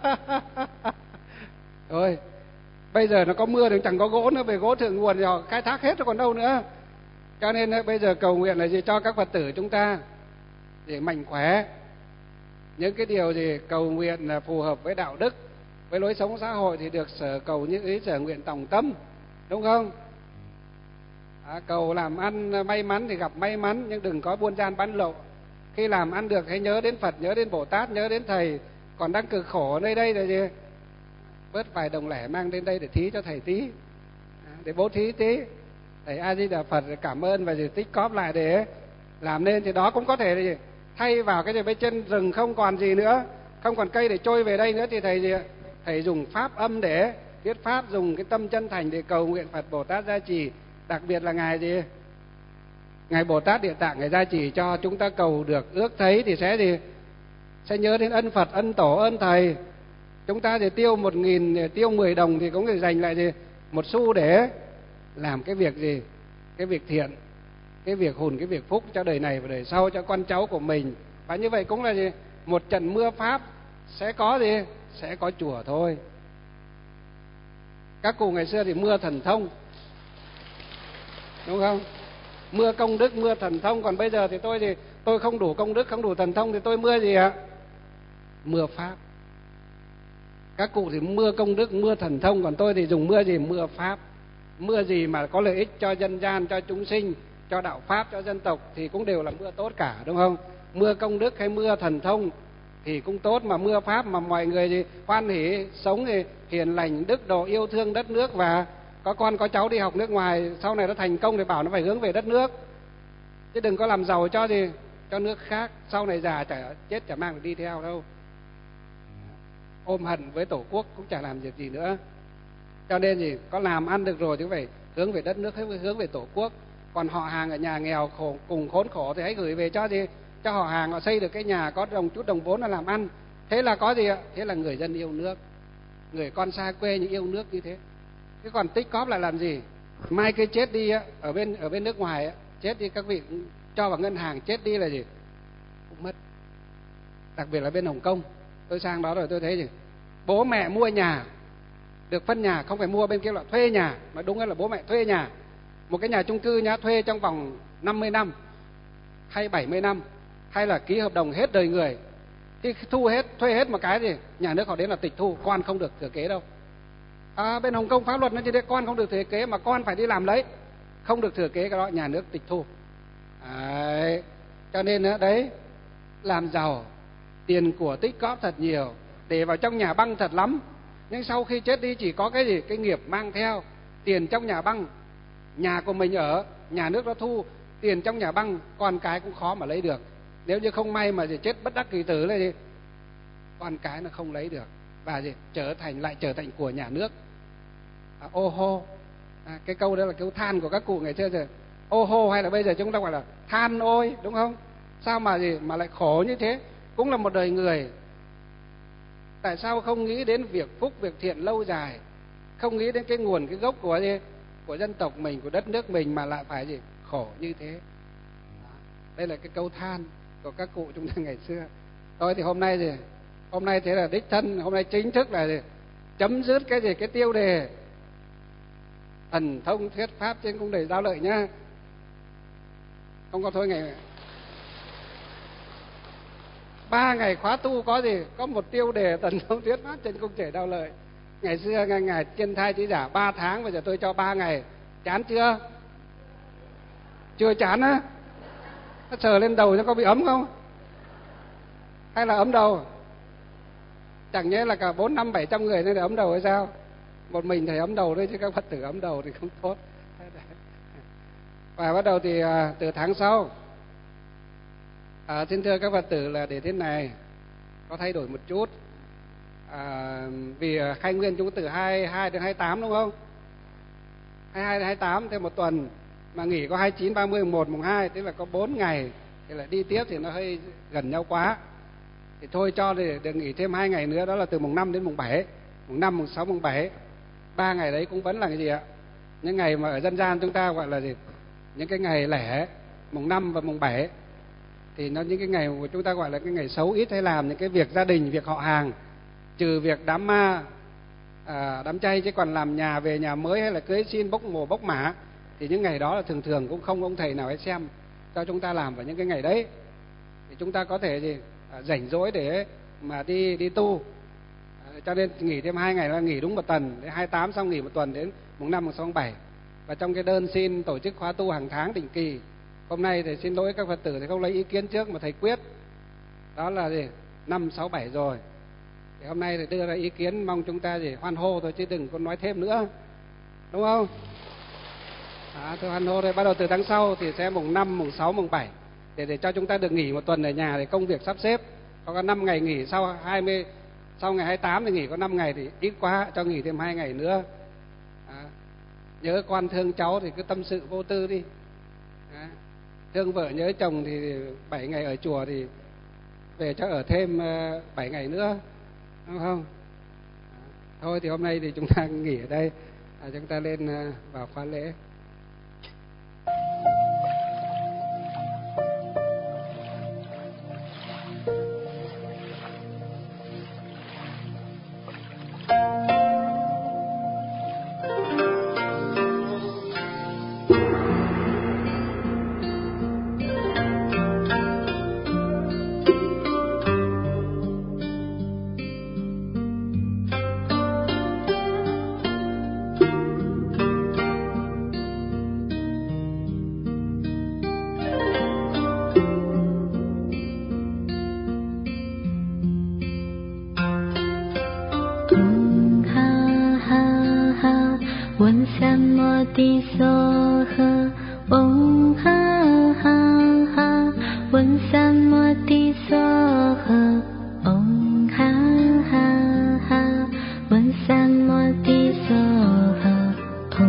Thôi bây giờ nó có mưa thì chẳng có gỗ nữa, về gỗ thượng nguồn rồi khai thác hết rồi còn đâu nữa. Cho nên bây giờ cầu nguyện là gì? Cho các Phật tử chúng ta để mạnh khỏe, những cái điều gì cầu nguyện là phù hợp với đạo đức, với lối sống xã hội thì được sở cầu như ý sở nguyện tòng tâm, đúng không? À, cầu làm ăn may mắn thì gặp may mắn, nhưng đừng có buôn gian bán lậu. Khi làm ăn được hãy nhớ đến Phật, nhớ đến Bồ Tát, nhớ đến Thầy. Còn đang cực khổ ở nơi đây là gì? Bớt vài đồng lẻ mang đến đây để thí cho Thầy tí, để bố thí tí. Thầy A Di Đà Phật cảm ơn và gì tích cóp lại để làm nên, thì đó cũng có thể là gì? Thay vào cái gì bên trên rừng không còn gì nữa, không còn cây để trôi về đây nữa, thì thầy gì ạ? Thầy dùng pháp âm để thuyết pháp, dùng cái tâm chân thành để cầu nguyện Phật Bồ Tát gia trì. Đặc biệt là ngài gì? Ngài Bồ Tát Địa Tạng, ngài gia trì cho chúng ta cầu được ước thấy thì sẽ gì? Sẽ nhớ đến ân Phật, ân Tổ, ân Thầy. Chúng ta thì tiêu một nghìn, tiêu mười đồng thì cũng phải dành lại gì? Một xu để làm cái việc gì? Cái việc thiện, cái việc hùn, cái việc phúc cho đời này và đời sau, cho con cháu của mình. Và như vậy cũng là gì? Một trận mưa pháp sẽ có gì? Sẽ có chùa thôi. Các cụ ngày xưa thì mưa thần thông, đúng không? Mưa công đức, mưa thần thông. Còn bây giờ thì tôi thì tôi không đủ công đức, không đủ thần thông thì tôi mưa gì ạ? Mưa pháp. Các cụ thì mưa công đức, mưa thần thông, còn tôi thì dùng mưa gì? Mưa pháp. Mưa gì mà có lợi ích cho dân gian, cho chúng sinh, cho đạo pháp, cho dân tộc thì cũng đều là mưa tốt cả, đúng không? Mưa công đức hay mưa thần thông thì cũng tốt, mà mưa pháp mà mọi người thì hoan hỉ sống thì hiền lành, đức độ, yêu thương đất nước, và có con có cháu đi học nước ngoài sau này nó thành công thì bảo nó phải hướng về đất nước, chứ đừng có làm giàu cho gì cho nước khác, sau này già chả chết chả mang được đi theo đâu, ôm hận với tổ quốc cũng chả làm việc gì nữa. Cho nên gì có làm ăn được rồi thì phải hướng về đất nước, hướng về tổ quốc. Còn họ hàng ở nhà nghèo khổ, cùng khốn khổ thì hãy gửi về cho gì cho họ hàng, họ xây được cái nhà, có đồng chút đồng vốn là làm ăn. Thế là có gì ạ? Thế là người dân yêu nước, người con xa quê nhưng yêu nước như thế. Thế còn tích cóp là làm gì? Mai cái chết đi á, ở bên ở bên nước ngoài á, chết đi các vị cho vào ngân hàng, chết đi là gì? Cũng mất. Đặc biệt là bên Hồng Kông, tôi sang đó rồi tôi thấy gì? Bố mẹ mua nhà, được phân nhà, không phải mua bên kia là thuê nhà, mà đúng là bố mẹ thuê nhà. Một cái nhà chung cư nhá, thuê trong vòng năm mươi năm hay bảy mươi năm, hay là ký hợp đồng hết đời người. Thì thu hết, thuê hết một cái gì, nhà nước họ đến là tịch thu, con không được thừa kế đâu. À, bên Hồng Kông pháp luật nó như thế, con không được thừa kế mà con phải đi làm lấy, không được thừa kế cái đó, nhà nước tịch thu. Đấy. Cho nên đấy, làm giàu, tiền của tích cóp thật nhiều, để vào trong nhà băng thật lắm. Nhưng sau khi chết đi chỉ có cái gì? Cái nghiệp mang theo. Tiền trong nhà băng, nhà của mình ở, nhà nước nó thu, tiền trong nhà băng, con cái cũng khó mà lấy được. Nếu như không may mà gì chết bất đắc kỳ tử là gì? Con cái nó không lấy được. Và gì? Trở thành lại trở thành của nhà nước. À, ô hô. À, cái câu đó là câu than của các cụ ngày xưa rồi. Ô hô hay là bây giờ chúng ta gọi là than ôi, đúng không? Sao mà gì mà lại khổ như thế? cũng là một đời người. Tại sao không nghĩ đến việc phúc, việc thiện lâu dài, không nghĩ đến cái nguồn, cái gốc của gì? Của dân tộc mình, của đất nước mình mà lại phải gì? Khổ như thế. Đó. Đây là cái câu than của các cụ chúng ta ngày xưa. Thôi thì hôm nay gì? Hôm nay thế là đích thân, hôm nay chính thức là gì? Chấm dứt cái gì? Cái tiêu đề thần thông thuyết pháp trên cung đời Giao Lợi nhá. Không có thôi ngày ba ngày khóa tu có gì? Có một tiêu đề thần thông thuyết pháp trên cung trời Giao Lợi. Ngày xưa ngày, ngày trên thai chỉ giả ba tháng, bây giờ tôi cho ba ngày. Chán chưa? Chưa chán á? Nó sờ lên đầu nó có bị ấm không? Hay là ấm đầu? Chẳng nhẽ là cả bốn năm bảy trăm người nên là ấm đầu hay sao? Một mình thầy ấm đầu thôi chứ các Phật tử ấm đầu thì không tốt. Và bắt đầu thì à, từ tháng sau, à, xin thưa các Phật tử là để thế này, có thay đổi một chút. À, vì khai nguyên chúng từ hai mươi hai đến hai mươi tám đúng không? hai mươi hai đến hai mươi tám thêm một tuần, mà nghỉ có hai mươi chín, ba mươi, mùng một, mùng hai, tức là có bốn ngày thì lại đi tiếp thì nó hơi gần nhau quá. Thì thôi cho để được nghỉ thêm hai ngày nữa, đó là từ mùng năm đến mùng bảy, mùng năm, mùng sáu, mùng bảy. Ba ngày đấy cũng vẫn là cái gì ạ? Những ngày mà ở dân gian chúng ta gọi là gì? Những cái ngày lẻ, mùng năm và mùng bảy. Thì nó những cái ngày mà chúng ta gọi là cái ngày xấu, ít hay làm những cái việc gia đình, việc họ hàng, trừ việc đám ma, à, đám chay, chứ còn làm nhà về nhà mới hay là cưới xin, bốc mồ bốc mả thì những ngày đó là thường thường cũng không ông thầy nào ấy xem cho chúng ta làm vào những cái ngày đấy. Thì chúng ta có thể gì à, rảnh rỗi để mà đi đi tu. À, cho nên nghỉ thêm hai ngày là nghỉ đúng một tuần, đến hai mươi tám xong nghỉ một tuần đến mùng năm, mùng sáu, mùng bảy. Và trong cái đơn xin tổ chức khóa tu hàng tháng định kỳ, hôm nay thì xin lỗi các Phật tử thì không lấy ý kiến trước mà thầy quyết. Đó là gì? năm, sáu, bảy rồi. Thì hôm nay thì đưa ra ý kiến, mong chúng ta gì hoan hô thôi chứ đừng có nói thêm nữa. Đúng không? À, thôi hoan hô thôi, bắt đầu từ tháng sau thì sẽ mùng năm, mùng sáu, mùng bảy để để cho chúng ta được nghỉ một tuần ở nhà để công việc sắp xếp. Có năm ngày nghỉ sau hai mươi, sau ngày hai mươi tám thì nghỉ có năm ngày thì ít quá, cho nghỉ thêm hai ngày nữa. À, nhớ con thương cháu thì cứ tâm sự vô tư đi. À, thương vợ nhớ chồng thì bảy ngày ở chùa thì về cho ở thêm bảy ngày nữa, đúng không? À, thôi thì hôm nay thì chúng ta nghỉ ở đây, à, chúng ta lên vào khóa lễ.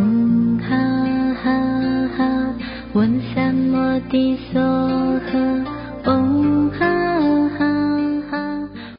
One Sam Modi Soha